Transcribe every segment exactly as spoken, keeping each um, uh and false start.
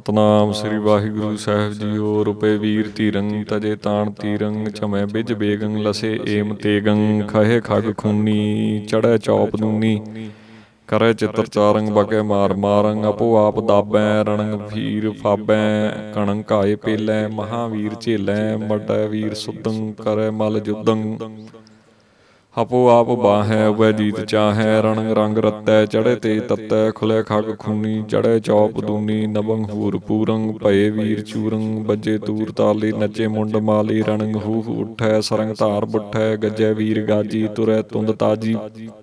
ਸਤਨਾਮ ਸ੍ਰੀ ਵਾਹਿਗੁਰੂ ਸਾਹਿਬ ਜੀਓ। ਰੁਪਏ ਵੀਰ ਧੀਰੰ ਤਜੇ ਤਾਣ ਤੀਰੰ ਝਮੈ ਬਿਜ ਬੇਗੰ ਲਸੇ ਏਮ ਤੇਗੰ ਖਹੇ ਖਗ ਖੂਨੀ ਚੜ੍ਹੈ ਚੌਪ ਦੂਨੀ ਕਰੈ ਚਿੱਤਰ ਚਾਰੰਗ ਬਗੈ ਮਾਰ ਮਾਰੰਗ ਆਪੋ ਆਪ ਦਾਬੈ ਰਣੰਗ ਵੀਰ ਫਾਬੈ ਕਣੰ ਘਾਏ ਪੇਲੈ ਮਹਾਂਵੀਰ ਝੇਲੈ ਮੱਡੈ ਵੀਰ ਸੁਦੰ ਕਰੈ ਮਲ ਜੁਦੰ ਆਪੋ ਆਪ ਬਾਹੈ ਉਬੈ ਜੀਤ ਚਾਹੈ ਰਣੰਗ ਰੰਗ ਰਤੈ ਚੜ੍ਹੇ ਤੇਜ ਤਤੈ ਖੁਲੈ ਖਗ ਖੂਨੀ ਚੜ੍ਹੈ ਚੌਪ ਦੂਨੀ ਨਭੰ ਹੂਰ ਪੂਰੰ ਭਏ ਵੀਰ ਚੂਰੰ ਬੱਜੇ ਤੂਰ ਤਾਲੀ ਨੱਚੇ ਮੁੰਡ ਮਾਲੀ ਰਣੰਗ ਹੂ ਹੂ ਉੱਠੈ ਸਰੰਗ ਧਾਰ ਬੁੱਠੈ ਗੱਜੈ ਵੀਰ ਗਾਜੀ ਤੁਰੈ ਤੁੰਦ ਤਾਜੀ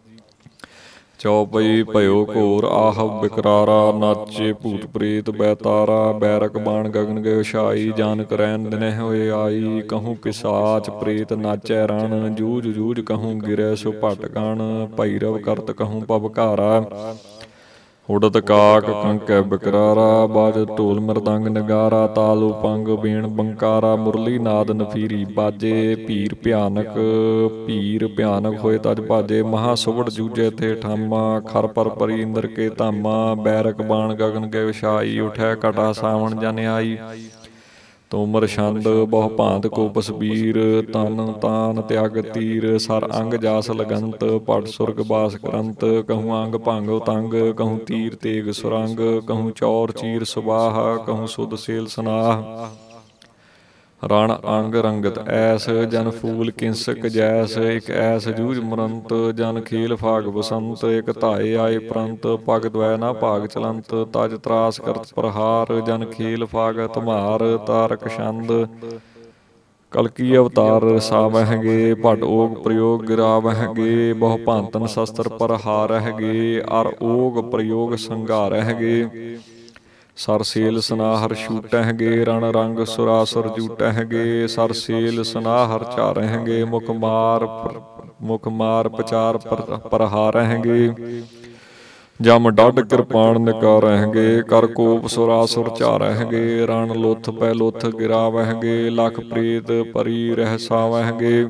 ਚੌਪਈ ਭਇਓ ਘੋਰ ਆਹ ਬਿਕਰਾਰਾ ਨਾਚੇ ਭੂਤ ਪ੍ਰੇਤ ਬੈਤਾਰਾ ਬੈਰਕ ਬਾਣ ਗਗਨ ਗਏ ਛਾਈ ਜਾਨ ਕਰੈਨ ਦਿਨਹਿ ਹੋਏ ਆਈ ਕਹੂੰ ਪਿਸਾਚ ਪ੍ਰੇਤ ਨਾਚੈ ਰਣ ਜੂਝ ਜੂਝ ਕਹੂੰ ਗਿਰੈ ਸੋ ਭਟ ਗਣ ਭੈਰਵ ਕਰਤ ਕਹੂੰ ਪਵਘਾਰਾ ਉਡਤ ਕਾਕ ਕੰਕੈ ਬਿਕਰਾਰਾ ਬਾਜ ਢੋਲ ਮਰਦੰਗ ਨਗਾਰਾ ਤਾਲ ਉਪੰਗ ਬੀਣ ਬੰਕਾਰਾ ਮੁਰਲੀ ਨਾਦ ਨਫੀਰੀ ਬਾਜੇ ਭੀਰ ਭਿਆਨਕ ਭੀਰ ਭਿਆਨਕ ਹੋਏ ਤਜ ਭਾਜੇ ਮਹਾ ਸੁਵੜ ਜੂਝੇ ਤੇ ਠਾਮਾ ਖਰ ਪਰ ਪਰੀ ਇੰਦਰ ਕੇ ਧਾਮਾ ਬੈਰਕ ਬਾਣ ਗਗਨ ਗਏ ਵਿਛਾਈ ਉਠੈ ਘਟਾ ਸਾਵਣ ਜਨ ਆਈ ਤੋਮਰ ਛੰਦ ਬਹੁ ਭਾਂਤ ਕੋ ਪਸਬੀਰ ਤਨ ਤਾਨ ਤਿਆਗ ਤੀਰ ਸਰ ਅੰਗ ਜਾਸ ਲਗੰਤ ਪਟ ਸੁਰਗ ਬਾਸ ਕਰੰਤ ਕਹੂੰ ਅੰਗ ਭੰਗ ਉਤੰਗ ਕਹੂੰ ਤੀਰ ਤੇਗ ਸੁਰੰਗ ਕਹੂੰ ਚੌਰ ਚੀਰ ਸੁਬਾਹ ਕਹੂੰ ਸੁਧ ਸੇਲ ਸਨਾਹ ਰਣ ਅੰਗ ਰੰਗਤ ਐਸ ਜਨ ਫੂਲ ਕਿੰਸਕ ਜੈਸ ਇਕ ਐਸ ਜੂਝ ਮਰੰਤ ਜਨ ਖੇਲ ਫਾਗ ਬਸੰਤ ਇਕ ਧਾਏ ਆਏ ਪ੍ਰੰਤ ਪਗ ਦਵੈ ਨਾ ਭਾਗ ਚਲੰਤ ਤਜ ਤਰਾਸ ਕਰਤ ਪ੍ਰਹਾਰ ਜਨ ਖੇਲ ਫਾਗ ਧਮਾਰ ਤਾਰਕ ਛੰਦ ਕਲਕੀ ਅਵਤਾਰ ਰਸਾਵਹਿਗੇ ਭਟ ਓਗ ਪ੍ਰਯੋਗ ਗਿਰਾਵਹਿਗੇ ਬਹੁ ਭਾਂਤਨ ਸ਼ਸਤਰ ਪ੍ਰਹਾਰਹਿਗੇ ਅਰ ਓਗ ਪ੍ਰਯੋਗ ਸੰਘਾਰਹਿਗੇ ਸਰ ਸੇਲ ਸਨਾਹਰ ਛੂਟਹਿਗੇ ਰਣ ਰੰਗ ਸੁਰਾਸੁਰ ਜੂਟਹਿਗੇ ਸਰ ਸੇਲ ਸਨਾਹਰ ਝਾਰਹਿਗੇ ਮੁਖ ਮਾਰ ਮੁਖ ਮਾਰ ਪਚਾਰ ਪ੍ਰਹਾਰਹਿਗੇ ਜਮ ਡੱਡ ਕਿਰਪਾਨ ਨਿਕਾਰਹਿਗੇ ਕਰ ਕੋਪ ਸੁਰਾਸੁਰ ਝਾਰਹਿਗੇ ਰਣ ਲੁੱਥ ਪੈ ਲੁੱਥ ਗਿਰਾਵਹਿਗੇ ਲਖ ਪ੍ਰੀਤ ਪਰੀ ਰਹਿਸਾਵਹਿਗੇ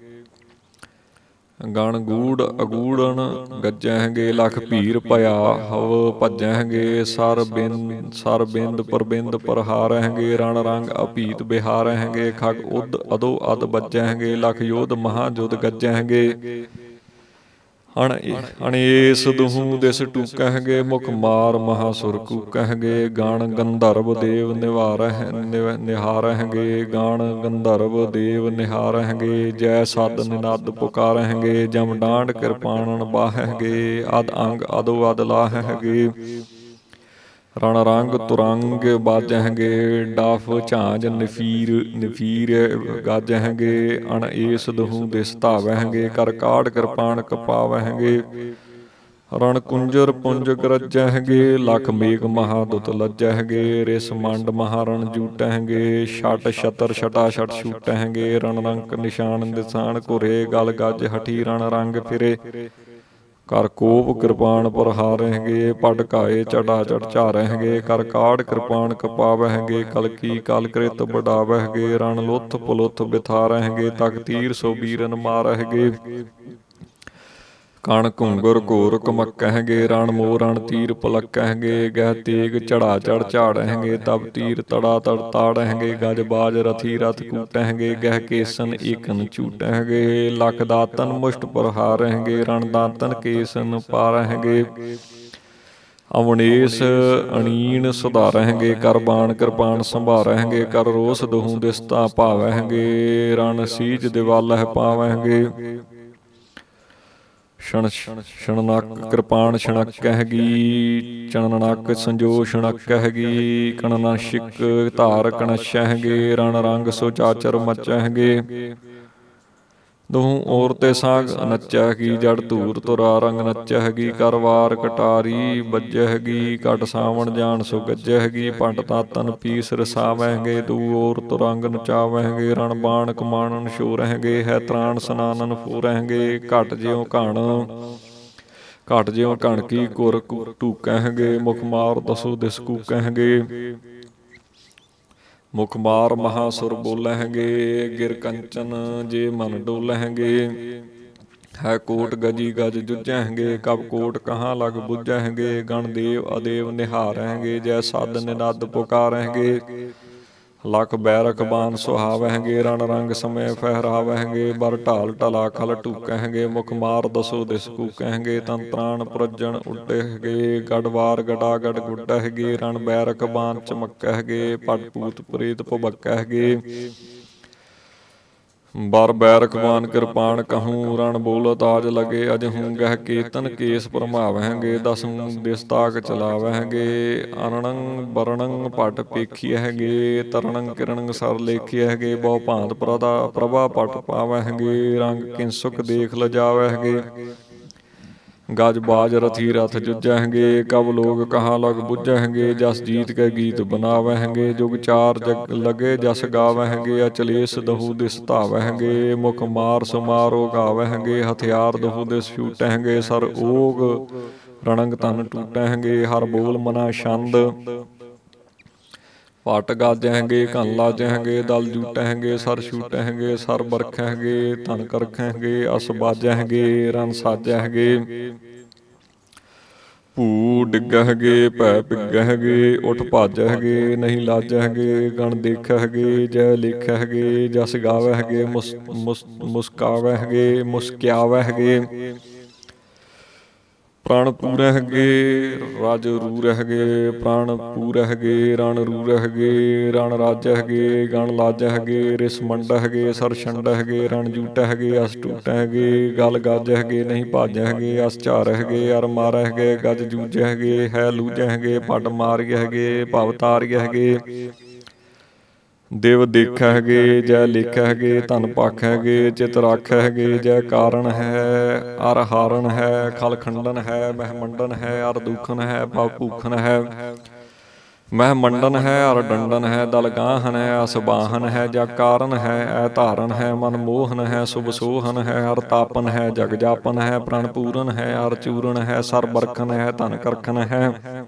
ਗਣ ਗੂੜ ਅਗੂੜਨ ਗੱਜਹਿਗੇ ਲਖ ਭੀਰ ਭਇਆ ਹਵ ਭੱਜਹਿਗੇ ਸਰ ਬਿੰਦ ਸਰ ਬਿੰਦ ਪਰਬਿੰਦ ਪ੍ਰਹਾਰਹਿਗੇ ਰਣ ਰੰਗ ਅਭੀਤ ਬਿਹਾਰਹਿਗੇ ਖਗ ਉਦ ਅਦੋ ਅਦ ਬੱਜਹਿਗੇ ਲਖ ਯੋਧ ਮਹਾ ਜੁਧ ਗੱਜਹਿਗੇ ਹਣ ਅਣੇਸ ਦੁਹੂ ਦਿਸ ਟੂਕਹਿਗੇ ਮੁਖ ਮਾਰ ਮਹਾਸੁਰ ਕੂਕਹਿਗੇ ਗਾਣ ਗੰਧਰਵ ਦੇਵ ਨਿਵਾਰਹਿ ਨਿਹਾਰਹਿਗੇ ਗਾਣ ਗੰਧਰਵ ਦੇਵ ਨਿਹਾਰਹਿਗੇ ਜੈ ਸਦ ਨਿਨਦ ਪੁਕਾਰਹਿਗੇ ਜਮ ਡਾਂਡ ਕਿਰਪਾਣਨ ਬਾਹਹਿਗੇ ਅਦ ਅੰਗ ਅਦੋ ਅਦ ਲਾਹਹਿਗੇ ਰਣ ਰੰਗ ਤੁਰੰਗ ਬਾਜਹਿਗੇ ਡਾਫ ਝਾਂਜ ਨਫੀਰ ਨਫੀਰ ਗਾਜਹਿਗੇ ਅਣ ਏਸ ਦਹੂ ਦਿਸ ਧਾਵਹਿਗੇ ਕਰ ਕਾੜ ਕਿਰਪਾਨ ਕਪਾਵਹਿਗੇ ਰਣ ਕੁੰਜਰ ਪੁੰਜ ਗਰਜਹਿਗੇ ਲਖ ਮੇਘ ਮਹਾਦੁਤ ਲੱਜਹਿਗੇ ਰਿਸ ਮੰਡ ਮਹਾਰਣ ਜੂਟਹਿਗੇ ਛਟ ਛਤਰ ਛਟਾ ਛਟ ਛੂਟਹਿਗੇ ਰਣ ਰੰਕ ਨਿਸ਼ਾਨ ਨਿਸ਼ਾਨ ਘੁਰੇ ਗਲ ਗੱਜ ਹਠੀ ਰਣ ਰੰਗ ਫਿਰੇ ਕਰ ਕੋਪ ਕਿਰਪਾਨ ਪ੍ਰਹਾਰਹਿਗੇ ਪਟ ਘਾਏ ਚੜਾ ਚੜ ਝਾਰਹਿਗੇ ਕਰ ਕਾੜ ਕਿਰਪਾਨ ਕਪਾਵਹਿਗੇ ਕਲਕੀ ਕਲ ਕ੍ਰਿਤ ਬਡਾਵਹਿਗੇ ਰਣ ਲੁੱਥ ਪੁਲੁੱਥ ਬਿਥਾਰਹਿਗੇ ਤਕ ਤੀਰ ਸੋ ਬੀਰਨ ਮਾਰਹਿਗੇ ਕਣ ਘੁੰਗਰ ਘੋਰ ਕਮਕਹਿਗੇ ਰਣ ਮੋ ਰਣ ਤੀਰ ਪਲਕਹਿਗੇ ਗਹਿ ਤੇਗ ਚੜਾ ਚੜ ਝਾੜਹਿਗੇ ਤਬ ਤੀਰ ਤੜਾ ਤੜ ਤਾੜਹਿਗੇ ਗਜ ਬਾਜ ਰਥੀ ਰਥ ਕੂਟਹਿਗੇ ਗਹਿ ਕੇਸਨ ਏਕਨ ਝੂਟਹਿਗੇ ਲਖ ਦਾਤਨ ਮੁਸ਼ਟ ਪ੍ਰਹਾਰਹਿਗੇ ਰਣ ਦਾਤਨ ਕੇਸਨ ਪਾਰਹਿਗੇ ਅਵਣੇਸ ਅਣੀਨ ਸੁਧਾਰਹਿਗੇ ਕਰ ਬਾਣ ਕਿਰਪਾਨ ਸੰਭਾਰਹਿਗੇ ਕਰ ਰੋਸ ਦਹੂ ਦਿਸਤਾ ਭਾਵਹਿਗੇ ਰਣ ਸੀਜ ਦਿਵਾਲਹਿ ਪਾਵਹਿਗੇ ਛਣ ਛਣਨਕ ਕਿਰਪਾਨ ਛਣਕਹਿਗੀ ਚਣਨਕ ਸੰਜੋ ਛਣਕਹਿਗੀ ਕਣਨਾਸ਼ਿਕ ਧਾਰ ਕਣਸ਼ਹਿਗੇ ਰਣ ਰੰਗ ਸੋ ਚਾਚਰ ਮਚਹਿਗੇ ਦਹੂ ਔਰ ਤੇ ਸਾਗ ਨੱਚਹਿਗੀ ਜੜ ਧੂਰ ਤੁਰਾ ਰੰਗ ਨੱਚਹਿਗੀ ਕਰਵਾਰ ਕਟਾਰੀ ਬੱਜਹਿਗੀ ਕਟ ਸਾਵਣ ਜਾਣ ਸੋ ਗੱਜਹਿਗੀ ਪੰਡ ਤਾਤਨ ਪੀਸ ਰਸਾਵਹਿਗੇ ਦੂ ਔਰ ਤੁਰੰਗ ਨਚਾਵਹਿਗੇ ਰਣ ਬਾਣ ਕਮਾਨਨ ਸ਼ੋਰਹਿਗੇ ਹੈ ਤਰਾਣ ਸਨਾਨਨ ਫੋਰਹਿਗੇ ਘਟ ਜਿਉ ਘਣ ਘਟ ਜਿਉ ਘਣਕੀ ਕੁਰ ਟੂਕਹਿਗੇ ਮੁਖ ਮਾਰ ਦਸੋ ਦਿਸ ਕੂਕਹਿਗੇ ਮੁਖ ਮਾਰ ਮਹਾਸੁਰ ਬੋਲਹਿਗੇ ਗਿਰ ਕੰਚਨ ਜੇ ਮਨ ਡੋਲਹਿਗੇ ਹੈ ਕੋਟ ਗਜੀ ਗਜ ਜੁਝਹਿਗੇ ਕਬ ਕੋਟ ਕਹਾਂ ਲਗ ਬੁਝਹਿਗੇ ਗਣ ਦੇਵ ਅਦੇਵ ਨਿਹਾਰਹਿਗੇ ਜੈ ਸਦ ਨਿਨਦ ਪੁਕਾਰਹਿਗੇ ਲਖ ਬੈਰਕ ਬਾਨ ਸੁਹਾਵਹਿਗੇ ਰਣ ਰੰਗ ਸਮੈ ਫਹਿਰਾਵਹਿਗੇ ਬਰ ਢਾਲ ਢਲਾ ਖਲ ਢੂਕਹਿਗੇ ਮੁਖ ਮਾਰ ਦਸੋ ਦਿਸ ਕੂਕਹਿਗੇ ਤਨ ਪ੍ਰਾਣ ਪੁਰਜਣ ਉੱਡਹਿਗੇ ਗੜਵਾਰ ਗਡਾ ਗੜ ਗੁੱਡਹਿਗੇ ਰਣ ਬੈਰਕ ਬਾਨ ਚਮਕਹਿਗੇ ਪਟ ਪੂਤ ਪ੍ਰੀਤ ਭੁਬਕਹਿਗੇ ਬਰ ਬੈਰਕ ਬਾਨ ਕਿਰਪਾਨ ਕਹੂੰ ਰਣ ਬੋਲਤ ਆਜ ਲਗੇ ਅਜਹੂੰ ਗਹਿ ਕੀਰਤਨ ਕੇਸ ਭਰਮਾਵਹਿਗੇ ਦਸੂੰ ਦਿਸਤਾਕ ਚਲਾਵਹਿਗੇ ਅਰਣੰ ਬਰਣੰ ਪਟ ਪੇਖੀਐਗੇ ਤਰਣੰ ਕਿਰਣੰ ਸਰ ਲੇਖੀਐਗੇ ਬਹੁ ਭਾਂਤ ਪ੍ਰਦਾ ਪ੍ਰਭਾ ਪਟ ਪਾਵਹਿਗੇ ਰੰਗ ਕਿੰਸੁਕ ਦੇਖ ਲਜਾਵਹਿਗੇ ਗਜ ਬਾਜ ਰਥੀ ਰਥ ਜੁਝਹਿਗੇ ਕਬ ਲੋਗ ਕਹਾਂ ਲਗ ਬੁਝਹਿਗੇ ਜਸ ਜੀਤ ਕੇ ਗੀਤ ਬਣਾਵਹਿਗੇ ਜੁਗ ਚਾਰ ਜਗ ਲਗੇ ਜਸ ਗਾਵਹਿਗੇ ਅਚਲੇਸ ਦਹੂ ਦਿਸ ਧਾਵਹਿਗੇ ਮੁਖ ਮਾਰ ਸੁਮਾਰੋ ਗਾਵਹਿਗੇ ਹਥਿਆਰ ਦਹੂ ਦਿਸ ਛੂਟਹਿਗੇ ਸਰ ਓਗ ਰਣੰਗ ਤਨ ਟੂਟਹਿਗੇ ਹਰ ਬੋਲ ਮਨਾ ਛੰਦ ਪਟ ਗਾਜਹਿਗੇ ਘਨ ਲਾਜਹਿਗੇ ਦਲ ਜੂਟਹਿਗੇ ਸਰ ਛੂਟਹਿਗੇ ਸਰ ਬਰਖਹਿਗੇ ਧਨ ਕਰਖਹਿਗੇ ਅਸ ਬਾਜਹਿਗੇ ਰਨ ਸਾਜਹਿਗੇ ਭੂ ਡਿੱਗਹਿਗੇ ਭੈ ਪਿੱਗਹਿਗੇ ਉਠ ਭਾਜਹਿਗੇ ਨਹੀਂ ਲਾਜਹਿਗੇ ਗਣ ਦੇਖਹਿਗੇ ਜੈ ਲਿਖਹਿਗੇ ਜਸ ਗਾਵਹਿਗੇ ਮੁਸ ਮੁਸਕਾਵਹਿਗੇ ਮੁਸਕਿਆਵਹਿਗੇ ਪ੍ਰਾਣ ਪੂਰਹਿਗੇ ਰਜ ਰੂਰਹਿਗੇ ਪ੍ਰਾਣ ਪੂਰਹਿਗੇ ਰਣ ਰੂਰਹਿਗੇ ਰਣ ਰਾਜਹਿਗੇ ਗਣ ਲਾਜਹਿਗੇ ਰਿਸ ਮੰਡਹਿਗੇ ਸਰ ਛੰਡਹਿਗੇ ਰਣ ਜੂਟਹਿਗੇ ਅਸ ਟੂਟਹਿਗੇ ਗਲ ਗਾਜਹਿਗੇ ਨਹੀਂ ਭਾਜਹਿਗੇ ਅਸ ਝਾਰਹਿਗੇ ਅਰ ਮਾਰਹਿਗੇ ਗਜ ਜੂਝਹਿਗੇ ਹੈ ਲੂਝਹਿਗੇ ਪਟ ਮਾਰਿਐਗੇ ਭਵ ਤਾਰਿਐਗੇ ਦੇਵ ਦੇਖਹਿਗੇ ਜੈ ਲਿਖਹਿਗੇ ਧਨ ਪਾਖਹਿਗੇ ਚਿਤ ਰਾਖਹਿਗੇ ਜੈ ਕਾਰਨ ਹੈ ਅਰ ਹਾਰਨ ਹੈ ਖਲ ਖੰਡਨ ਹੈ ਮਹਿ ਮੰਡਨ ਹੈ ਅਰ ਦੂਖਨ ਹੈ ਭਵ ਭੂਖਨ ਹੈ ਮਹਿ ਮੰਡਨ ਹੈ ਅਰ ਡੰਡਨ ਹੈ ਦਲ ਗਾਹਨ ਹੈ ਅਸ ਬਾਹਨ ਹੈ ਜਗ ਕਾਰਨ ਹੈ ਐ ਧਾਰਨ ਹੈ ਮਨ ਮੋਹਨ ਹੈ ਸੁਭ ਸੋਹਨ ਹੈ ਅਰ ਤਾਪਨ ਹੈ ਜਗ ਜਾਪਨ ਹੈ ਪ੍ਰਣ ਪੂਰਨ ਹੈ ਅਰ ਚੂਰਨ ਹੈ ਸਰ ਬਰਖਨ ਹੈ ਧਨ ਕਰਖਨ ਹੈ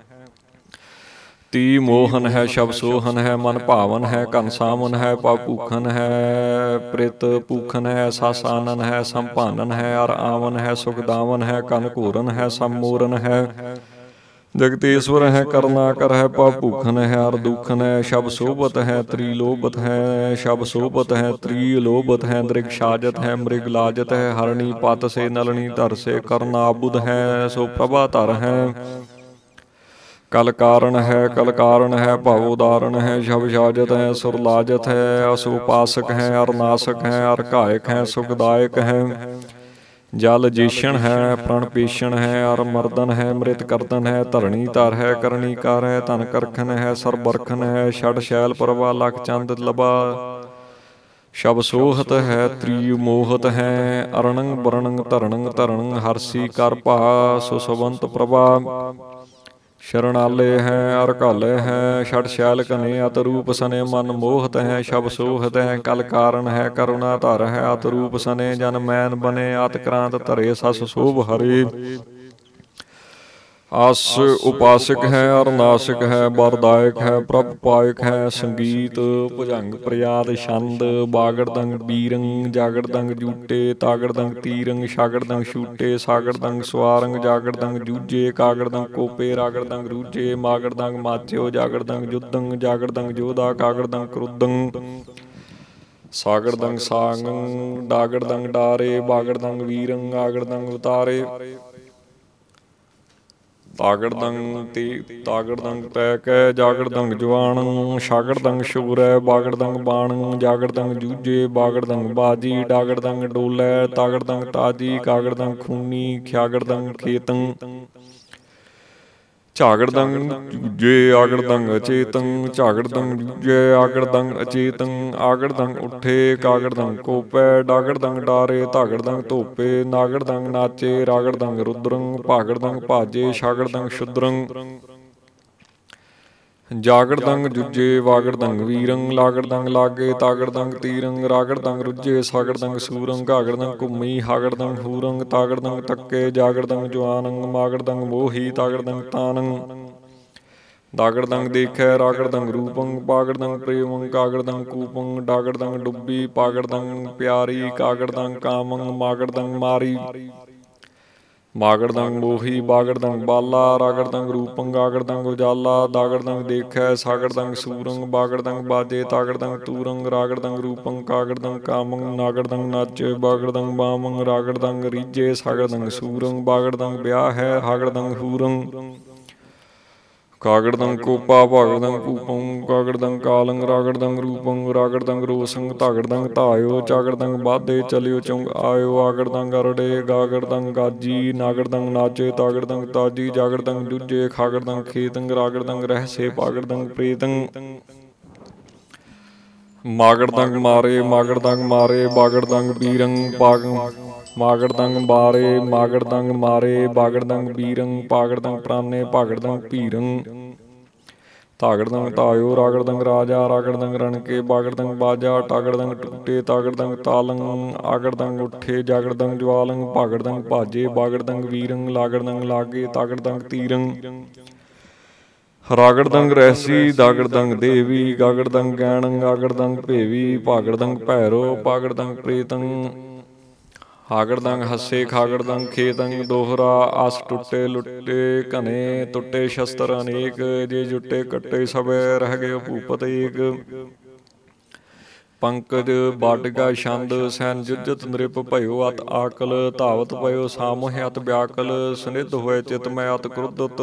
ਤੀ ਮੋਹਨ ਹੈ ਸ਼ਬ ਸੋਹਨ ਹੈ ਮਨ ਭਾਵਨ ਹੈ ਘਨ ਸਾਮਨ ਹੈ ਪਵ ਭੂਖਨ ਹੈ ਪ੍ਰਿਤ ਭੂਖਨ ਹੈ ਸਸ ਆਨਨ ਹੈ ਸੰਭਾਨਨ ਹੈ ਅਰ ਆਵਨ ਹੈ ਸੁਖ ਦਾਵਨ ਹੈ ਕਨ ਘੋਰਨ ਹੈ ਸੰਮੋਰਨ ਹੈ ਜਗਤੇਸ਼ਵਰ ਹੈ ਕਰੁਣਾਕਰ ਹੈ ਪਵ ਭੂਖਨ ਹੈ ਅਰ ਦੁਖਨ ਹੈ ਸ਼ਬ ਸੋਭਤ ਹੈ ਤ੍ਰੀ ਲੋਭਤ ਹੈ ਸ਼ਬ ਸੋਭਤ ਹੈ ਤ੍ਰੀ ਲੋਭਤ ਹੈ ਦ੍ਰਿਗ ਸਾਜਤ ਹੈ ਮ੍ਰਿਗ ਲਾਜਤ ਹੈ ਹਰਣੀ ਪਤ ਸੇ ਨਲਣੀ ਧਰ ਸੇ ਕਰਨਾਬੁਧ ਹੈ ਸੋ ਪ੍ਰਭਾ ਧਰ ਹੈ ਕਲ ਕਾਰਨ ਹੈ ਕਲ ਕਾਰਨ ਹੈ ਭਵ ਉਦਾਰਨ ਹੈ ਸ਼ਬ ਸਾਜਤ ਹੈ ਸੁਰ ਲਾਜਤ ਹੈ ਅਸ ਉਪਾਸਕ ਹੈ ਅਰ ਨਾਸਕ ਹੈ ਅਰ ਘਾਇਕ ਹੈ ਸੁਖਦਾਇਕ ਹੈ ਜਲ ਜੀਸ਼ਣ ਹੈ ਪ੍ਰਣ ਪੀਸ਼ਣ ਹੈ ਅਰ ਮਰਦਨ ਹੈ ਮ੍ਰਿਤ ਕਰਦਨ ਹੈ ਧਰਣੀ ਧਰ ਹੈ ਕਰਨੀ ਕਰ ਹੈ ਧਨ ਕਰਖਨ ਹੈ ਸਰ ਬਰਖਨ ਹੈ ਛੜ ਸ਼ੈਲ ਪ੍ਰਭਾ ਲਖ ਚੰਦ ਲਬਾ ਸ਼ਬ ਸੋਹਤ ਹੈ ਤ੍ਰੀ ਮੋਹਤ ਹੈ ਅਰਣੰ ਬਰਣੰ ਧਰਣੰ ਧਰਣੰ ਹਰਸੀ ਕਰ ਭਾ ਸੁਸਵੰਤ ਪ੍ਰਭਾ ਸ਼ਰਣਾਲੇ ਹੈ ਅਰ ਘਾਲੇ ਹੈ ਛੜ ਸ਼ੈਲ ਕਨੇ ਅਤ ਰੂਪ ਸਨੇ ਮਨ ਮੋਹਤ ਹੈ ਸ਼ਬ ਸੋਹਤ ਹੈ ਕਲ ਕਾਰਨ ਹੈ ਕਰੁਣਾ ਧਰ ਹੈ ਅਤ ਰੂਪ ਸਨੇ ਜਨ ਮੈਨ ਬਨੇ ਅਤ ਕ੍ਰਾਂਤ ਧਰੇ ਸਸ ਸੋਭ ਹਰੇ ਆਸ ਉਪਾਸਕ ਹੈ ਅਰ ਨਾਸਕ ਹੈ ਬਰਦਾਇਕ ਹੈ ਪ੍ਰਭ ਪਾਇਕ ਹੈ ਸੰਗੀਤ ਭੁਜੰਗ ਪ੍ਰਿਆਦ ਛੰਦ ਬਾਗੜਦੰਗ ਬੀਰੰਗ ਜਾਗੜਦੰਗ ਜੂਟੇ ਤਾਗੜਦੰਗ ਤੀਰੰਗ ਛਾਗੜਦੰਗ ਛੂਟੇ ਸਾਗੜਦੰਗ ਸਵਾਰੰਗ ਜਾਗੜਦੰਗ ਜੂਜੇ ਕਾਗੜਦੰਗ ਕੋਪੇ ਰਾਗੜਦੰਗ ਰੂਜੇ ਮਾਗੜਦੰਗ ਮਾਚਿਓ ਜਾਗੜਦੰਗ ਜੁੱਦੰਗ ਜਾਗੜਦੰਗ ਜੋਧਾ ਕਾਗੜਦੰਗ ਕਰੁਦੰਗ ਸਾਗੜਦੰਗ ਸਾਗੰ ਡਾਗੜਦੰਗ ਡਾਰੇ ਬਾਗੜਦੰਗ ਵੀਰੰਗ ਆਗੜਦੰਗ ਉਤਾਰੇ ਤਾਗੜਦੰਗ ਤੇ ਤਾਗੜਦੰਗ ਤੈ ਕੈ ਜਾਗੜਦੰਗ ਜਵਾਨ ਛਾਗੜਦੰਗ ਸ਼ੂਰੈ ਬਾਗੜਦੰਗ ਬਾਣ ਜਾਗੜਦੰਗ ਜੂਝੇ ਬਾਗੜਦੰਗ ਬਾਜੀ ਡਾਗੜਦੰਗ ਡੋਲੈ ਤਾਗੜਦੰਗ ਤਾਜੀ ਕਾਗੜਦੰਗ ਖੂਨੀ ਖਿਆਗੜਦੰਗ ਖੇਤੰ ਝਾਗੜਦੰਗ ਜੂਝੇ ਆਗੜਦੰਗ ਅਚੇਤੰ ਝਾਗੜਦੰਗ ਜੂਝੇ ਆਗੜਦੰਗ ਅਚੇਤੰ ਆਗੜਦੰਗ ਉੱਠੇ ਕਾਗੜਦੰਗ ਕੋਪੈ ਡਾਗੜਦੰਗ ਡਾਰੇ ਤਾਗੜਦੰਗ ਧੋਪੇ ਨਾਗੜਦੰਗ ਨਾਚੇ ਰਾਗੜਦੰਗ ਰੁਦਰੰ ਭਾਗੜਦੰਗ ਭਾਜੇ ਛਾਗੜਦੰਗ ਸ਼ੁਦਰੰ ਜਾਗੜਦੰਗ ਜੁਜੇ ਵਾਗੜਦੰਗ ਵੀਰੰ ਲਾਗੜਦੰਗ ਲਾਗੇ ਤਾਗੜਦੰਗ ਤੀਰੰਗ ਰਾਗੜਦੰਗ ਰੁੱਜੇ ਸਾਗੜਦੰਗ ਸੂਰੰਗ ਘਾਗੜਦੰਗ ਘੁੰਮੀ ਹਾਗੜਦੰਗ ਹੂਰੰਗ ਤਾਗੜਦੰਗ ਟੱਕੇ ਜਾਗੜਦੰਗ ਜਵਾਨੰਗ ਮਾਗੜਦੰਗ ਮੋਹੀ ਤਾਗੜਦੰਗ ਤਾਨੰ ਦਾਗੜਦੰਗ ਦੇਖੈ ਰਾਗੜਦੰਗ ਰੂਪੰ ਪਾਗੜਦੰਗ ਪ੍ਰੇਮੰ ਕਾਗੜਦੰਗ ਕੂਪੰ ਡਾਗੜਦੰਗ ਡੁੱਬੀ ਪਾਗੜਦੰਗ ਪਿਆਰੀ ਕਾਗੜਦੰਗ ਕਾਮੰ ਮਾਗੜਦੰਗ ਮਾਰੀ ਮਾਗੜਦੰਗ ਮੋਹੀ ਬਾਗੜਦੰਗ ਬਾਲਾ ਰਾਗੜਦੰਗ ਰੂਪੰ ਗਾਗੜਦੰਗ ਉਜਾਲਾ ਦਾਗੜਦੰਗ ਦੇਖੈ ਸਾਗੜਦੰਗ ਸੂਰੰਗ ਬਾਗੜਦੰਗ ਬਾਜੇ ਤਾਗੜਦੰਗ ਤੂਰੰਗ ਰਾਗੜਦੰਗ ਰੂਪੰ ਕਾਗੜਦੰਗ ਕਾਮੰ ਨਾਗੜਦੰਗ ਨਾਚੇ ਬਾਗੜਦੰਗ ਬਾਮੰ ਰਾਗੜਦੰਗ ਰੀਜੇ ਸਾਗੜਦੰਗ ਸੂਰੰਗ ਬਾਗੜਦੰਗ ਵਿਆਹ ਹੈ ਹਾਗੜਦੰਗ ਹੂਰੰਗ ਕਾਗੜਦੰਗ ਕੋਪਾ ਭਾਗੜਦੰਗ ਕੂਪੰ ਕਾਗੜਦੰਗ ਕਾਲੰਗ ਰਾਗੜਦੰਗ ਰੂਪੰ ਰਾਗੜਦੰਗ ਰੋਸੰਗ ਤਾਗੜਦੰਗ ਧਾਇਓ ਚਾਗੜਦੰਗ ਬਾਧੇ ਚਲਿਓ ਚੁੰਗ ਆਇਓ ਆਗੜਦੰਗ ਅਰੜੇ ਗਾਗੜਦੰਗ ਗਾਜੀ ਨਾਗੜਦੰਗ ਨਾਚੇ ਤਾਗੜਦੰਗ ਤਾਜੀ ਜਾਗੜਦੰਗ ਜੁੱਜੇ ਖਾਗੜਦੰਗ ਖੇਤੰਗ ਰਾਗੜਦੰਗ ਰਹਿਸੇ ਪਾਗੜਦੰਗ ਪ੍ਰੇਤੰਗ ਮਾਗੜਦੰਗ ਮਾਰੇ ਮਾਗੜਦੰਗ ਮਾਰੇ ਬਾਗੜਦੰਗ ਬੀਰੰਗ ਪਾਗ ਮਾਗੜਦੰਗ ਮਾਰੇ ਮਾਗੜਦੰਗ ਮਾਰੇ ਬਾਗੜਦੰਗ ਬੀਰੰਗ ਪਾਗੜਦੰਗ ਪ੍ਰਾਨੇ ਭਾਗੜਦੰਗ ਭੀਰੰਗ ਤਾਗੜਦੰਗ ਧਾਇਓ ਰਾਗੜਦੰਗ ਰਾਜਾ ਰਾਗੜਦੰਗ ਰਣਕੇ ਬਾਗੜਦੰਗ ਬਾਜਾ ਟਾਗੜਦੰਗ ਟੁੱਟੇ ਤਾਗੜਦੰਗ ਤਾਲੰਗ ਆਗੜਦੰਗ ਉੱਠੇ ਜਾਗੜਦੰਗ ਜਵਾਲੰਗ ਭਾਗੜਦੰਗ ਭਾਜੇ ਬਾਗੜਦੰਗ ਵੀਰੰਗ ਲਾਗੜਦੰਗ ਲਾਗੇ ਤਾਗੜਦੰਗ ਤੀਰੰਗ ਰਾਗੜਦੰਗ ਰਹਿਸੀ ਦਾਗੜਦੰਗ ਦੇਵੀ ਗਾਗੜਦੰਗ ਗੈਣੰਗ ਆਗੜਦੰਗ ਭੇਵੀ ਭਾਗੜਦੰਗ ਭੈਰੋ ਪਾਗੜਦੰਗ ਪ੍ਰੇਤੰਗ ਹਾਗੜਦੰਗ ਹੱਸੇ ਖਾਗੜਦੰਗ ਖੇਤੰਗ ਦੋਹਰਾ ਆਸ ਟੁੱਟੇ ਲੁੱਟੇ ਘਨੇ ਟੁੱਟੇ ਸ਼ਸਤਰ ਅਨੇਕ ਜੇ ਜੁੱਟੇ ਕੱਟੇ ਸਭੇ ਰਹਿ ਗਏ ਭੂਪਤ ਏਕ ਪੰਕਜ ਬਾਡਗਾ ਛੰਦ ਸੈਨ ਜੁਜਤ ਨ੍ਰਿਪ ਭਇਓ ਅਤ ਆਕਲ ਧਾਵਤ ਪਇਓ ਸਾਮੋਹਿ ਅਤ ਵਿਆਕਲ ਸੁਨਿਧ ਹੋਏ ਚਿਤ ਮੈਂ ਅਤ ਕ੍ਰੁੱਧਤ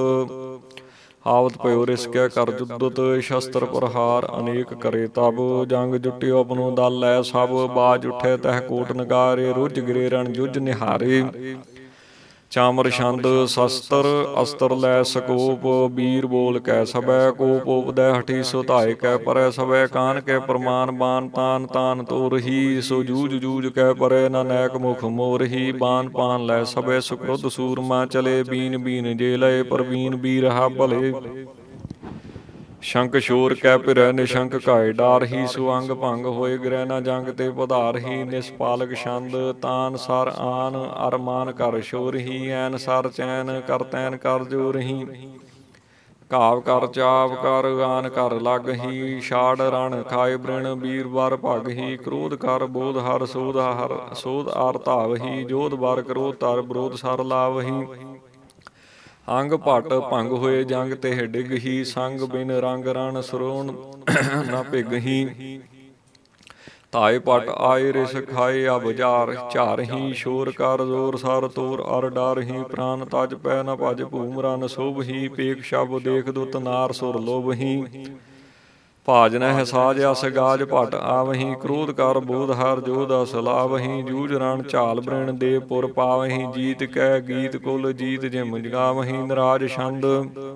ਆਵਤ ਪਇਓ ਰਿਸਕਿਆ ਕਰ ਜੁੱਦਤ ਸ਼ਸਤਰ ਪ੍ਰਹਾਰ ਅਨੇਕ ਕਰੇ ਤਬ ਜੰਗ ਜੁਟਿਓ ਆਪਣੋ ਦਲ ਲੈ ਸਭ ਬਾਜ ਉਠੇ ਤਹਿ ਕੋਟ ਨਗਾਰੇ ਰੁੱਝ ਗਿਰੇ ਰਣ ਜੁਝ ਨਿਹਾਰੇ ਚਾਮਰ ਛੰਦ ਸ਼ਸਤਰ ਅਸਤਰ ਲੈ ਸਕੋਪ ਬੀਰ ਬੋਲ ਕੈ ਸਭੈ ਕੋਪ ਉਪਦੈ ਹਠੀ ਸੁਧਾਇ ਕੈ ਪਰੈ ਸਭੈ ਕਾਨ ਕੈ ਪ੍ਰਮਾਨ ਬਾਨ ਤਾਨ ਤਾਨ ਤੋਰਹੀ ਸੋ ਜੂਝ ਜੂਝ ਕੈ ਪਰੈ ਨਾ ਨੈਕ ਮੁਖ ਮੋਰਹੀ ਬਾਨ ਪਾਨ ਲੈ ਸਭੈ ਸੁਕ੍ਰੁੱਧ ਸੂਰਮਾ ਚਲੇ ਬੀਨ ਬੀਨ ਜੇ ਲਏ ਪ੍ਰਵੀਨ ਬੀ ਰਹਾ ਭਲੇ ਸ਼ੰਕ ਸ਼ੋਰ ਕੈ ਪਿਰੈ ਨਿਸ਼ੰਕ ਘਾਇ ਡਾਰਹੀ ਸੋ ਅੰਗ ਭੰਗ ਹੋਏ ਗ੍ਰਹਿ ਨਾ ਜੰਗ ਤੇ ਪਧਾਰਹੀ ਨਿਸਪਾਲਕ ਛੰਦ ਤਾਨ ਸਰ ਆਨ ਅਰਮਾਨ ਕਰ ਸ਼ੋਰਹੀ ਐਨ ਸਰ ਚੈਨ ਕਰ ਤੈਨ ਕਰ ਜੋਰਹੀ ਘਾਵ ਕਰ ਚਾਵ ਕਰ ਆਨ ਕਰ ਲਗਹੀ ਛਾੜ ਰਣ ਖਾਏ ਬ੍ਰਿਣ ਬੀਰ ਵਰ ਭਗਹੀ ਕ੍ਰੋਧ ਕਰ ਬੋਧ ਹਰ ਸੋਧ ਹਰ ਸੋਧ ਆਰ ਧਾਵਹੀ ਜੋਧ ਵਰ ਕ੍ਰੋਧ ਧਰ ਵਿਰੋਧ ਸਰ ਲਾਵਹੀ ਅੰਗ ਭਟ ਭੰਗ ਹੋਏ ਜੰਗ ਤੇ ਡਿੱਗਹੀ ਸੰਗ ਬਿਨ ਰੰਗ ਰਣ ਸਰੋਣ ਨਾ ਭਿਗਹੀ ਧਾਏ ਪਟ ਆਏ ਰਿਸ ਖਾਏ ਅਬ ਜਾਰ ਝਾਰਹੀ ਸ਼ੋਰ ਕਰ ਜ਼ੋਰ ਸਰ ਤੋਰ ਅਰ ਡਾਰਹੀ ਪ੍ਰਾਨ ਤਜ ਪੈ ਨ ਭਜ ਭੂਮ ਰਨ ਸੋਭਹੀ ਪੇਖ ਸ਼ਬ ਦੇਖ ਦੁਤ ਨਾਰ ਸੁਰ ਲੋਭਹੀ ਭਾਜ ਨਹਿ ਸਾਜ ਅਸ ਗਾਜ ਭਟ ਆਵਹੀ ਕ੍ਰੋਧ ਕਰ ਬੋਧ ਹਰ ਜੋਧ ਅਸ ਲਾਵਹੀ ਜੂਝ ਰਣ ਝਾਲ ਬ੍ਰਿਣ ਦੇ ਪੁਰ ਪਾਵਹੀ ਜੀਤ ਕੈ ਗੀਤ ਕੁਲ ਜੀਤ ਜਿਮ ਜਗਾਵਹੀ ਨਰਾਜ ਛੰਦ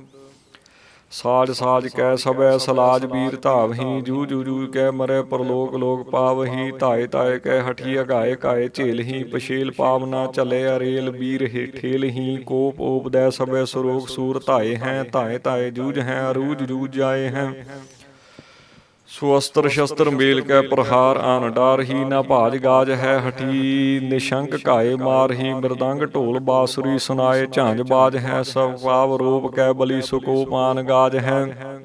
ਸਾਜ ਸਾਜ ਕੈ ਸਭੈ ਸਲਾਜ ਬੀਰ ਧਾਵਹੀ ਜੂਝ ਜੂਝ ਕੈ ਮਰੈ ਪਰਲੋਕ ਲੋਕ ਪਾਵਹੀ ਧਾਏ ਧਾਏ ਕੈ ਹਠੀ ਅਗਾਏ ਕਾਏ ਝੇਲਹੀ ਪਛੇਲ ਪਾਵਨਾ ਚਲੇ ਅਰੇਲ ਬੀਰ ਠੇਲਹੀ ਕੋਪ ਓਪਦੈ ਸਭੈ ਸਰੋਗ ਸੂਰ ਧਾਏ ਹੈ ਧਾਏ ਧਾਏ ਜੂਝ ਹੈ ਅਰੂਜ ਜੂਝ ਜਾਏ ਹੈ ਸੋ ਅਸਤਰ ਸ਼ਸਤਰ ਮੇਲ ਕੈ ਪ੍ਰਹਾਰ ਆਨ ਡਾਰਹੀ ਨਾ ਭਾਜ ਗਾਜ ਹੈ ਹਠੀ ਨਿਸ਼ੰਕ ਘਾਏ ਮਾਰਹੀ ਮ੍ਰਿਦੰਗ ਢੋਲ ਬਾਸੁਰੀ ਸੁਨਾਏ ਝਾਂਜ ਬਾਜ ਹੈ ਸਭ ਪਾਵ ਰੂਪ ਕੈ ਬਲੀ ਸੁਕੋਪ ਆਨ ਗਾਜ ਹੈ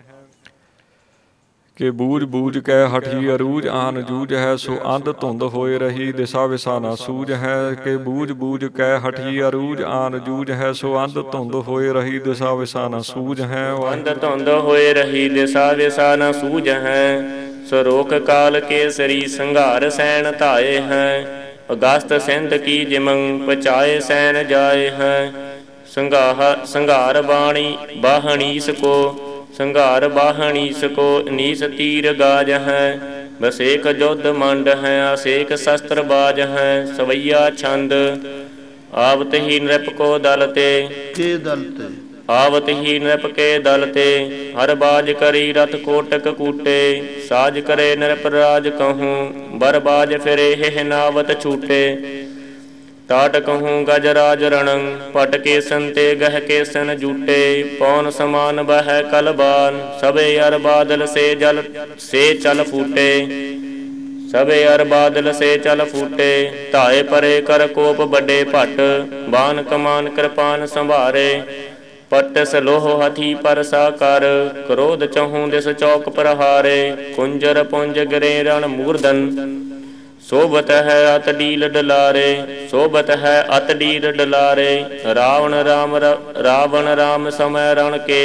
ਕਿ ਬੂਝ ਬੂਝ ਕੈ ਹਠੀ ਅਰੂਜ ਆਨ ਜੂਝ ਹੈ ਸੋ ਅੰਧ ਧੁੰਦ ਹੋਏ ਰਹੀ ਦਿਸਾ ਵਿਸਾ ਨਾ ਸੂਝ ਹੈ ਕਿ ਬੂਝ ਬੂਝ ਕੈ ਹਠੀ ਅਰੂਜ ਆਨ ਜੂਝ ਹੈ ਸੋ ਅੰਧ ਧੁੰਦ ਹੋਏ ਰਹੀ ਦਿਸਾ ਵਿਸਾ ਨਾ ਸੂਝ ਹੈ ਅੰਧ ਧੁੰਦ ਹੋਏ ਰਹੀ ਦਿਸਾ ਵਿਸਾ ਨਾ ਸੂਝ ਹੈ ਸਰੋਕ ਕਾਲ ਕੇਸਰੀ ਸੰਘਾਰ ਸੈਨ ਧਾਏ ਹੈ ਅਗਸਤ ਸਿੰਧ ਕੀ ਜਿਮੰ ਪਚਾਏ ਸੈਨ ਜਾਏ ਹੈ ਸੰਘਾਹ ਸੰਘਾਰ ਬਾਣੀ ਬਾਹਣੀ ਸਕੋ ਸੰਘਾਰ ਬਾਹਣੀ ਸਕੋ ਨੀਸ ਤੀਰ ਗਾਜ ਹੈ ਬਸੇਕ ਜੁਧ ਮੰਡ ਹੈ ਅਸੇਕ ਸ਼ਸਤਰ ਬਾਜ ਹੈ ਸਵਈਆ ਛੰਦ ਆਵਤ ਹੀ ਨ੍ਰਿਪ ਕੋ ਦਲ ਤੇ ਕੇ ਦਲ ਤੇ ਆਵਤ ਹੀ ਨ੍ਰਿਪ ਕੇ ਦਲ ਤੇ ਹਰ ਬਾਜ ਕਰੀ ਰਥ ਕੋਟਕ ਕੂਟੇ ਸਾਜ ਕਰੇ ਨ੍ਰਿਪ ਰਾਜ ਕਹੂੰ ਬਰ ਬਾਜ ਫਿਰੇ ਹਿ ਨਾਵਤ ਛੂਟੇ ਟਾਟ ਕਹੂੰ ਗਜ ਰਾਜ ਰਣੰ ਪਟ ਕੇ ਸੰਤੇ ਗਹਿ ਕੇ ਸਨ ਜੂਟੇ ਪੌਨ ਸਮਾਨ ਬਹਿ ਕਲਬਾਨ ਸਭੇ ਅਰ ਬਾਦਲ ਸੇ ਜਲ ਸੇ ਚਲ ਫੂਟੇ ਸਭੇ ਅਰ ਬਾਦਲ ਸੇ ਚਲ ਫੂਟੇ ਧਾਏ ਪਰੇ ਕਰ ਕੋਪ ਵੱਡੇ ਭਟ ਬਾਨ ਕਮਾਨ ਕਿਰਪਾਨ ਸੰਭਾਰੇ ਪਟਸ ਲੋਹ ਹਥੀ ਪਰਸਾ ਕਰ, ਕ੍ਰੋਧ ਚਹੂੰ ਦਿਸ ਚੌਕ ਪ੍ਰਹਾਰੇ। ਕੁੰਜਰ ਪੁੰਜ ਗਰੇ ਰਣ ਮੂਰਧਨ, ਸੋਭਤ ਹੈ ਅਤ ਡੀਲ ਡਲਾਰੇ। ਸੋਭਤ ਹੈ ਅਤ ਡੀਲ ਡਲਾਰੇ। ਰਾਵਣ ਰਾਮ ਰਾਵਣ ਰਾਮ ਸਮੈ ਰਣ ਕੇ,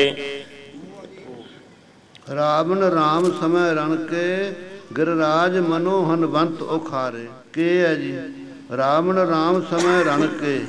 ਰਾਵਣ ਰਾਮ ਸਮੈ ਰਣ ਕੇ, ਗਿਰਰਾਜ ਮਨੋ ਹਨਵੰਤ ਉਖਾਰੇ। ਕੇ ਹੈ ਜੀ, ਰਾਵਣ ਰਾਮ ਸਮੈ ਰਣ ਕੇ।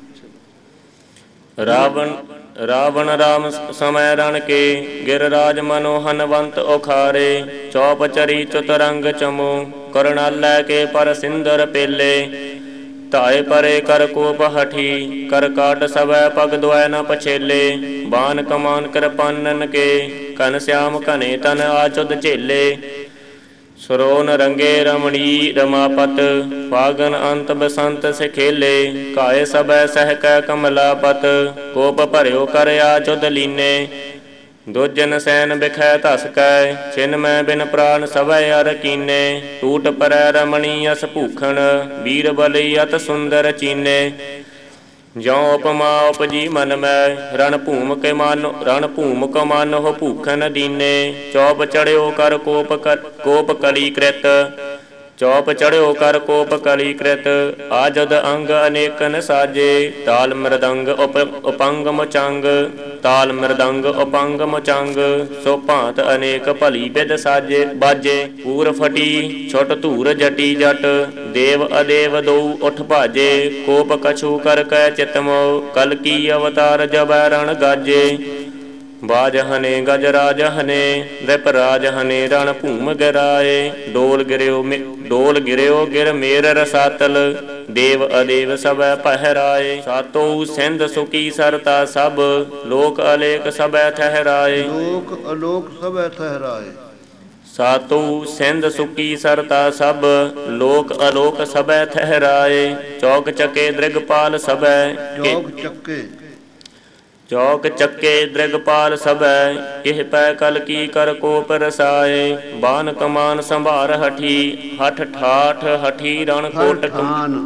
ਰਾਵਣ ਰਾਵਣ ਰਾਮ ਸਮੈ ਰਣ ਕੇ, ਗਿਰਰਾਜ ਮਨੋ ਹਨਵੰਤ ਉਖਾਰੇ। ਚੌਪ ਚਰੀ ਚਤੁਰੰਗ ਚਮੋ, ਕਰਨਾਲੈ ਕੇ ਪਰ ਸਿੰਦਰ ਪੇਲੇ। ਧਾਏ ਪਰੇ ਕਰ ਕੋਪ ਹਠੀ, ਕਰ ਕਾਟ ਸਵੈ ਪਗ ਦੁਐ ਨ ਪਛੇਲੇ। ਬਾਨ ਕਮਾਨ ਕਿਰਪਾਨਨ ਕੇ, ਘਨ ਸਿਆਮ ਘਨੇ ਤਨ ਆਚੁਦ ਝੇਲੇ। ਸਰੋਨ ਰੰਗੇ ਰਮਣੀ ਰਮਾਪਤ, ਫਾਗਨ ਅੰਤ ਬਸੰਤ ਸਿਖੇਲੇ। ਕਾਏ ਸਭੈ ਸਹਿ ਕੈ ਕਮਲਾਪਤ, ਕੋਪ ਭਰਿਓ ਕਰ ਆਚੁਦ ਲੀਨੇ। ਦੁਜਨ ਸੈਨ ਬਿਖੈ ਧਸ ਕੈ, ਛਿਨ ਮੈਂ ਬਿਨ ਪ੍ਰਾਨ ਸਭੈ ਅਰ ਕੀਨੇ। ਟੂਟ ਪਰੈ ਰਮਣੀ ਅਸ ਭੂਖਣ, ਵੀਰ ਬਲੀ ਅਤ ਸੁੰਦਰ ਚੀਨੇ। ਜਿਉ ਉਪਮਾ ਉਪਜੀ ਮਨ ਮੈਂ, ਰਣ ਭੂਮ ਕੇ ਮਾਨੋ ਰਣ ਭੂਮ ਕੋ ਮਾਨੋ ਭੂਖਨ ਦੀਨੇ। ਚੌਪ ਚੜਿਓ ਕਰ ਕੋਪ ਕੋਪ ਕਲੀ ਕ੍ਰਿਤ, ਚੌਪ ਚੜਿਓ ਕਰ ਕੋਪ ਕਲੀ ਕ੍ਰਿਤ। ਆਜਦ ਅੰਗ ਅਨੇਕਨ ਸਾਜੇ, ਤਾਲ ਮ੍ਰਦੰਗ ਉਪ ਉਪੰਗ ਮੁਚੰਗ। ਤਾਲ ਮ੍ਰਦੰਗ ਉਪੰਗ ਮੁਚੰਗ, ਸੋ ਭਾਂਤ ਅਨੇਕ ਭਲੀ ਬਿਦ ਸਾਜੇ ਬਾਜੇ। ਪੂਰ ਫਟੀ ਛੁਟ ਧੂਰ ਜਟੀ ਜਟ, ਦੇਵ ਅਦੇਵ ਦਊ ਉਠ ਭਾਜੇ। ਕੋਪ ਕਛੂ ਕਰ ਕੈ ਚਿਤ ਮੋ, ਕਲ ਕੀ ਅਵਤਾਰ ਜਬੈ ਰਣ ਗਾਜੇ। ਬਾਜ ਹਨੇ ਗਜ ਰਾਜ ਹਨੇ, ਦ੍ਰਿਪ ਰਾਜ ਹਨੇ ਰਣ ਭੂਮ ਗਿਰਾਏ। ਡੋਲ ਗਿਰਿਓ ਡੋਲ ਗਿਰਿਓ ਗਿਰ ਮੇਰ ਰਸਾਤਲ, ਦੇਵ ਅਦੇਵ ਸਭੈ ਪਹਿਰਾਏ। ਸਾਤੋ ਸਿੰਧ ਸੁਕੀ ਸਰਤਾ ਸਭ, ਲੋਕ ਅਲੇਕ ਸਭੈ ਠਹਿਰਾਏ। ਲੋਕ ਅਲੋਕ ਸਭੈ ਠਹਿਰਾਏ। ਸਾਤੂ ਸਿੰਧ ਸੁਕੀ ਸਰਤਾ ਸਭ, ਲੋਕ ਅਲੋਕ ਸਭੈ ਠਹਿਰਾਏ। ਚੌਕ ਚੱਕੇ ਦ੍ਰਿਗਪਾਲ ਸਭੈ, ਚੌਕ ਚੱਕੇ ਚੌਕ ਚੱਕੇ ਦ੍ਰਿਗਪਾਲ ਸਭੈ, ਕਿਹ ਪੈ ਕਲ ਕੀ ਕਰ ਕੋਪ ਰਸਾਏ। ਬਾਨ ਕਮਾਨ ਸੰਭਾਰ ਹਠੀ, ਹਠ ਠਾਠ ਹਠੀ ਰਣ ਕੋਟ ਠਾਨ।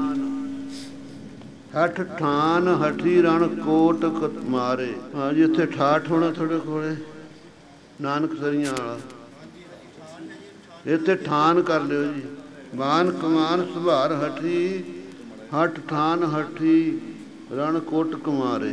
ਹਠ ਠਾਨ ਹਠੀ ਰਣ ਕੋਟ ਮਾਰੇ। ਹਾਂ ਜੀ, ਇੱਥੇ ਠਾਠ ਹੋਣਾ ਤੁਹਾਡੇ ਕੋਲੇ, ਨਾਨਕ ਸਰੀਆਂ ਵਾਲਾ। ਇੱਥੇ ਠਾਨ ਕਰ ਲਿਓ ਜੀ। ਬਾਨ ਕਮਾਨ ਸੰਭਾਰ ਹਠੀ, ਹਠ ਠਾਨ ਹਠੀ ਰਣ ਕੋਟ ਕੁਮਾਰੇ।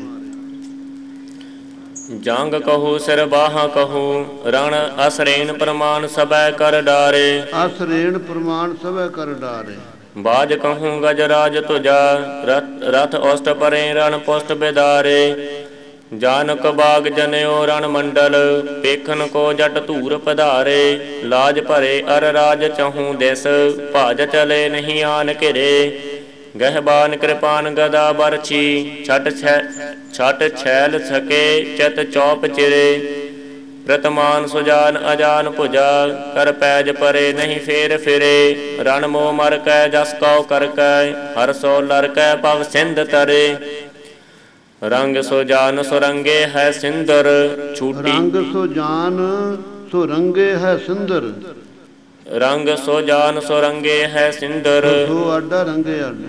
ਜੰਗ ਕਹੂ ਸਿਰ ਬਾਹਾਂ ਕਹੂ, ਰਣ ਅਸਰੇਨ ਪ੍ਰਮਾਨ ਸਭੈ ਕਰ ਡਾਰੇ। ਅਸਰੇਨ ਪ੍ਰਮਾਨ ਸਭੈ ਕਰ ਡਾਰੇ। ਬਾਜ ਕਹੂੰ ਗਜ ਰਾਜ ਤੁਜਾ, ਰਥ ਉਸਟ ਪਰੇ ਰਣ ਪੁਸ਼ਟ ਬਿਦਾਰੇ। ਜਾਨਕ ਬਾਗ ਜਨਿਓ ਰਣ ਮੰਡਲ, ਪੇਖਨ ਕੋ ਜਟ ਧੂਰ ਪਧਾਰੇ। ਲਾਜ ਭਰੇ ਅਰ ਰਾਜ ਚਹੂੰ ਦਿਸ, ਭਾਜ ਚਲੇ ਨਹੀਂ ਆਨ ਘਿਰੇ। ਗਹਿਬਾਨ ਕਿਰਪਾਨ ਗਦਾ ਬਰਛੀ, ਛਟ ਛੈ ਛਟ ਛੈਲ ਸਕੇ ਚਿਤ ਚੌਪ ਚਿਰੇ। ਪ੍ਰਤਮਾਨ ਸੁਜਾਨ ਅਜਾਨ ਭੁਜਾ, ਕਰ ਪੈਜ ਪਰੇ ਨਹੀਂ ਫੇਰ ਫਿਰੇ। ਰਣ ਮੋ ਮਰ ਕੈ ਜਸ ਕਉ ਕਰ ਕੈ, ਹਰ ਸੋ ਲਰ ਕੈ ਪਵ ਸਿੰਧ ਤਰੇ। ਰੰਗ ਸੋ ਜਾਨ ਸੁਰੰਗੇ ਹੈ ਸਿੰਦਰ, ਛੂਟੀ ਰੰਗ ਸੋ ਜਾਨ ਸੁਰੰਗੇ ਹੈ ਸਿੰਦਰ। ਰੰਗ ਸੋ ਜਾਨ ਸੁਰੰਗੇ ਹੈ ਸਿੰਦਰ, ਸੋ ਆਡਾ ਰੰਗੇ ਆਡੇ।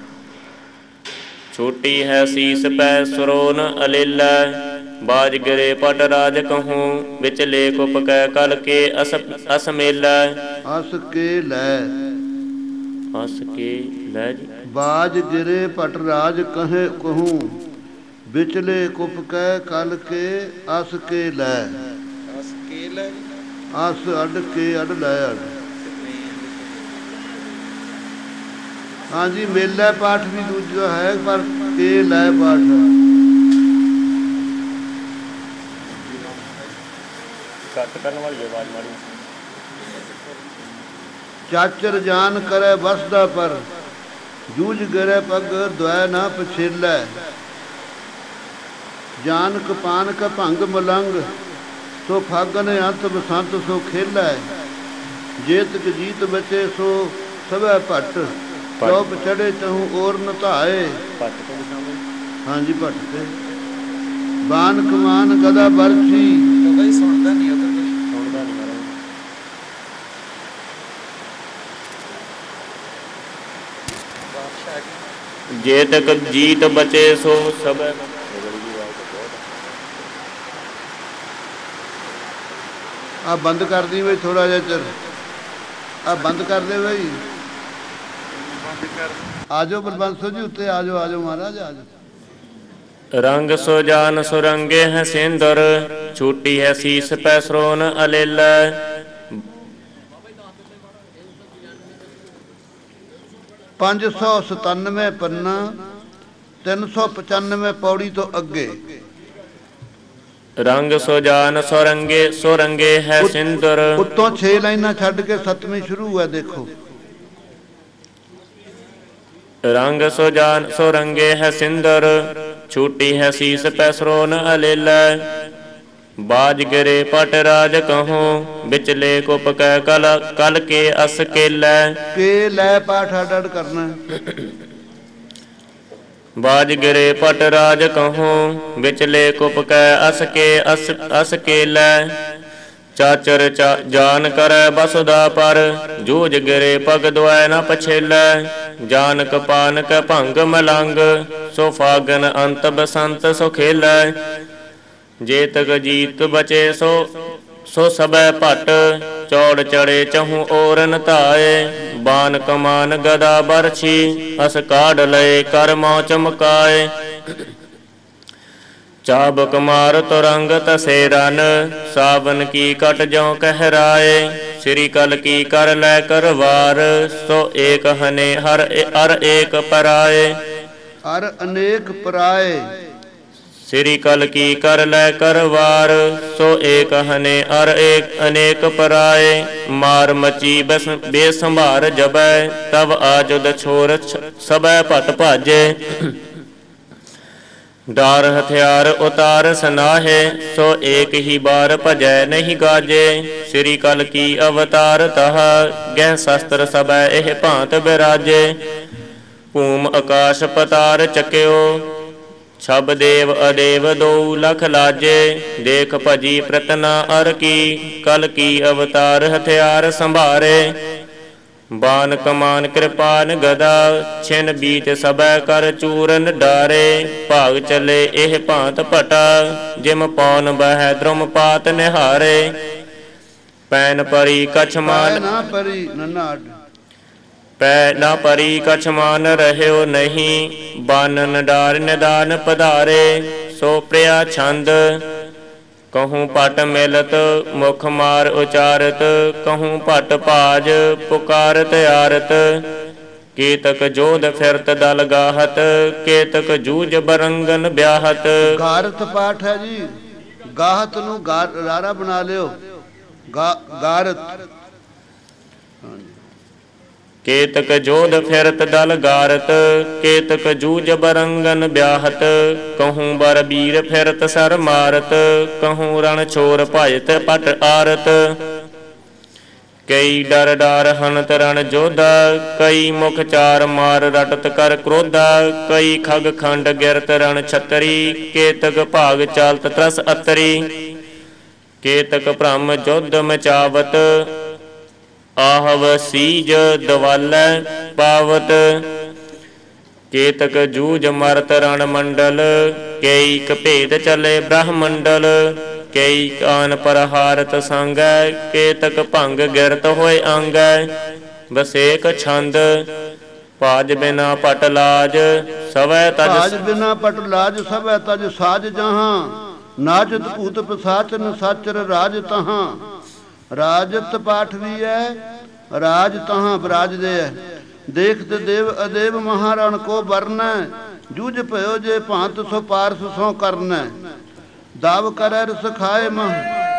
ਛੋਟੀ ਹੈ ਸੀਸ ਪੈ ਸਰੋਨ ਅਲੇਲਾ, ਬਾਜ ਗਿਰੇ ਪਟ ਰਾਜ ਕਹੂੰ। ਵਿੱਚ ਲੇ ਕੁਪ ਕੈ ਕਲ ਕੇ ਅਸ ਅਸ ਮੇਲਾ। ਅਸ ਕੇ ਲੈ ਅਸ ਕੇ ਲੈ ਜੀ। ਬਾਜ ਗਿਰੇ ਪਟ ਰਾਜ ਕਹੇ ਕਹੂੰ, ਵਿਚਲੇ ਕੁਪ ਕੈ ਕਲ ਕੇ ਅਸ ਕੇ ਲੈ। ਅਸ ਕੇ ਲੈ, ਅਸ ਅੱਡ ਕੇ ਅੱਡ ਲੈ ਅੱਡ। ਹਾਂਜੀ, ਮੇਲਾ ਪਾਠ ਵੀ ਦੂਜਾ ਹੈ, ਪਰ ਕੇ ਲੈ ਪਾਠ ਕੱਟ ਕਰਨ ਵਾਲੀ ਆਵਾਜ਼ ਮਾਰੀ। ਚਾਚਰ ਜਾਨ ਕਰੇ ਵਸਦਾ ਪਰ, ਜੂਝ ਗਰੇ ਪਗ ਦੁਐ ਨਾ ਪਛੇਲੈ। ਜਾਨ ਕਪਾਨ ਕ ਭੰਗ ਮਲੰਗ, ਸੋ ਫਾਗਨ ਅੰਤ ਬਸੰਤ ਸੋ ਖੇਲੈ। ਜੇਤਕ ਜੀਤ ਬਚੇ ਸੋ ਸਭੈ ਭੱਟ, ਚੌਪ ਚੜੇ ਚਹੂੰ ਔਰ ਨ ਧਾਏ। ਹਾਂਜੀ, ਭੱਟ ਤੇ ਬਾਨ ਕਮਾਨ ਗਦਾ ਬਰਛੀ। ਕਈ ਸੁਣਦਾ ਨਹੀਂ ਉਧਰ ਕੁਝ ਸੁਣਦਾ ਨਹੀਂ ਮਾਰਾ। ਬਾਦਸ਼ਾਹ ਜੇਤਕ ਜੀਤ ਬਚੇ ਸੋ ਸਭੈ। ਆ ਬੰਦ ਕਰ ਦੀ ਬਈ ਥੋੜਾ ਜਿਹਾ ਚਿਰ, ਆ ਬੰਦ ਕਰ ਦੇ ਬਈ। ਬੰਦ ਕਰ। ਆ ਜਾਓ ਬਲਵੰਤ ਜੀ ਉੱਤੇ ਆ ਜਾਓ, ਆ ਜਾਓ ਮਹਾਰਾਜ ਆ ਜਾਓ। ਰੰਗ ਸੋ ਜਾਨ ਸੁਰੰਗੇ ਹੈ ਸਿੰਦਰ, ਛੂਟੀ ਹੈ ਸੀਸ ਪੈ ਸਰੋਨ ਅਲੇਲਾ। ਪੰਜ ਸੌ ਸਤਾਨਵੇਂ ਪੰਨਾ, ਤਿੰਨ ਸੌ ਪਚਾਨਵੇਂ ਪੌੜੀ ਤੋਂ ਅੱਗੇ। ਰੰਗ ਸੋ ਜਾਨ ਸੁਰੰਗੇ ਸੁਰੰਗੇ ਹੈ ਸਿੰਦਰ। ਉੱਤੋਂ ਛੇ ਲਾਈਨਾਂ ਛੱਡ ਕੇ ਸੱਤਵੀਂ ਸ਼ੁਰੂ ਹੈ, ਦੇਖੋ। ਰੰਗ ਸੋ ਜਾਨ ਸੁਰੰਗੇ ਹੈ ਸਿੰਦਰ, ਛੂਟੀ ਹੈ ਸੀਸ ਪੈ ਸਰੋਨ ਅਲੇਲਾ। ਬਾਜ ਗਿਰੇ ਪਟ ਰਾਜ ਕਹੂੰ, ਵਿਚਲੇ ਕੁਪ ਕੈ ਕਲ ਕਲ ਕੇ ਅਸ ਕੇਲਾ। ਕੇ ਲੈ ਪਾਠ ਅੱਡ ਅੱਡ ਕਰਨਾ। ਬਾਜ ਗਿਰੇ ਪਟ ਰਾਜ ਕਹੂੰ, ਵਿਚਲੇ ਕੁਪ ਕੈ ਅਸ ਕੇ ਅਸ ਅਸ ਕੇਲਾ। ਚਾਚਰ ਚਾ ਜਾਨ ਕਰੈ ਬਸੁਦਾ ਪਰ, ਜੂਝ ਗਿਰੇ ਪਗ ਦੁਐ ਨ ਪਛੇਲਾ। ਜਾਨਕ ਪਾਨਕ ਭੰਗ ਮਲੰਗ, ਸੋ ਫਾਗਨ ਅੰਤ ਬਸੰਤ ਸੋ ਖੇਲਾ। ਜੇਤਕ ਜੀਤ ਬਚੇ ਸੋ ਸੋ ਸਬੈ ਭਟ, ਚੌੜ ਚੜੇ ਚਹੂ ਔਰਨ ਧਾਏ। ਬਾਨ ਕਮਾਨ ਗਦਾ ਬਰਛੀ, ਅਸ ਕਾਢ ਲਏ ਕਰਮੋ ਚਮਕਾਏ। ਚਾਬਕ ਮਾਰ ਤੁਰੰਗ ਤਸੇ ਰਨ, ਸਾਵਨ ਕੀ ਕਟ ਜਉ ਕਹਿਰਾਏ। ਸ੍ਰੀ ਕਲ ਕੀ ਕਰ ਲੈ ਕਰਵਾਰ, ਸੋ ਏਕ ਹਨੇ ਹਰ ਅਰ ਏਕ ਪਰਾਏ। ਅਰ ਅਨੇਕ ਪਰਾਏ। ਸ੍ਰੀ ਕਲ ਕੀ ਕਰ ਲੈ ਕਰਵਾਰ, ਸੋ ਏਕ ਹਨੇ ਅਰ ਏਕ ਅਨੇਕ ਪਰਾਏ। ਮਾਰ ਮਚੀ ਬਸ ਬੇਸੰਭਾਰ ਜਬੈ, ਤਬ ਆਜੁਦ ਛੋਰ ਸਬੈ ਭਟ ਭਾਜੇ। ਡਾਰ ਹਥਿਆਰ ਉਤਾਰ ਸਨਾਹੇ, ਸੋ ਏਕ ਹੀ ਬਾਰ ਭਜੈ ਨਹੀਂ ਗਾਜੇ। ਸ੍ਰੀ ਕਲ ਕੀ ਅਵਤਾਰ ਤਹ, ਗਹਿ ਸ਼ਸਤਰ ਸਬੈ ਇਹ ਭਾਂਤ ਬਿਰਾਜੇ। ਭੂਮ ਆਕਾਸ਼ ਪਤਾਰ ਚੱਕਿਓ, ਛਬ ਦੇਵ ਅਦੇਵ ਦੋ ਲਖ ਲਾਜੇ। ਦੇਖ ਭਜੀ ਪ੍ਰਤਨਾ ਅਰ ਕੀ, ਕਲ ਕੀ ਅਵਤਾਰ ਹਥਿਆਰ ਸੰਭਾਰੇ। ਬਾਨ ਕਮਾਨ ਕਿਰਪਾਨ ਗਦਾ, ਛਿਨ ਬੀਤ ਸਬੈ ਕਰ ਚੂਰਨ ਡਾਰੇ। ਭਾਗ ਚਲੇ ਇਹ ਭਾਂਤ ਭਟਾ, ਜਿਮ ਪੌਨ ਬਹਿ ਦ੍ਰੁਮ ਪਾਤ ਨਿਹਾਰੇ। ਪੈਨ ਪਰੀ ਕਛ ਮਾਨ ਨਾ ਪਰੀ ਨੰਨਾ ਅੱਡ। ਪੈ ਨਾ ਪਰੀ ਕਛ ਮਾਨ ਰਹਿਓ ਨਹੀਂ, ਬਾਨਨ ਡਾਰ ਨਿਦਾਨ ਪਧਾਰੇ। ਸੋ ਪ੍ਰਿਆ ਛੰਦ ਕਹੂੰ ਪਟ ਮਿਲਤ, ਮੁਖ ਮਾਰ ਉਚਾਰਤ। ਕਹੂੰ ਪਟ ਭਾਜ ਪੁਕਾਰਤ ਆਰਤ। ਕੇਤਕ ਜੋਧ ਫਿਰਤ ਦਲ ਗਾਹਤ, ਕੇਤਕ ਜੂਝ ਬਰੰਗਨ ਬਿਆਹਤ। ਗਾਰਤ ਪਾਠ ਹੈ ਜੀ, ਗਾਹਤ ਨੂੰ ਰਾਰਾ ਬਣਾ ਲਿਓ, ਗਾਰਤ। ਕੇਤਕ ਜੋਧ ਫਿਰਤ ਦਲ ਗਾਰਤ, ਕੇਤਕ ਜੂਝ ਬਰੰਗਨ ਬਿਆਹਤ। ਕਹੂੰ ਬਰ ਬੀਰ ਫਿਰਤ ਸਰ ਮਾਰਤ, ਕਹੂੰ ਰਣ ਛੋਰ ਭਜਤ ਪਟ ਆਰਤ। ਕਈ ਡਰ ਡਾਰ ਹਨਤ ਰਣ ਜੋਧਾ, ਕਈ ਮੁਖ ਚਾਰ ਮਾਰ ਰਟਤ ਕਰ ਕ੍ਰੋਧਾ। ਕਈ ਖਗ ਖੰਡ ਗਿਰਤ ਰਣ ਛਤਰੀ, ਕੇਤਕ ਭਾਗ ਚਾਲਤ ਤਰਸ ਅਤਰੀ। ਕੇਤਕ ਭ੍ਰਮ ਜੁਧ ਮਚਾਵਤ, ਆਹਵ ਸੀਜ ਦਵਾਲੈ ਪਾਵਤ। ਕੇਤਕ ਜੂਝ ਮਰਤ ਰਣ ਮੰਡਲ, ਕਈ ਕਭੇਦ ਚਲੇ ਬ੍ਰਹਮੰਡਲ। ਕਈ ਕਾਨ ਪਰਹਾਰਤ ਸੰਗੈ, ਕੇਤਕ ਭੰਗ ਗਿਰਤ ਹੋਏ ਅੰਗੈ। ਬਸੇਕ ਛੰਦ ਭਾਜ ਬਿਨਾ ਪਟ ਲਾਜ, ਸਵੈ ਤਜ ਭਾਜ ਬਿਨਾ ਪਟ ਲਾਜ ਸਵੈ ਤਜ ਸਾਜ ਜਹਾਂ। ਨਾਜਤ ਭੂਤ ਪਸਾਚਨ ਸਾਚਰ ਰਾਜ ਤਹਾਂ। ਰਾਜਤ ਪਾਠ ਵੀ ਹੈ, ਰਾਜ ਤਹਾਂ ਬਰਾਜਦੇ ਹੈ। ਦੇਖਤ ਦੇਵ ਅਦੇਵ ਮਹਾਰਣ ਕੋ ਵਰਨੈ, ਜੂਝ ਭਇਓ ਜੇ ਭਾਂਤ ਸੋ ਪਾਰਸ ਸੋ ਕਰਨੈ। ਦਾਵ ਕਰੈ ਰਸ ਖਾਏ ਮਹ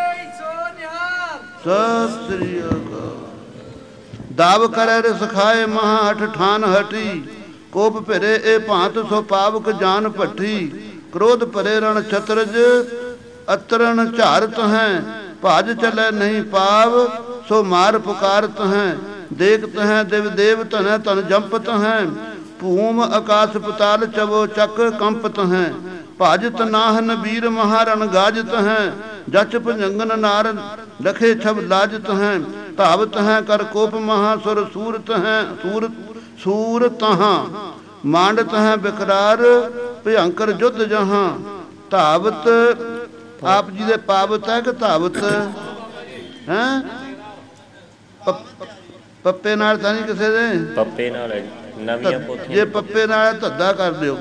ਸਤਿ ਸ੍ਰੀ ਅਕਾਲ। ਦਾਵ ਕਰੈ ਰਸ ਖਾਏ ਮਹਾ ਹਠ ਠਾਨ ਹਟੀ। ਕੋਪ ਭਰੇ ਇਹ ਭਾਂਤ ਸੋ ਪਾਵਕ ਜਾਨ ਭੱਠੀ। ਕ੍ਰੋਧ ਭਰੇ ਰਣ ਛਤਰਜ, ਅਤਰਨ ਝਾਰਤ ਹੈ। ਭਾਜ ਚਲੇ ਨਹੀਂ ਪਾਵ, ਸੋ ਮਾਰ ਪੁਕਾਰਤ ਹੈ। ਦੇਖਤ ਹੈ ਦਿਵ ਦੇਵ ਧਨ ਧਨ ਜੰਪਤ ਹੈ। ਭੂਮ ਆਕਾਸ਼ ਪਤਾਲ ਚਵੋ ਚੱਕ ਕੰਪਤ ਹੈ। ਭਾਜਤ ਨਾਹਨ ਵੀਰ ਮਹਾਰਨ ਗਾਜਤ ਹੈ। ਜਚ ਭੰਜੰਗਨ ਨਾਰ ਲਖੇ ਛਬ ਲਾਜਤ ਹੈ। ਧਾਵਤ ਹੈ ਕਰ ਕੋਪ ਮਹਾਸੁਰ ਸੂਰਤ ਹੈ। ਸੂਰਤ ਸੂਰ ਤਹਾਂ ਮਾਂਡਤ ਹੈ ਬਿਕਰਾਰ, ਭਯੰਕਰ ਜੁਧ ਜਹਾਂ। ਧਾਵਤ ਆਪ ਜੀ ਦੇ ਪਾਵਤ ਹੈ ਕਿ ਧਾਵਤ? ਹੈਂ ਪੱਪੇ ਨਾਲ ਤਾਂ ਨਹੀਂ ਕਿਸੇ ਦੇ, ਪੱਪੇ ਨਾਲ ਹੈ ਜੀ ਨਵੀਆਂ ਪੋਥੀਆਂ। ਜੇ ਪੱਪੇ ਨਾਲ ਧੱਦਾ ਕਰ ਦਿਓ।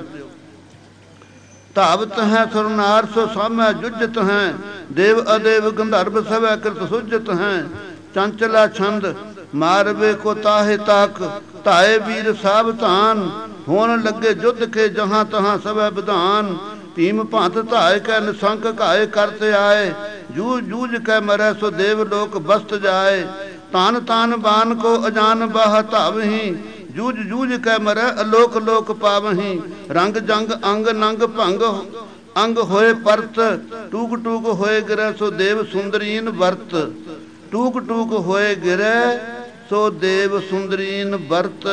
ਧਾਵਤ ਹੈ ਸੁਰਨਾਰ ਸੋ ਸਾਮੈ ਜੁਜਤ ਹੈ, ਦੇਵ ਅਦੇਵ ਗੰਧਰਵ ਸਭੈ ਕਿਰਤ ਸੁਜਤ ਹੈ। ਚੰਚਲਾ ਛੰਦ ਮਾਰਵੇ ਕੋ ਤਾਹੇ ਤਾਕ, ਧਾਏ ਵੀਰ ਸਾਵਧਾਨ, ਹੋਣ ਲੱਗੇ ਜੁੱਧ ਕੇ ਜਹਾਂ ਤਹਾਂ ਸਭੈ ਵਿਧਾਨ। ਭੀਮ ਭੰਤ ਧਾਏ ਕੈ ਨਿਸੰਕ ਘਾਏ ਕਰਤ ਆਏ, ਜੂਝ ਜੂਝ ਕੈ ਮਰੈ ਸੋ ਦੇਵ ਲੋਕ ਬਸਤ ਜਾਏ। ਤਾਨ ਤਾਨ ਬਾਨ ਕੋ ਅਜਾਨ ਬਾਹ ਧਾਵਹੀਂ, ਜੂਝ ਜੂਝ ਕੈ ਮਰੈ ਅਲੋਕ ਲੋਕ ਪਾਵਹੀਂ। ਰੰਗ ਜੰਗ ਅੰਗ ਨੰਗ ਭੰਗ ਅੰਗ ਹੋਏ ਪਰਤ, ਟੂਕ ਟੂਕ ਹੋਏ ਗਿਰੈ ਸੋ ਦੇਵ ਸੁੰਦਰੀਨ ਵਰਤ। ਟੂਕ ਟੂਕ ਹੋਏ ਗਿਰੈ ਸੋ ਦੇਵ ਸੁੰਦਰੀਨ ਵਰਤ।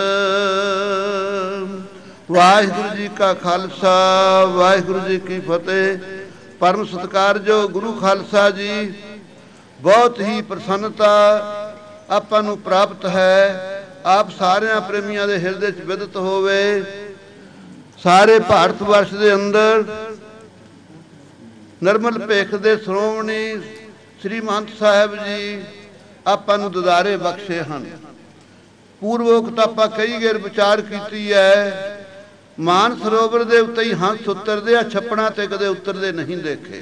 ਵਾਹਿਗੁਰੂ ਜੀ ਕਾ ਖਾਲਸਾ, ਵਾਹਿਗੁਰੂ ਜੀ ਕੀ ਫਤਿਹ। ਪਰਮ ਸਤਿਕਾਰਯੋਗ ਗੁਰੂ ਖਾਲਸਾ ਜੀ, ਬਹੁਤ ਹੀ ਪ੍ਰਸੰਨਤਾ ਆਪਾਂ ਨੂੰ ਪ੍ਰਾਪਤ ਹੈ। ਆਪ ਸਾਰਿਆਂ ਪ੍ਰੇਮੀਆਂ ਦੇ ਹਿਰਦੇ 'ਚ ਵਿਦਿਤ ਹੋਵੇ। ਸਾਰੇ ਭਾਰਤ ਵਰਸ਼ ਦੇ ਅੰਦਰ ਨਿਰਮਲ ਭੇਖ ਦੇ ਸ਼੍ਰੋਮਣੀ ਸ੍ਰੀ ਮਹੰਤ ਸਾਹਿਬ ਜੀ ਆਪਾਂ ਨੂੰ ਦਿਦਾਰੇ ਬਖਸ਼ੇ ਹਨ। ਪੂਰਵੋਕਤ ਆਪਾਂ ਕਈ ਗੇਰ ਵਿਚਾਰ ਕੀਤੀ ਹੈ। ਮਾਨ ਸਰੋਵਰ ਦੇ ਉੱਤੇ ਹੀ ਹੰਸ ਉਤਰਦੇ ਆ, ਛੱਪੜਾਂ ਤੇ ਕਦੇ ਉਤਰਦੇ ਨਹੀਂ ਦੇਖੇ।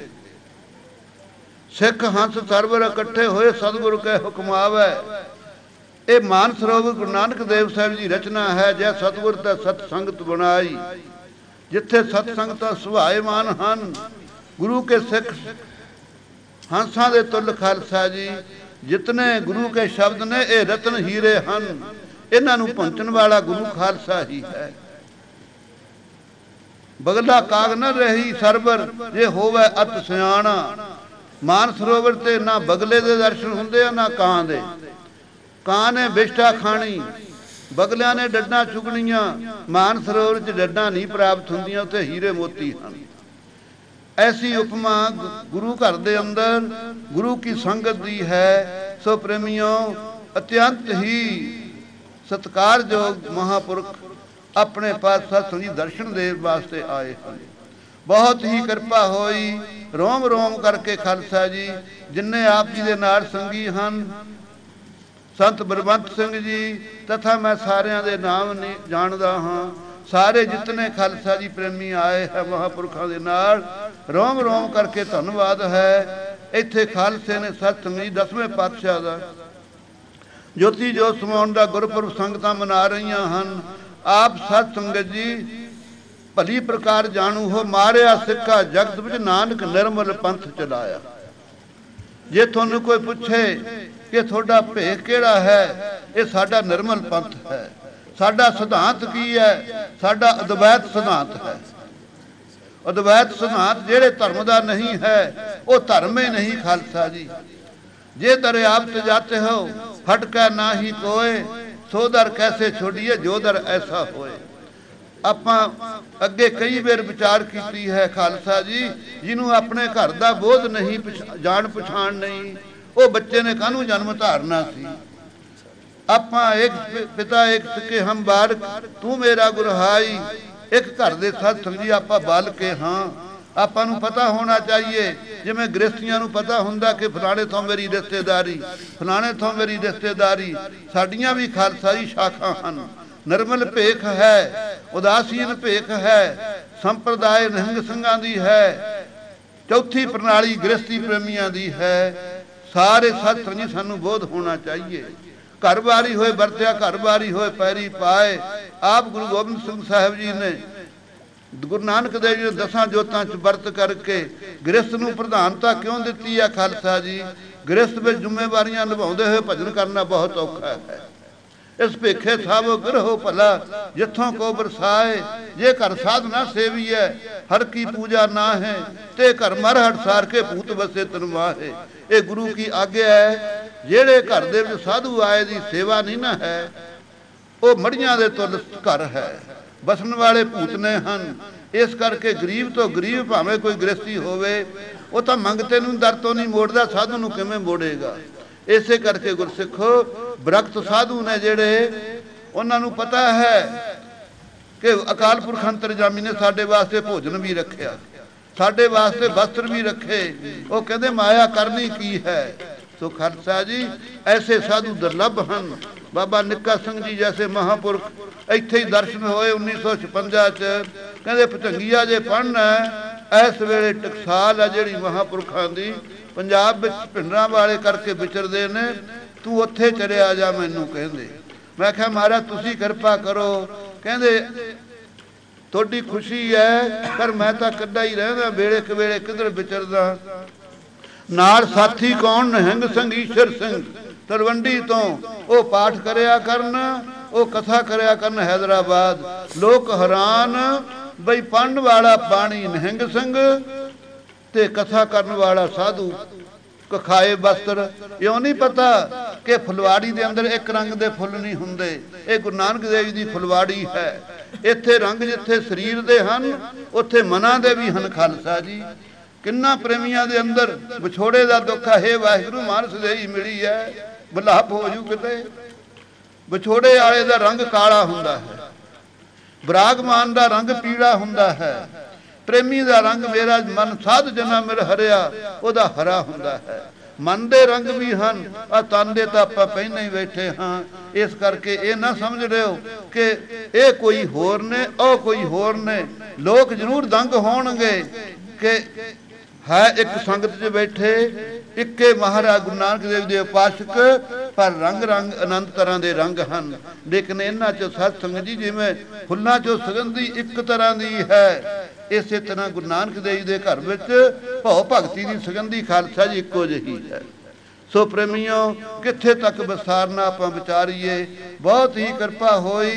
ਸਿੱਖ ਹੰਸ ਸਰਵਰ ਇਕੱਠੇ ਹੋਏ ਸਤਿਗੁਰੂ ਕੈ ਹੁਕਮ ਆਵੈ। ਇਹ ਮਾਨ ਸਰੋਵਰ ਗੁਰੂ ਨਾਨਕ ਦੇਵ ਸਾਹਿਬ ਜੀ ਰਚਨਾ ਹੈ। ਜੈ ਸਤਿਗੁਰ ਤੇ ਸਤ ਸੰਗਤ ਬਣਾਈ, ਜਿੱਥੇ ਸਤ ਸੰਗਤਾਂ ਸੁਭਾਏਮਾਨ ਹਨ। ਗੁਰੂ ਕੇ ਸਿੱਖ ਹੰਸਾਂ ਦੇ ਤੁਲ ਖਾਲਸਾ ਜੀ। ਜਿਤਨੇ ਗੁਰੂ ਕੇ ਸ਼ਬਦ ਨੇ ਇਹ ਰਤਨ ਹੀਰੇ ਹਨ। ਇਹਨਾਂ ਨੂੰ ਪਹੁੰਚਣ ਵਾਲਾ ਗੁਰੂ ਖਾਲਸਾ ਹੀ ਹੈ। ਬਗਲਾ ਕਾਗ ਨ ਰਹੀ ਸਰਵਰ, ਜੇ ਹੋਵੇ ਅਤ ਸਿਆਣਾ। ਮਾਨ ਸਰੋਵਰ ਤੇ ਨਾ ਬਗਲੇ ਦੇ ਦਰਸ਼ਨ ਹੁੰਦੇ ਆ ਨਾ ਕਾਂ ਦੇ। ਕਾਂ ਨੇ ਬਿਸ਼ਟਾ ਖਾਣੀ, ਬਗਲਿਆਂ ਨੇ ਡੱਡਾਂ ਚੁਗਣੀਆਂ। ਮਾਨ ਸਰੋਵਰ 'ਚ ਡੱਡਾਂ ਨਹੀਂ ਪ੍ਰਾਪਤ ਹੁੰਦੀਆਂ, ਉੱਥੇ ਹੀਰੇ ਮੋਤੀ ਹਨ। ਐਸੀ ਉਪਮਾ ਗੁਰੂ ਘਰ ਦੇ ਅੰਦਰ ਗੁਰੂ ਕੀ ਸੰਗਤ ਦੀ ਹੈ। ਸੋ ਪ੍ਰੇਮੀਓ, ਅਤਿਅੰਤ ਹੀ ਸਤਿਕਾਰਯੋਗ ਮਹਾਂਪੁਰਖ ਆਪਣੇ ਪਾਤਸ਼ਾਹ ਜੀ ਦਰਸ਼ਨ ਦੇਣ ਵਾਸਤੇ ਆਏ ਹਨ। ਬਹੁਤ ਹੀ ਕਿਰਪਾ ਹੋਈ। ਰੋਮ ਰੋਮ ਕਰਕੇ ਖਾਲਸਾ ਜੀ ਜਿੰਨੇ ਆਪ ਜੀ ਦੇ ਨਾਲ ਸੰਗੀ ਹਨ, ਸੰਤ ਬਲਵੰਤ ਸਿੰਘ ਜੀ ਤਥਾ ਮੈਂ ਸਾਰਿਆਂ ਦੇ ਨਾਮ ਨਹੀਂ ਜਾਣਦਾ ਹਾਂ। ਸਾਰੇ ਜਿਤਨੇ ਖਾਲਸਾ ਜੀ ਪ੍ਰੇਮੀ ਆਏ ਹੈ ਮਹਾਂਪੁਰਖਾਂ ਦੇ ਨਾਲ, ਰੋਮ ਰੋਮ ਕਰਕੇ ਧੰਨਵਾਦ ਹੈ। ਇੱਥੇ ਖਾਲਸੇ ਨੇ ਸਤਿਸੰਗ ਜੀ ਦਸਵੇਂ ਪਾਤਸ਼ਾਹ ਦਾ ਜੋਤੀ ਜੋਤ ਸਮਾਉਣ ਦਾ ਗੁਰਪੁਰਬ ਸੰਗਤਾਂ ਮਨਾ ਰਹੀਆਂ ਹਨ। ਆਪ ਸਤ ਸੰਗਤ ਜੀ ਭਲੀ ਪ੍ਰਕਾਰ ਜਾਣੂ ਹੋ, ਮਾਰਿਆ ਸਿੱਖਾ ਜਗਤ ਵਿੱਚ ਨਾਨਕ ਨਿਰਮਲ ਪੰਥ ਚਲਾਇਆ। ਜੇ ਤੁਹਾਨੂੰ ਕੋਈ ਪੁੱਛੇ ਕਿ ਤੁਹਾਡਾ ਭੇਖ ਕਿਹੜਾ ਹੈ, ਇਹ ਸਾਡਾ ਨਿਰਮਲ ਪੰਥ ਹੈ। ਸਾਡਾ ਸਿਧਾਂਤ ਕੀ ਹੈ? ਸਾਡਾ ਅਦਵੈਤ ਸਿਧਾਂਤ ਹੈ। ਅਦਵੈਤ ਸਿਧਾਂਤ ਜਿਹੜੇ ਧਰਮ ਦਾ ਨਹੀਂ ਹੈ ਉਹ ਧਰਮ ਹੀ ਨਹੀਂ ਖਾਲਸਾ ਜੀ। ਜੇ ਦਰਿਆਵਤ ਜਾਤੇ ਹੋ ਫਟਕਾ ਨਾ ਹੀ ਕੋਏ, ਸੋ ਦਰ ਕੈਸੇ ਛੋੜੀਏ ਜੋ ਦਰ ਐਸਾ ਹੋਏ। ਆਪਾਂ ਅੱਗੇ ਕਈ ਵਾਰ ਵਿਚਾਰ ਕੀਤੀ ਹੈ ਖਾਲਸਾ ਜੀ, ਜਿਹਨੂੰ ਆਪਣੇ ਘਰ ਦਾ ਬੋਧ ਨਹੀਂ, ਜਾਣ ਪਛਾਣ ਨਹੀਂ, ਉਹ ਬੱਚੇ ਨੇ ਕਾਹਨੂੰ ਜਨਮ ਧਾਰਨਾ ਸੀ। ਆਪਾਂ ਇੱਕ ਪਿਤਾ ਇੱਕ ਸਿੱਕੇ ਹਮ ਬਾਲਕ, ਤੂੰ ਮੇਰਾ ਗੁਰਹਾਈ। ਇੱਕ ਘਰ ਦੇ ਸਤ ਸੰਗੀ ਆਪਾਂ ਬਾਲਕੇ ਹਾਂ। ਆਪਾਂ ਨੂੰ ਪਤਾ ਹੋਣਾ ਚਾਹੀਏ, ਜਿਵੇਂ ਗ੍ਰਸਤੀਆਂ ਨੂੰ ਪਤਾ ਹੁੰਦਾ ਕਿ ਫਲਾਣੇ ਤੋਂ ਮੇਰੀ ਰਿਸ਼ਤੇਦਾਰੀ, ਫਲਾਣੇ ਤੋਂ ਮੇਰੀ ਰਿਸ਼ਤੇਦਾਰੀ। ਸਾਡੀਆਂ ਵੀ ਖਾਲਸਾ ਜੀ ਸ਼ਾਖਾ ਹਨ। ਨਿਰਮਲ ਭੇਖ ਹੈ, ਉਦਾਸੀਨ ਭੇਖ ਹੈ, ਸੰਪਰਦਾਇ ਨਿਹੰਗ ਸਿੰਘਾਂ ਦੀ ਹੈ, ਚੌਥੀ ਪ੍ਰਣਾਲੀ ਗ੍ਰਸਤੀ ਪ੍ਰੇਮੀਆਂ ਦੀ ਹੈ। ਸਾਰੇ ਸਤ ਸੰਗੀ ਸਾਨੂੰ ਬੋਧ ਹੋਣਾ ਚਾਹੀਏ। ਘਰ ਵਾਰੀ ਹੋਏ ਵਰਤਿਆ, ਘਰ ਵਾਰੀ ਹੋਏ ਪੈਰੀ ਪਾਏ। ਆਪ ਗੁਰੂ ਗੋਬਿੰਦ ਸਿੰਘ ਸਾਹਿਬ ਜੀ ਨੇ, ਗੁਰੂ ਨਾਨਕ ਦੇਵ ਜੀ ਨੇ ਦਸਾਂ ਜੋਤਾਂ 'ਚ ਵਰਤ ਕਰਕੇ ਗ੍ਰਸਤ ਨੂੰ ਪ੍ਰਧਾਨਤਾ ਕਿਉਂ ਦਿੱਤੀ ਹੈ ਖਾਲਸਾ ਜੀ? ਗ੍ਰਸਤ ਵਿੱਚ ਜ਼ਿੰਮੇਵਾਰੀਆਂ ਨਿਭਾਉਂਦੇ ਹੋਏ ਭਜਨ ਕਰਨਾ ਬਹੁਤ ਔਖਾ ਹੈ। ਇਸ ਭੇਖੇ ਸਾਬੋ ਗ੍ਰਹੋ ਭਲਾ, ਜਿੱਥੋਂ ਕੋ ਬਰਸਾਏ। ਜੇ ਘਰ ਸਾਧਨਾ ਸੇਵੀ ਹੈ, ਹਰ ਕੀ ਪੂਜਾ ਨਾ ਹੈ, ਤੇ ਘਰ ਮਰ ਹਟ ਸਾਰ ਕੇ ਭੂਤ ਵਸੇ ਤਨਵਾਹੇ। ਇਹ ਗੁਰੂ ਕੀ ਆਗਿਆ ਹੈ। ਜਿਹੜੇ ਘਰ ਦੇ ਵਿੱਚ ਸਾਧੂ ਆਏ ਦੀ ਸੇਵਾ ਨਹੀਂ ਨਾ ਹੈ, ਉਹ ਮੜੀਆਂ ਦੇ ਤੁਲ ਘਰ ਹੈ, ਬਸਣ ਵਾਲੇ ਭੂਤ ਨੇ ਹਨ। ਇਸ ਕਰਕੇ ਗਰੀਬ ਤੋਂ ਗਰੀਬ ਭਾਵੇਂ ਕੋਈ ਗ੍ਰਸਤੀ ਹੋਵੇ, ਉਹ ਤਾਂ ਮੰਗਤੇ ਨੂੰ ਦਰ ਤੋਂ ਨਹੀਂ ਮੋੜਦਾ, ਸਾਧੂ ਨੂੰ ਕਿਵੇਂ ਮੋੜੇਗਾ? ਇਸੇ ਕਰਕੇ ਗੁਰਸਿੱਖੋ, ਬ੍ਰਖਤ ਸਾਧੂ ਨੇ ਜਿਹੜੇ, ਉਹਨਾਂ ਨੂੰ ਪਤਾ ਹੈ ਕਿ ਅਕਾਲ ਪੁਰਖ ਅੰਤਰਜਾਮੀ ਨੇ ਸਾਡੇ ਵਾਸਤੇ ਭੋਜਨ ਵੀ ਰੱਖਿਆ, ਸਾਡੇ ਵਾਸਤੇ ਵਸਤਰ ਵੀ ਰੱਖੇ। ਉਹ ਕਹਿੰਦੇ ਮਾਇਆ ਕਰਨੀ ਕੀ ਹੈ? ਸੋ ਖਾਲਸਾ ਜੀ ਐਸੇ ਸਾਧੂ ਦੁਰਲੱਭ ਹਨ। ਬਾਬਾ ਨਿੱਕਾ ਸਿੰਘ ਜੀ ਜੈਸੇ ਮਹਾਂਪੁਰਖ ਇੱਥੇ ਹੀ ਦਰਸ਼ਨ ਹੋਏ ਉੱਨੀ ਸੌ ਛਪੰਜਾ 'ਚ। ਕਹਿੰਦੇ ਭਜੰਗੀਆ ਜੇ ਪੜ੍ਹਨਾ ਇਸ ਵੇਲੇ ਟਕਸਾਲ ਆ ਜਿਹੜੀ ਮਹਾਂਪੁਰਖਾਂ ਦੀ ਪੰਜਾਬ ਵਿੱਚ ਭਿੰਡਰਾਂ ਵਾਲੇ ਕਰਕੇ ਵਿਚਰਦੇ ਨੇ, ਤੂੰ ਉੱਥੇ ਚਲਿਆ ਜਾ ਮੈਨੂੰ ਕਹਿੰਦੇ। ਮੈਂ ਕਿਹਾ ਮਹਾਰਾਜ ਤੁਸੀਂ ਕਿਰਪਾ ਕਰੋ। ਕਹਿੰਦੇ ਤੁਹਾਡੀ ਖੁਸ਼ੀ ਹੈ ਪਰ ਮੈਂ ਤਾਂ ਕੱਢਾ ਹੀ ਰਹਿੰਦਾ, ਵੇਲੇ ਕੁ ਵੇਲੇ ਕਿੱਧਰ ਵਿਚਰਦਾ। ਨਾਲ ਸਾਥੀ ਕੌਣ? ਨਿਹੰਗ ਸਿੰਘ ਈਸ਼ਰ ਸਿੰਘ ਤਲਵੰਡੀ ਤੋਂ। ਉਹ ਪਾਠ ਕਰਿਆ ਕਰਨ, ਉਹ ਕਥਾ ਕਰਿਆ ਕਰਨ ਹੈਦਰਾਬਾਦ। ਲੋਕ ਹੈਰਾਨ ਬਈ ਪੜ੍ਹਨ ਵਾਲਾ ਬਾਣੀ ਨਿਹੰਗ ਸਿੰਘ ਤੇ ਕਥਾ ਕਰਨ ਵਾਲਾ ਸਾਧੂ ਕਖਾਏ ਬਸਤਰ। ਇਉਂ ਨਹੀਂ ਪਤਾ ਕਿ ਫੁਲਵਾੜੀ ਦੇ ਅੰਦਰ ਇੱਕ ਰੰਗ ਦੇ ਫੁੱਲ ਨਹੀਂ ਹੁੰਦੇ। ਇਹ ਗੁਰੂ ਨਾਨਕ ਦੇਵ ਜੀ ਦੀ ਫੁਲਵਾੜੀ ਹੈ। ਇੱਥੇ ਰੰਗ ਜਿੱਥੇ ਸਰੀਰ ਦੇ ਹਨ ਉੱਥੇ ਮਨਾਂ ਦੇ ਵੀ ਹਨ। ਖਾਲਸਾ ਜੀ ਕਿੰਨਾ ਪ੍ਰੇਮੀਆਂ ਦੇ ਅੰਦਰ ਵਿਛੋੜੇ ਦਾ ਦੁੱਖ ਹੈ। ਵਾਹਿਗੁਰੂ ਮਾਨਸ ਦੇ ਹੀ ਮਿਲੀ ਹੈ, ਬਲਾਪ ਹੋ ਜੂ ਕਿਤੇ। ਵਿਛੋੜੇ ਵਾਲੇ ਦਾ ਰੰਗ ਕਾਲਾ ਹੁੰਦਾ ਹੈ, ਬਰਾਗਮਾਨ ਦਾ ਰੰਗ ਪੀਲਾ ਹੁੰਦਾ ਹੈ, ਪ੍ਰੇਮੀ ਦਾ ਰੰਗ ਮੇਰਾ ਮਨ ਸਾਧ ਜਨਾ ਮਿਲ ਹਰਿਆ ਉਹਦਾ ਹਰਾ ਹੁੰਦਾ ਹੈ। ਮਨ ਦੇ ਰੰਗ ਵੀ ਹਨ, ਆ ਤਨ ਦੇ ਤਾਂ ਆਪਾਂ ਪਹਿਲਾਂ ਹੀ ਬੈਠੇ ਹਾਂ। ਇਸ ਕਰਕੇ ਇਹ ਨਾ ਸਮਝ ਲਿਓ ਕਿ ਇਹ ਕੋਈ ਹੋਰ ਨੇ ਉਹ ਕੋਈ ਹੋਰ ਨੇ। ਲੋਕ ਜ਼ਰੂਰ ਦੰਗ ਹੋਣਗੇ ਕਿ ਹੈ ਇੱਕ ਸੰਗਤ 'ਚ ਬੈਠੇ ਇੱਕੇ ਮਹਾਰਾਜ ਗੁਰੂ ਨਾਨਕ ਦੇਵ ਦੇ ਉਪਾਸਕ, ਪਰ ਰੰਗ ਰੰਗ ਅਨੰਤ ਤਰ੍ਹਾਂ ਦੇ ਰੰਗ ਹਨ। ਲੇਕਿਨ ਇਹਨਾਂ 'ਚੋਂ ਸਤ ਸੰਗਤ ਜੀ ਜਿਵੇਂ ਫੁੱਲਾਂ 'ਚੋਂ ਸੁਗੰਧੀ ਇੱਕ ਤਰ੍ਹਾਂ ਦੀ ਹੈ, ਇਸੇ ਤਰ੍ਹਾਂ ਗੁਰੂ ਨਾਨਕ ਦੇਵ ਦੇ ਘਰ ਵਿੱਚ ਭਉ ਭਗਤੀ ਦੀ ਸੁਗੰਧੀ ਖਾਲਸਾ ਜੀ ਇੱਕੋ ਜਿਹੀ ਹੈ। ਸੋ ਪ੍ਰੇਮੀਓ ਕਿੱਥੇ ਤੱਕ ਵਿਸਥਾਰਨਾ ਆਪਾਂ ਵਿਚਾਰੀਏ। ਬਹੁਤ ਹੀ ਕਿਰਪਾ ਹੋਈ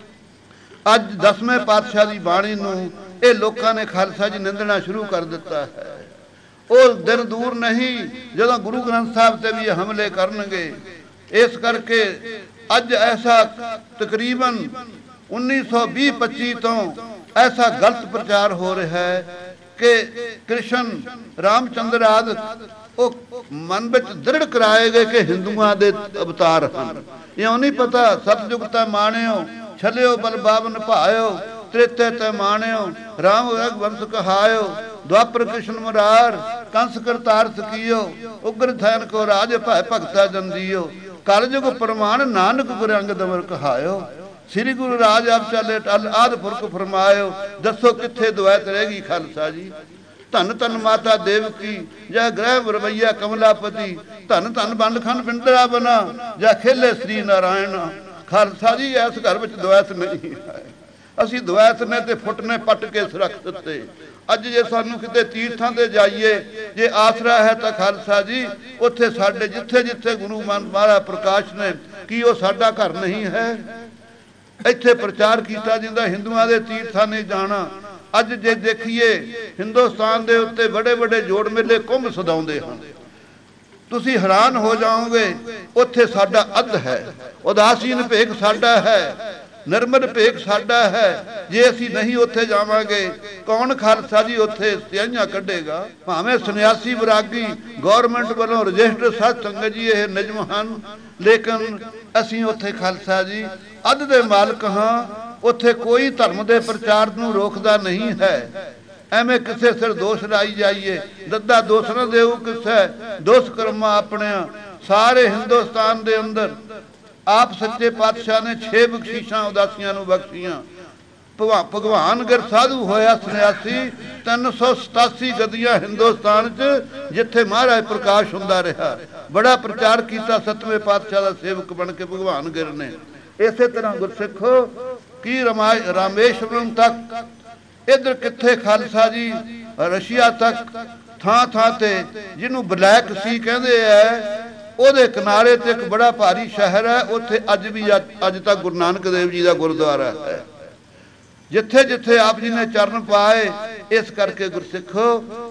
ਅੱਜ ਦਸਵੇਂ ਪਾਤਸ਼ਾਹ ਦੀ ਬਾਣੀ ਨੂੰ ਇਹ ਲੋਕਾਂ ਨੇ ਖਾਲਸਾ ਜੀ ਨਿੰਦਣਾ ਸ਼ੁਰੂ ਕਰ ਦਿੱਤਾ ਹੈ। ਉਹ ਦਿਨ ਦੂਰ ਨਹੀਂ ਜਦੋਂ ਗੁਰੂ ਗ੍ਰੰਥ ਸਾਹਿਬ ਤੇ ਵੀ ਹਮਲੇ ਕਰਨਗੇ। ਇਸ ਕਰਕੇ ਅੱਜ ਐਸਾ ਤਕਰੀਬਨ ਉੱਨੀ ਸੌ ਵੀਹ ਪੱਚੀ ਤੋਂ ਐਸਾ ਗਲਤ ਪ੍ਰਚਾਰ ਹੋ ਰਿਹਾ ਹੈ ਕਿ ਕ੍ਰਿਸ਼ਨ ਰਾਮਚੰਦਰ ਆਦਿ ਉਹ ਮਨ ਵਿੱਚ ਦ੍ਰਿੜ ਕਰਾਏ ਗਏ ਕਿ ਹਿੰਦੂਆਂ ਦੇ ਅਵਤਾਰ ਹਨ। ਇਉਂ ਨਹੀਂ ਪਤਾ ਸਤਿਯੁਗ ਤਾਂ ਮਾਣਿਓ, ਛਲਿਓ ਬਲਬਾਵ ਨਿਭਾਇਓ, ਤ੍ਰੇਤੇ ਤੇ ਮਾਣਿਓ, ਰਾਮ ਰਘੁਵੰਸ਼ ਕਹਾਇਓ, ਦੁਆਪਰ ਕ੍ਰਿਸ਼ਨ ਮੁਰਾਰ, ਕੰਸ ਕਰਤਾਰ ਸਕੀਓ, ਉਗਰ ਥੈਨ ਕੋ ਰਾਜ ਭੈ ਭਗਤਾ ਜੰਦੀਓ, ਕਲਯੁਗ ਪ੍ਰਮਾਣ ਨਾਨਕ ਗੁਰ ਅੰਗਦ ਅਮਰ ਕਹਾਇਓ, ਸ੍ਰੀ ਗੁਰੂ ਰਾਜ ਆਪ ਚਾਲੇ ਟਲ ਆਦ ਪੁਰਖ ਫਰਮਾਇਓ। ਦੱਸੋ ਕਿੱਥੇ ਦੁਆਇਤ ਰਹੇਗੀ ਖਾਲਸਾ ਜੀ। ਧੰਨ ਧੰਨ ਮਾਤਾ ਦੇਵਕੀ ਜੈ ਗ੍ਰਹਿ ਰਵਈਆ ਕਮਲਾਪਤੀ, ਧੰਨ ਧੰਨ ਬੰਦਖੰਡ ਪਿੰਡਰਾ ਬਨਾ ਜੈ ਖੇਲੇ ਸ੍ਰੀ ਨਾਰਾਇਣ। ਖਾਲਸਾ ਜੀ ਇਸ ਘਰ ਵਿੱਚ ਦੁਆਇਤ ਨਹੀਂ ਹੈ। ਅਸੀਂ ਦੁਆਇਤ ਨੇ ਤੇ ਫੁੱਟ ਨੇ ਪੱਟ ਕੇ ਸੁਰੱਖ ਦਿੱਤੇ। ਅੱਜ ਜੇ ਸਾਨੂੰ ਕਿਤੇ ਤੀਰਥਾਂ ਤੇ ਜਾਈਏ ਜੇ ਆਸਰਾ ਹੈ ਤਾਂ ਖਾਲਸਾ ਜੀ ਉੱਥੇ ਸਾਡੇ ਜਿੱਥੇ ਜਿੱਥੇ ਗੁਰੂ ਮਹਾਰਾਜ ਪ੍ਰਕਾਸ਼ ਨੇ ਕੀ ਉਹ ਸਾਡਾ ਘਰ ਨਹੀਂ ਹੈ। ਇੱਥੇ ਪ੍ਰਚਾਰ ਕੀਤਾ ਜਾਂਦਾ ਹਿੰਦੂਆਂ ਦੇ ਤੀਰਥਾਂ ਨੇ ਜਾਣਾ। ਅੱਜ ਜੇ ਦੇਖੀਏ ਹਿੰਦੁਸਤਾਨ ਦੇ ਉੱਤੇ ਬੜੇ ਬੜੇ ਜੋੜ ਮੇਲੇ ਕੁੰਭ ਸਦਾਉਂਦੇ ਹਨ। ਤੁਸੀਂ ਹੈਰਾਨ ਹੋ ਜਾਓਗੇ ਉੱਥੇ ਸਾਡਾ ਅੱਧ ਹੈ, ਉਦਾਸੀਨ ਭੇਖ ਸਾਡਾ ਹੈ, ਨਿਰਮਲ ਭੇਖ ਸਾਡਾ ਹੈ। ਜੇ ਅਸੀਂ ਨਹੀਂ ਉੱਥੇ ਜਾਵਾਂਗੇ ਕੌਣ ਖਾਲਸਾ ਜੀ ਉੱਥੇ ਸਿਆਹੀਆਂ ਕੱਢੇਗਾ। ਭਾਵੇਂ ਸੰਨਿਆਸੀ ਵਿਰਾਗੀ ਗੌਰਮੈਂਟ ਵੱਲੋਂ ਰਜਿਸਟਰ ਸਾਧ ਸੰਗਤ ਜੀ ਇਹ ਨਿਯਮ ਹਨ, ਲੇਕਿਨ ਅਸੀਂ ਉੱਥੇ ਖਾਲਸਾ ਜੀ ਅੱਧ ਦੇ ਮਾਲਕ ਹਾਂ। ਉੱਥੇ ਕੋਈ ਧਰਮ ਦੇ ਪ੍ਰਚਾਰ ਨੂੰ ਰੋਕਦਾ ਨਹੀਂ ਹੈ। ਐਵੇਂ ਕਿਸੇ ਸਿਰ ਦੋਸ਼ ਲਾਈ ਜਾਈਏ, ਦੱਦਾ ਦੋਸ਼ ਨਾ ਦੇਊ ਕਿਸੇ, ਦੋਸ਼ ਕਰਮਾ ਆਪਣੇ। ਸਾਰੇ ਹਿੰਦੁਸਤਾਨ ਦੇ ਅੰਦਰ ਆਪ ਸੱਚੇ ਪਾਤਸ਼ਾਹ ਨੇ ਛੇ ਬਖਸ਼ੀਸ਼ਾਂ ਉਦਾਸੀਆਂ ਨੂੰ ਬਖਸ਼ੀਆਂ। ਭਗਵਾਨ ਗਿਰ ਸਾਧੂ ਹੋਇਆ ਸੰਨਿਆਸੀ, ਤਿੰਨ ਸੌ ਸਤਾਸੀ ਗਦੀਆਂ ਹਿੰਦੁਸਤਾਨ 'ਚ ਜਿੱਥੇ ਮਹਾਰਾਜ ਪ੍ਰਕਾਸ਼ ਹੁੰਦਾ ਰਿਹਾ। ਬੜਾ ਪ੍ਰਚਾਰ ਕੀਤਾ ਸੱਤਵੇਂ ਪਾਤਸ਼ਾਹ ਦਾ ਸੇਵਕ ਬਣ ਕੇ ਭਗਵਾਨ ਗਿਰ ਨੇ। ਇਸੇ ਤਰ੍ਹਾਂ ਗੁਰਸਿੱਖੋ ਕੀ ਰਮਾ ਰਾਮੇਸ਼ਵਰਮ ਤੱਕ ਇੱਧਰ ਕਿੱਥੇ ਖਾਲਸਾ ਜੀ ਰਸ਼ੀਆ ਤੱਕ ਥਾਂ ਥਾਂ ਤੇ ਜਿਹਨੂੰ ਬਲੈਕ ਸੀ ਕਹਿੰਦੇ ਹੈ ਉਹਦੇ ਕਿਨਾਰੇ ਤੇ ਇੱਕ ਬੜਾ ਭਾਰੀ ਸ਼ਹਿਰ ਹੈ। ਉੱਥੇ ਅੱਜ ਵੀ ਅੱਜ ਤੱਕ ਗੁਰੂ ਨਾਨਕ ਦੇਵ ਜੀ ਦਾ ਗੁਰਦੁਆਰਾ ਹੈ ਜਿੱਥੇ ਜਿੱਥੇ ਆਪ ਜੀ ਨੇ ਚਰਨ ਪਾਏ। ਇਸ ਕਰਕੇ ਗੁਰਸਿੱਖੋ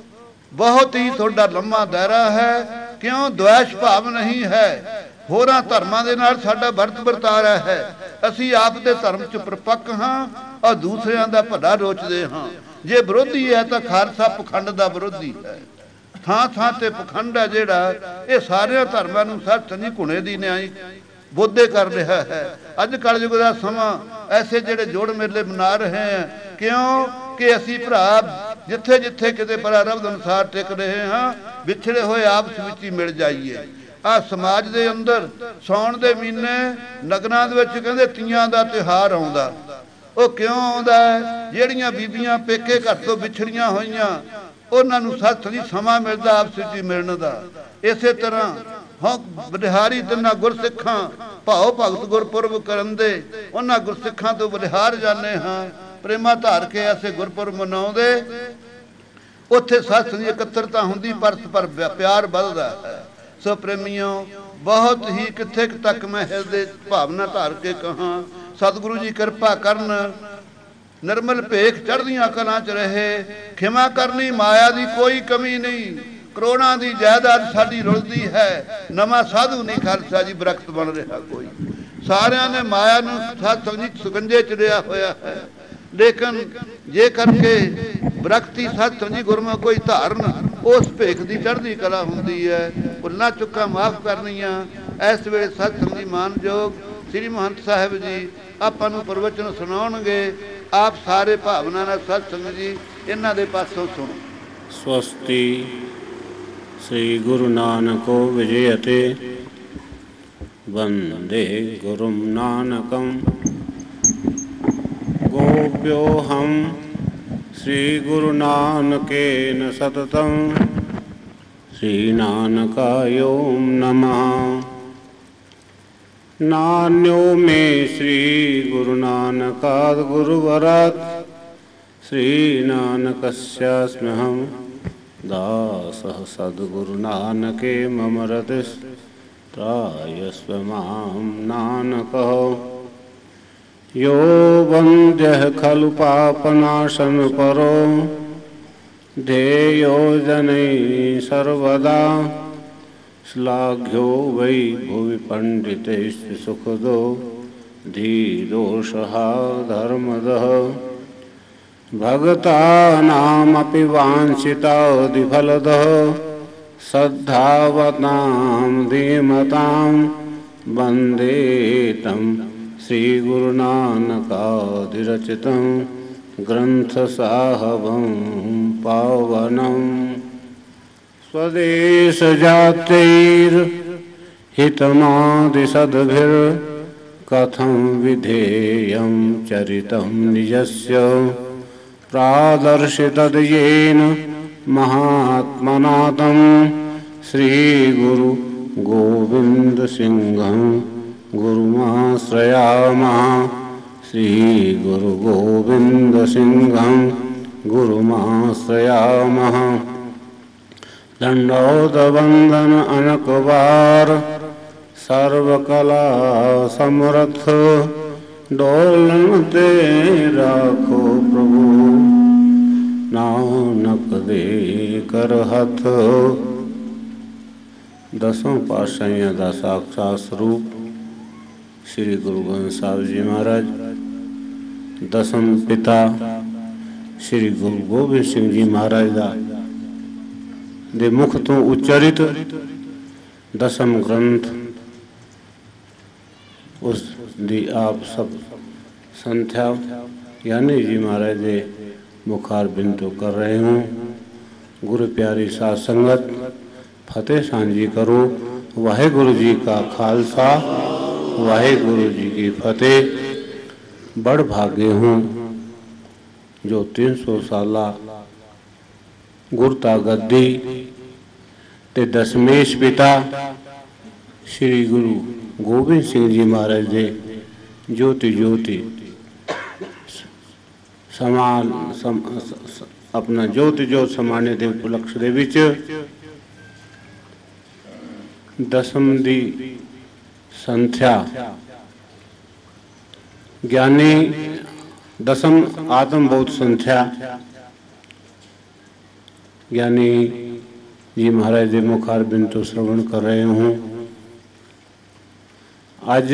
ਬਹੁਤ ਹੀ ਤੁਹਾਡਾ ਲੰਮਾ ਦਾਇਰਾ ਹੈ। ਕਿਉਂ ਦੁਆਸ਼ ਭਾਵ ਨਹੀਂ ਹੈ। ਹੋਰਾਂ ਧਰਮਾਂ ਦੇ ਨਾਲ ਸਾਡਾ ਵਰਤ ਵਰਤਾਰਾ ਹੈ। ਅਸੀਂ ਆਪ ਦੇ ਧਰਮ 'ਚ ਪ੍ਰਪੱਕ ਹਾਂ ਔਰ ਦੂਸਰਿਆਂ ਦਾ ਭਲਾ ਰੋਚਦੇ ਹਾਂ। ਜੇ ਵਿਰੋਧੀ ਹੈ ਤਾਂ ਖਾਲਸਾ ਪਖੰਡ ਦਾ ਵਿਰੋਧੀ ਹੈ। ਥਾਂ ਥਾਂ ਤੇ ਪਖੰਡ ਹੈ ਜਿਹੜਾ ਇਹ ਸਾਰਿਆਂ ਧਰਮਾਂ ਨੂੰ ਸੱਚ ਨਹੀਂ ਘੁਣੇ ਦੀ ਨਿਆਈ ਬੋਧੇ ਕਰ ਰਿਹਾ ਹੈ। ਅੱਜ ਕਲਯੁਗ ਦਾ ਸਮਾਂ ਐਸੇ ਜਿਹੜੇ ਜੋੜ ਮੇਲੇ ਮਨਾ ਰਹੇ ਹੈ ਕਿਉਂ ਕਿ ਅਸੀਂ ਭਰਾ ਜਿੱਥੇ ਜਿੱਥੇ ਕਿਤੇ ਪ੍ਰਾਰਬਧ ਅਨੁਸਾਰ ਟਿਕ ਰਹੇ ਹਾਂ ਵਿਛੜੇ ਹੋਏ ਆਪਸ ਵਿੱਚ ਹੀ ਮਿਲ ਜਾਈਏ। ਆ ਸਮਾਜ ਦੇ ਅੰਦਰ ਸੌਣ ਦੇ ਮਹੀਨੇ ਨਗਰਾਂ ਦੇ ਵਿੱਚ ਕਹਿੰਦੇ ਤੀਆਂ ਦਾ ਤਿਉਹਾਰ ਆਉਂਦਾ। ਉਹ ਕਿਉਂ ਆਉਂਦਾ ਹੈ? ਜਿਹੜੀਆਂ ਬੀਬੀਆਂ ਪੇਕੇ ਘਰ ਤੋਂ ਵਿਛੜੀਆਂ ਹੋਈਆਂ ਉਹਨਾਂ ਨੂੰ ਸੱਚ ਦੀ ਸਮਾਂ ਮਿਲਦਾ ਆਪਸ ਵਿੱਚ ਮਿਲਣ ਦਾ। ਇਸੇ ਤਰ੍ਹਾਂ ਹਾਂ ਬਲਿਹਾਰੀ ਤਿੰਨਾਂ ਗੁਰਸਿੱਖਾਂ ਭਾਉ ਭਗਤ ਗੁਰਪੁਰਬ ਕਰਨ ਦੇ ਉਹਨਾਂ ਗੁਰਸਿੱਖਾਂ ਤੋਂ ਬਲਿਹਾਰ ਜਾਂਦੇ ਹਾਂ। ਪ੍ਰੇਮਾ ਧਾਰ ਕੇ ਐਸੇ ਗੁਰਪੁਰਬ ਮਨਾਉਂਦੇ ਉੱਥੇ ਸੱਚ ਦੀ ਇਕੱਤਰਤਾ ਹੁੰਦੀ, ਪਰਸਪਰ ਪਿਆਰ ਵੱਧਦਾ ਹੈ। ਸੋ ਪ੍ਰੇਮੀਓ ਬਹੁਤ ਹੀ ਕਿੱਥੇ ਤੱਕ ਮੈਂ ਹਿਰਦੇ ਭਾਵਨਾ ਧਾਰ ਕੇ ਕਹਾਂ ਸਤਿਗੁਰੂ ਜੀ ਕਿਰਪਾ ਕਰਨ, ਨਿਰਮਲ ਭੇਖ ਚੜ੍ਹਦੀਆਂ ਕਲਾਂ 'ਚ ਰਹੇ। ਖਿਮਾ ਕਰਨੀ ਮਾਇਆ ਦੀ ਕੋਈ ਕਮੀ ਨਹੀਂ, ਕਰੋੜਾਂ ਦੀ ਜਾਇਦਾਦ ਸਾਡੀ ਰੁਲਦੀ ਹੈ, ਨਵਾਂ ਸਾਧੂ ਨਹੀਂ ਖਾਲਸਾ ਜੀ ਬਰਕਤ ਬਣ ਰਿਹਾ ਕੋਈ। ਸਾਰਿਆਂ ਨੇ ਮਾਇਆ ਨੂੰ ਸਾਧ ਸੰਗਤ ਸੁਗੰਜੇ ਚ ਲਿਆ ਹੋਇਆ ਹੈ, ਲੇਕਿਨ ਜੇ ਕਰਕੇ ਬਰਕਤੀ ਸਾਧ ਸੰਗਤ ਗੁਰਮੁਖ ਕੋਈ ਧਾਰਨ ਉਸ ਭੇਖ ਦੀ ਚੜ੍ਹਦੀ ਕਲਾ ਹੁੰਦੀ ਹੈ। ਭੁੱਲਾਂ ਚੁੱਕਾਂ ਮਾਫ ਕਰਨੀਆਂ। ਇਸ ਵੇਲੇ ਸਾਧ ਸੰਗਤ ਮਾਨਯੋਗ ਸ੍ਰੀ ਮਹੰਤ ਸਾਹਿਬ ਜੀ ਆਪਾਂ ਨੂੰ ਪ੍ਰਵਚਨ ਸੁਣਾਉਣਗੇ। ਆਪ ਸਾਰੇ ਭਾਵਨਾ ਨਾਲ ਸਾਧ ਸੰਗਤ ਜੀ ਇਹਨਾਂ ਦੇ ਪਾਸੋਂ ਸੁਣੋ। स्वस्ति श्री गुरु नानको विजयते वंदे गुरुं नानकं गोप्योऽहं श्री गुरु नानकेन सततं श्री नानकाय नमः। नान्यो मे श्री गुरु नानकात् गुरुवरात् श्री नानकस्यास्म्यहं दासः सद्गुरु नानके मम रतिस्त्रायस्व मां नानकः। यो वन्द्यः खलु पापनाशन परो ध्येयो जनैः सर्वदा श्लाघ्यो वै भुवि पण्डितैः सुखदो धीरोषः धर्मदः। भगतानामपि वाञ्छितादिफलदः श्रद्धावतां धीमतां वन्दे तं श्रीगुरुनानकादिरचितं ग्रन्थसाहवं पावनम्। स्वदेशजातैर्हितमादिसद्भिर्कथं विधेयं चरितं निजस्य प्रादर्शितद्येन महात्मना तं श्रीगुरु गोविन्दसिंहं गुरुमाश्रयामः। श्रीगुरुगोविन्दसिंहं गुरुमाश्रयामः। दंडोतवंदन अनकबार सर्वकला समर्थ डोलन ते राखो प्रभु नानक दे कर हथ। दसों पातशाहियों का साक्षात स्वरूप श्री गुरु गोबिंद साहब जी महाराज, दसम पिता श्री गुरु गोबिंद सिंह जी महाराज का दे मुख तो उच्चारित दसम ग्रंथ उस दी आप सब संध्या यानी जी महाराज दे मुखार बिंतु कर रहे हूँ। गुरु प्यारी साध संगत फतेह सांझी करो। वाहेगुरु जी का खालसा वाहेगुरु जी की फतेह। बड़ भागे हूँ जो तीन सौ साला गुरता गद्दी ते दशमेश पिता श्री गुरु गोबिंद सिंह जी महाराज दे ज्योति ज्योति समान सम, स, स, अपना ज्योति ज्योत समाने दे उपलक्ष दे विच दसम दी संध्या ज्ञानी दसम आत्मबोध संध्या ज्ञानी जी महाराज दे मुखार बिंतु श्रवण कर रहे हूँ। आज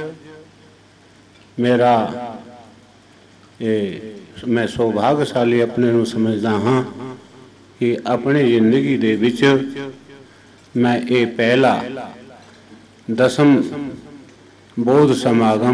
मेरा ये मैं सौभाग्यशाली अपने नूं समझदा हाँ कि अपनी जिंदगी दे विच मैं ये पहला दसम बोध समागम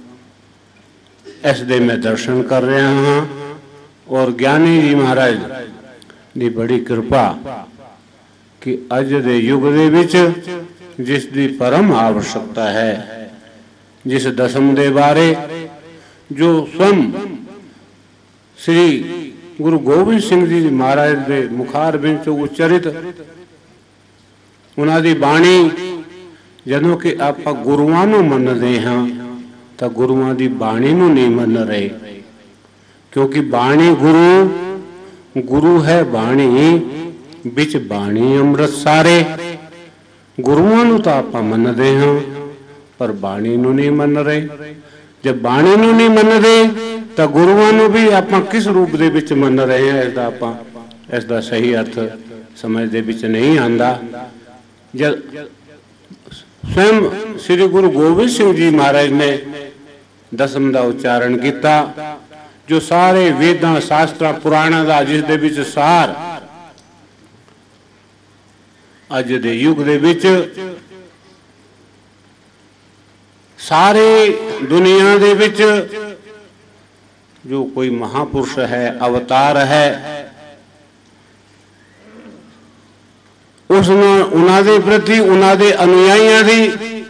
इस दे मैं दर्शन कर रहा हाँ। और ज्ञानी जी महाराज दी बड़ी कृपा कि अज दे युग दे विच जिस दी परम आवश्यकता है, जिस दसम दे बारे जो स्वयं श्री गुरु गोबिंद सिंह जी महाराज दे मुखार बिंच उच्चरित उन्हां दी बाणी जदों कि आपां गुरुआं नूं मनदे हां तां गुरुआं दी बाणी नूं नहीं मन रहे, क्योंकि बाणी गुरु गुरु है बाणी बिच बाणी अमृत सारे। गुरुआं नूं तां आपां मनदे हां पर बाणी नूं नहीं मन रहे। जब बाणी नूं नहीं मनदे तां गुरुआं नूं भी आपां किस रूप दे विच मन रहे हैं, इसदा आपां इसदा सही अर्थ समझ दे विच नहीं आंदा। जब स्वयं श्री गुरु गोबिंद सिंह जी महाराज ने दसम का उच्चारण किया, जो सारे वेदां शास्त्रां पुराणां दा जिस दे विच सार अज दे युग दे विच सारे दुनिया दे विच जो कोई महापुरुष है, अवतार है, उस उन्हां दे प्रति उन्हां दे अनुयायियों दी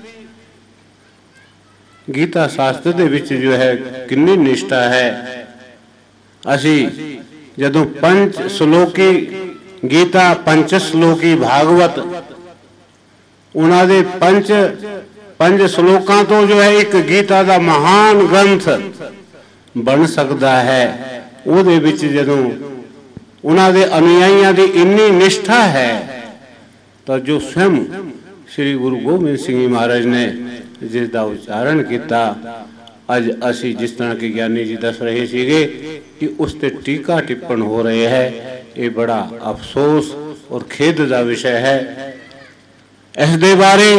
गीता शास्त्र दे विच जो है कितनी निष्ठा है। असी जदों पंच श्लोकी गीता, पंच श्लोकी भागवत, उन्हां दे पंच पंज श्लोकां तो जो है एक गीता दा महान ग्रंथ बन सकता है। उहदे विच जदों उन्हां दे अनुयायियों दी इन्नी निष्ठा है तो जो स्वयं श्री गुरु गोबिंद सिंह महाराज ने जिसका उच्चारण किया, अज असी जिस तरह के ज्ञानी जी दस रहे सीगे कि उस ते टीका टिप्पण हो रहे हैं, ये बड़ा अफसोस और खेद का विषय है। इस दे बारे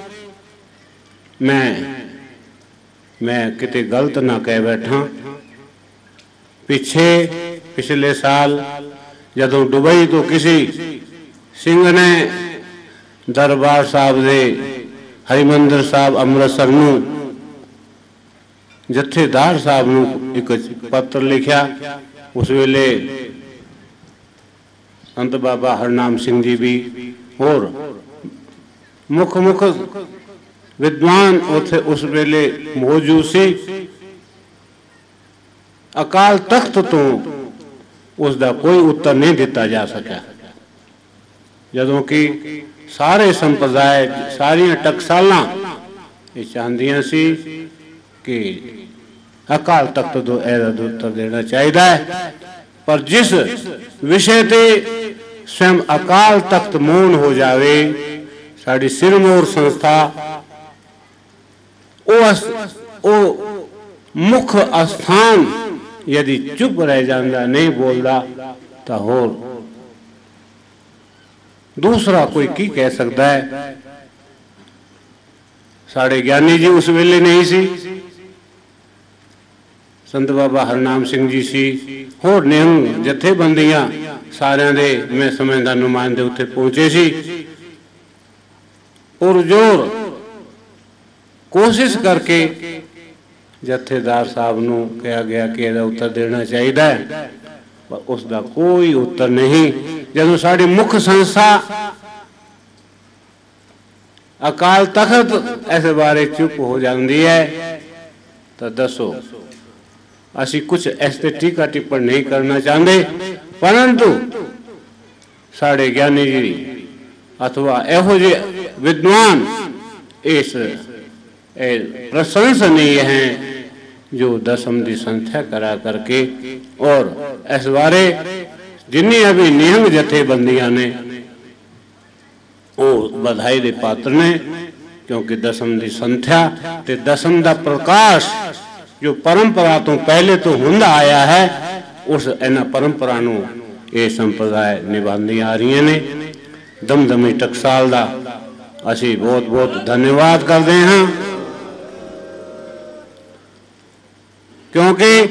मैं मैं किते गलत ना कह बैठा। पिछे पिछले साल जदों दुबई तो किसी सिंह ने दरबार साहब दे हरिमंदिर साहब अमृतसर नूं जथेदार साहब नूं एक पत्र लिखा, उस वेले संत बाबा हरनाम सिंह जी भी और मुख मुख विद्वान उथे उस वेले मौजूद सी। अकाल तख्त तो उसका कोई उत्तर नहीं दिता जा सका, जदों कि सारे संप्रदाय सारियां टकसालां ये चाहदियां सी कि अकाल तख्त तो ऐसा उत्तर देना चाहिए है। पर जिस विषय ते स्वयं अकाल तख्त मौन हो जावे, साड़ी सिरमौर संस्था ओ, ओ मुख स्थान यदि चुप रह जाता नहीं बोलता तो होर दूसरा कोई की कह सकता है। साढ़े ज्ञानी जी उस वेले नहीं सी, संत बाबा हरनाम सिंह जी सी, होर निहंग जथेबंदियां सारे दे मैं समझदा नुमाइंदे उत्थे पहुंचे सी। पुरजोर कोशिश करके जथेदार साहब नूं कहा गया कि इसदा उत्तर देना चाहिए, पर उसका कोई उत्तर नहीं। जदों साड़ी मुख्य संस्था अकाल तख्त इस बारे चुप हो जाती है तो दसो असी कुछ ऐसे टीका टिप्पण नहीं करना चाहते, परंतु साढ़े ज्ञानी जी अथवा एहो जे विद्वान इस प्रशंसनीय हैं जो दसम की संख्या करा करके और इस बारे जिन्नी अभी निहंग जथेबंदियां ने वो बधाई दे पात्र ने, क्योंकि दसम की संख्या ते दसम का प्रकाश जो परंपरा तो पहले तो हुंदा आया है, उस इन्हां परंपरा नूं ये संप्रदाय निभांदियां आ रही ने। दमदमी टकसाल दा असी बहुत बहुत धन्यवाद करते हैं, क्योंकि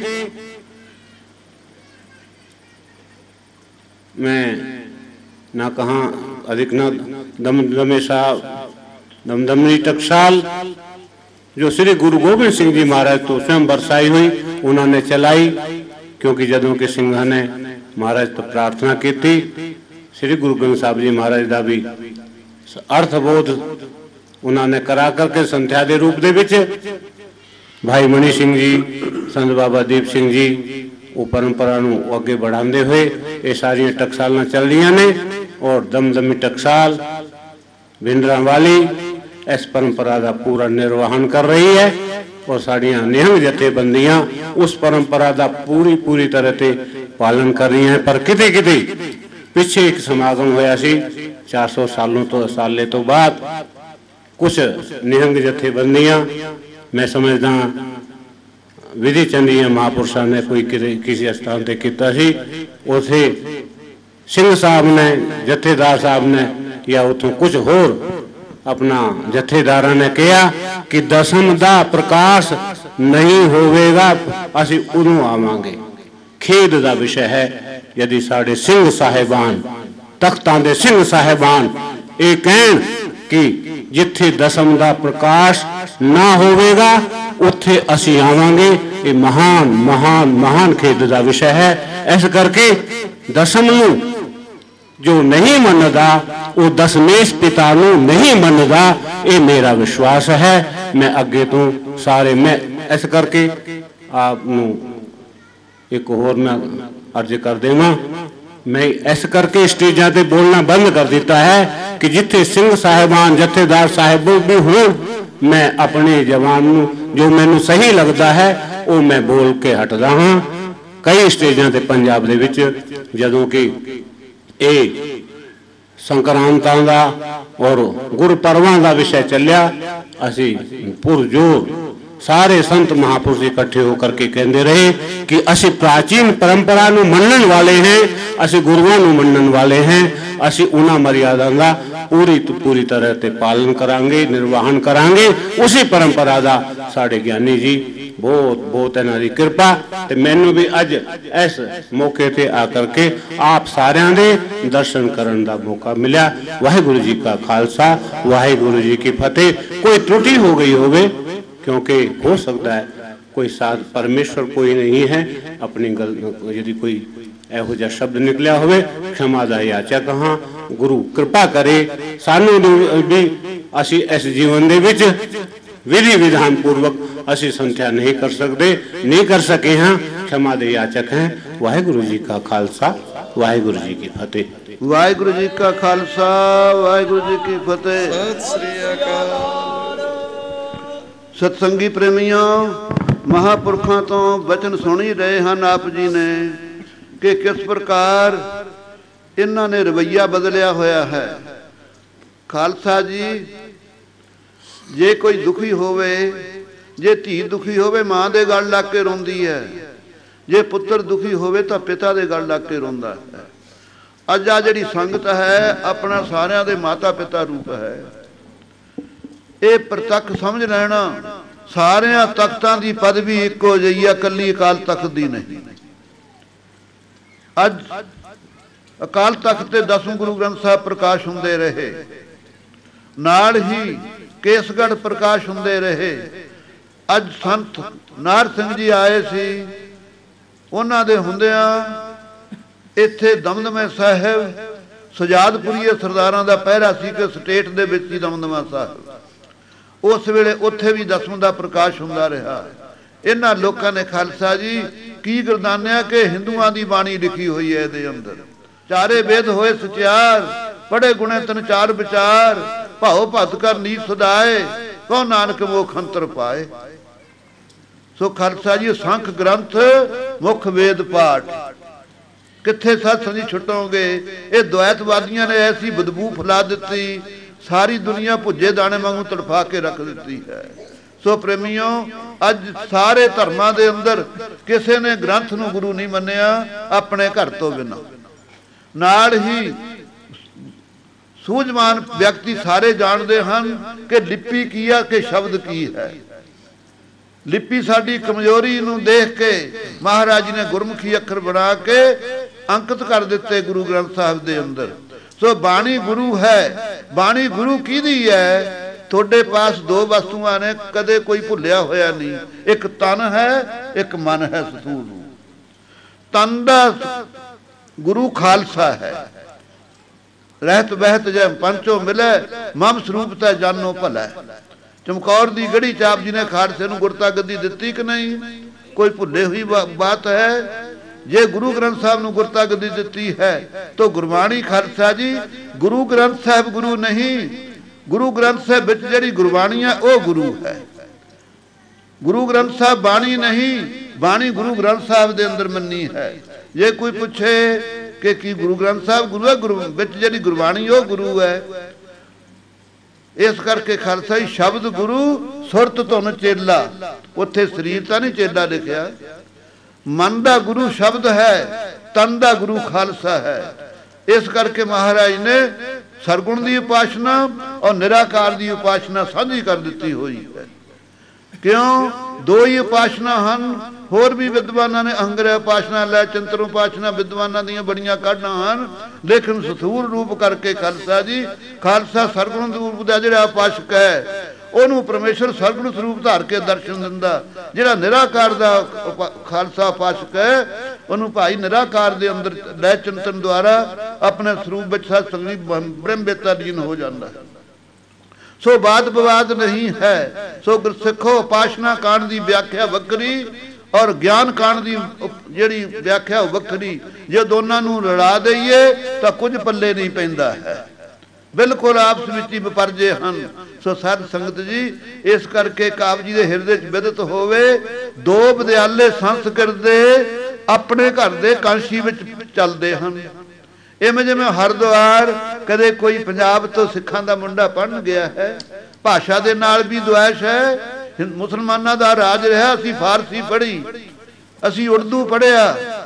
मैं ना कहाँ अधिक ना दमदमे साहब दमदमी टकसाल जो श्री गुरु गोबिंद सिंह जी महाराज तो स्वयं बरसाई हुई उन्होंने चलाई, क्योंकि जदों के सिंह ने महाराज तो प्रार्थना की थी, श्री गुरु ग्रंथ साहब जी महाराज का भी अर्थबोध उन्होंने करा करके संध्या के रूप दे भाई मनी सिंह जी, संत बाबा दीप सिंह जी वो परंपरा नूं अगे बढ़ाते हुए ये सारिया टकसालां चल रही ने और दमदमी टकसाल भिंडरां वाली इस परंपरा का पूरा निर्वहन कर रही है और साड़ियाँ निहंग जथेबंदियां उस परंपरा का पूरी पूरी तरह से पालन कर रही हैं। पर किते किते पिछे एक समागम होया सी चार सौ सालों तो साले तो बाद कुछ निहंग जथेबंदियां मैं समझदा विधि चंदिया महापुरुषों ने कोई किसी स्थान पर किया सी उसे सिंह साहब ने जथेदार साहब ने या उतों कुछ होर अपना जथेदारा ने कहा कि दसम दा प्रकाश नहीं होवेगा असी उदों आवांगे। खेद दा विषय है यदि साढ़े सिंह साहिबान तख्तां दे सिंह साहिबान ये कहन कि जिथे दसम दा प्रकाश ना होवेगा उत्थे असी आवांगे। ये महान महान महान खेद दा विषय है। इस करके दसम नूं जो नहीं मनदा वो दसमेश पिता नूं नहीं मनदा, ये मेरा विश्वास है। मैं अगे तो सारे मैं इस करके आप एक होर मैं अर्ज कर देवां, मैं इस करके स्टेजा ते बोलना बंद कर दिता है कि जिथे सिंह साहिबान जथेदार साहिब भी हों मैं अपने जवान नूं जो मैनूं सही लगता है वो मैं बोल के हटदा हाँ। कई स्टेजा ते पंजाब दे विच जदों कि ये संक्रांतां दा और गुरपर्वां दा विषय चलिया असी पुरजोर सारे संत महापुरुष इकट्ठे होकर के कहते रहे कि असी प्राचीन परंपरा नूं मनण वाले हैं, असी गुरुआं नूं मनण वाले हैं, असी उन्हां मर्यादा दा पूरी पूरी तरह से पालन करांगे, निर्वहन करांगे। उसी परंपरा दा साढ़े ज्ञानी जी बहुत बहुत इन्हां दी कृपा ते मैनूं भी अज इस मौके ते आकर के आप सारियां दे दर्शन करन दा मौका मिला। वाहिगुरु जी का खालसा, वाहिगुरु जी की फतेह। कोई त्रुटि हो गई होवे क्योंकि हो सकता है कोई साथ परमेश्वर कोई नहीं है, अपनी गल यदि कोई एहो जिहा शब्द निकलिया होवे क्षमा दा याचक हाँ। गुरु कृपा करे सानू भी असी इस जीवन दे विच विधि विधान पूर्वक असी संध्या नहीं कर सकते नहीं कर सके हाँ, क्षमा दे याचक हैं। वाहिगुरु जी का खालसा, वाहिगुरु जी की फतेह। वाहिगुरु जी का खालसा, वाहिगुरु जी की फतेह। सत श्री अकाल। सतसंगी प्रेमियों, महापुरखों तो वचन सुन ही रहे हैं आप जी ने कि किस प्रकार इन्होंने रवैया बदलिया होया है। खालसा जी जे कोई दुखी होवे, जे धी दुखी होवे मां दे गल लग के रोंदी है, जे पुत्र दुखी होवे तो पिता दे गल लग के रोंदा है। अज आ जिहड़ी संगत है अपना सारियां दे माता पिता रूप है। ये प्रतੱਖ समझ लेना सारियां तख्तां दी पदवी इक्को जही है, कली अकाल तख्त दी नहीं। अज अकाल तख्त ते दसवें गुरु ग्रंथ साहब प्रकाश हुंदे रहे, नाल ही केसगढ़ प्रकाश हुंदे रहे। अज संत नार सिंह जी आए सी, उन्हां दे हुंदियां इत्थे दमदमे साहिब सजादपुरीए सरदारां दा पहरा सी कि स्टेट दे विच ही दमदमा साहिब उस वेले उत्थे भी दसवें दा प्रकाश हुंदा रहा। इन्हां लोकां ने खालसा जी की गरदानिया कि हिंदुआं दी बाणी लिखी हुई है इहदे अंदर। चारे वेद होए सचियार, पढ़े गुणे तन चार विचार, भाओ भत कर नीत सदाए, कहो नानक मोख अंतर पाए। सो खालसा जी संख ग्रंथ मुख वेद पाठ किथे सत्संग जी छुटोगे। ये द्वैतवादियों ने ऐसी बदबू फैला दी, सारी दुनिया भुजे दाने वांगू तड़फा के रख दी है। सो प्रेमियों, अज सारे धर्मां दे अंदर किसी ने ग्रंथ नूं गुरु नहीं मन्निया अपने घर तो बिना। नाल ही सूझवान व्यक्ति सारे जानते हैं कि लिपि की है कि शब्द की है। लिपि साडी कमजोरी नूं देख के महाराज जी ने गुरमुखी अखर बना के अंकित कर दिते गुरु ग्रंथ साहिब दे अंदर। सो बाणी गुरु है। बाणी गुरु किहदी है? थोड़े पास दो वस्तुआं ने कदे कोई भुलिया होया नहीं, एक तन है एक मन है। सतूर तन दा गुरु खालसा है, ਰਹਿਤ ਬਹਿਤ ਜੈ ਪੰਚੋ ਮਿਲੇ ਮਮ ਸਰੂਪ ਤੈ ਜਾਨੋ ਭਲਾ। ਚਮਕੌਰ ਦੀ ਗੜੀ ਚਾਪ ਜੀ ਨੇ ਖਾਲਸੇ ਨੂੰ ਗੁਰਤਾ ਗੱਦੀ ਦਿੱਤੀ ਕਿ ਨਹੀਂ? ਕੋਈ ਭੁੱਲੇ ਹੋਈ ਬਾਤ ਹੈ? ਜੇ ਗੁਰੂ ਗ੍ਰੰਥ ਸਾਹਿਬ ਨੂੰ ਗੁਰਤਾ ਗੱਦੀ ਦਿੱਤੀ ਹੈ ਤਾਂ ਗੁਰਬਾਣੀ ਖਾਲਸਾ ਜੀ ਗੁਰੂ ਗ੍ਰੰਥ ਸਾਹਿਬ ਗੁਰੂ ਨਹੀਂ, ਗੁਰੂ ਗ੍ਰੰਥ ਸਾਹਿਬ ਵਿੱਚ ਜਿਹੜੀ ਗੁਰਬਾਣੀ ਹੈ ਉਹ ਗੁਰੂ ਹੈ। ਗੁਰੂ ਗ੍ਰੰਥ ਸਾਹਿਬ ਬਾਣੀ ਨਹੀਂ, ਬਾਣੀ ਗੁਰੂ ਗ੍ਰੰਥ ਸਾਹਿਬ ਦੇ ਅੰਦਰ ਮੰਨੀ ਹੈ। ਜੇ ਕੋਈ ਪੁੱਛੇ ਕਿ ਕੀ ਗੁਰੂ ਗ੍ਰੰਥ ਸਾਹਿਬ ਗੁਰੂ ਹੈ, ਗੁਰੂ ਵਿੱਚ ਜਿਹੜੀ ਗੁਰਬਾਣੀ ਉਹ ਗੁਰੂ ਹੈ। ਇਸ ਕਰਕੇ ਖਾਲਸਾ ਜੀ ਸ਼ਬਦ ਗੁਰੂ ਸੁਰਤ ਧੁਨ ਚੇਲਾ, ਉੱਥੇ ਸਰੀਰ ਤਾਂ ਨਹੀਂ ਚੇਲਾ ਲਿਖਿਆ। ਮਨ ਦਾ ਗੁਰੂ ਸ਼ਬਦ ਹੈ, ਤਨ ਦਾ ਗੁਰੂ ਖਾਲਸਾ ਹੈ। ਇਸ ਕਰਕੇ ਮਹਾਰਾਜ ਨੇ ਸਰਗੁਣ ਦੀ ਉਪਾਸਨਾ ਔਰ ਨਿਰਾਕਾਰ ਦੀ ਉਪਾਸਨਾ ਸਾਂਝੀ ਕਰ ਦਿੱਤੀ ਹੋਈ ਹੈ। ਕਿਉਂ? ਦੋ ਹੀ ਉਪਾਸਨਾ ਹਨ। ਹੋਰ ਵੀ ਵਿਦਵਾਨਾਂ ਨੇ ਅਹੰਗ੍ਰਹਿ ਉਪਾਸਨਾ, ਲੈ ਚੰਤਰ ਉਪਾਸਨਾ ਵਿਦਵਾਨਾਂ ਦੀਆਂ ਬੜੀਆਂ ਕਾਢਾਂ ਹਨ, ਲੇਕਿਨ ਸਥੂਲ ਰੂਪ ਕਰਕੇ ਖਾਲਸਾ ਜੀ ਖਾਲਸਾ ਸਰਗੁਣ ਰੂਪ ਦਾ ਜਿਹੜਾ ਉਪਾਸਕ ਹੈ ਉਹਨੂੰ ਪਰਮੇਸ਼ਰ ਸਰਗੁਣ ਸਰੂਪ ਧਾਰ ਕੇ ਦਰਸ਼ਨ ਦਿੰਦਾ। ਜਿਹੜਾ ਨਿਰਾਕਾਰ ਦਾ ਖਾਲਸਾ ਉਪਾਸਕ ਹੈ ਉਹਨੂੰ ਭਾਈ ਨਿਰਾਕਾਰ ਦੇ ਅੰਦਰ ਲੈ ਚਿੰਤਨ ਦੁਆਰਾ ਆਪਣੇ ਸਰੂਪ ਵਿੱਚ ਸਤ ਸੰਗੀ ਬ੍ਰਹਮ ਵੇਤਾ ਲੀਨ ਹੋ ਜਾਂਦਾ। ਸੋ ਬਾਦ ਵਿਵਾਦ ਨਹੀਂ ਹੈ। ਸੋ ਗੁਰਸਿੱਖੋ ਉਪਾਸਨਾ ਕਾਂਡ ਦੀ ਵਿਆਖਿਆ ਵੱਖਰੀ ਔਰ ਗਿਆਨ ਕਾਂਡ ਦੀ ਜਿਹੜੀ ਵਿਆਖਿਆ ਵੱਖਰੀ। ਜੇ ਦੋਨਾਂ ਨੂੰ ਲੜਾ ਦਈਏ ਤਾਂ ਕੁਝ ਪੱਲੇ ਨਹੀਂ ਪੈਂਦਾ ਹੈ, ਬਿਲਕੁਲ ਆਪਸ ਵਿੱਚ ਹੀ ਵਿਪਰਜੇ ਹਨ। ਸੋ ਸਾਧ ਸੰਗਤ ਜੀ ਇਸ ਕਰਕੇ ਕਾਬ ਜੀ ਦੇ ਹਿਰਦੇ 'ਚ ਵਿਦਤ ਹੋਵੇ। ਦੋ ਵਿਦਿਆਲੇ ਸੰਸਕ੍ਰਿਤ ਦੇ ਆਪਣੇ ਘਰ ਦੇ ਕਾਂਸ਼ੀ ਵਿੱਚ ਚੱਲਦੇ ਹਨ। ਇਵੇਂ ਜਿਵੇਂ ਹਰਿਦੁਆਰ ਕਦੇ ਕੋਈ ਪੰਜਾਬ ਤੋਂ ਸਿੱਖਾਂ ਦਾ ਮੁੰਡਾ ਪੜ੍ਹਨ ਗਿਆ ਹੈ, ਭਾਸ਼ਾ ਦੇ ਨਾਲ ਵੀ ਦੁਆਇਸ਼ ਹੈ। ਮੁਸਲਮਾਨਾਂ ਦਾ ਰਾਜ ਰਿਹਾ, ਅਸੀਂ ਫਾਰਸੀ ਪੜ੍ਹੀ, ਅਸੀਂ ਉਰਦੂ ਪੜ੍ਹਿਆ।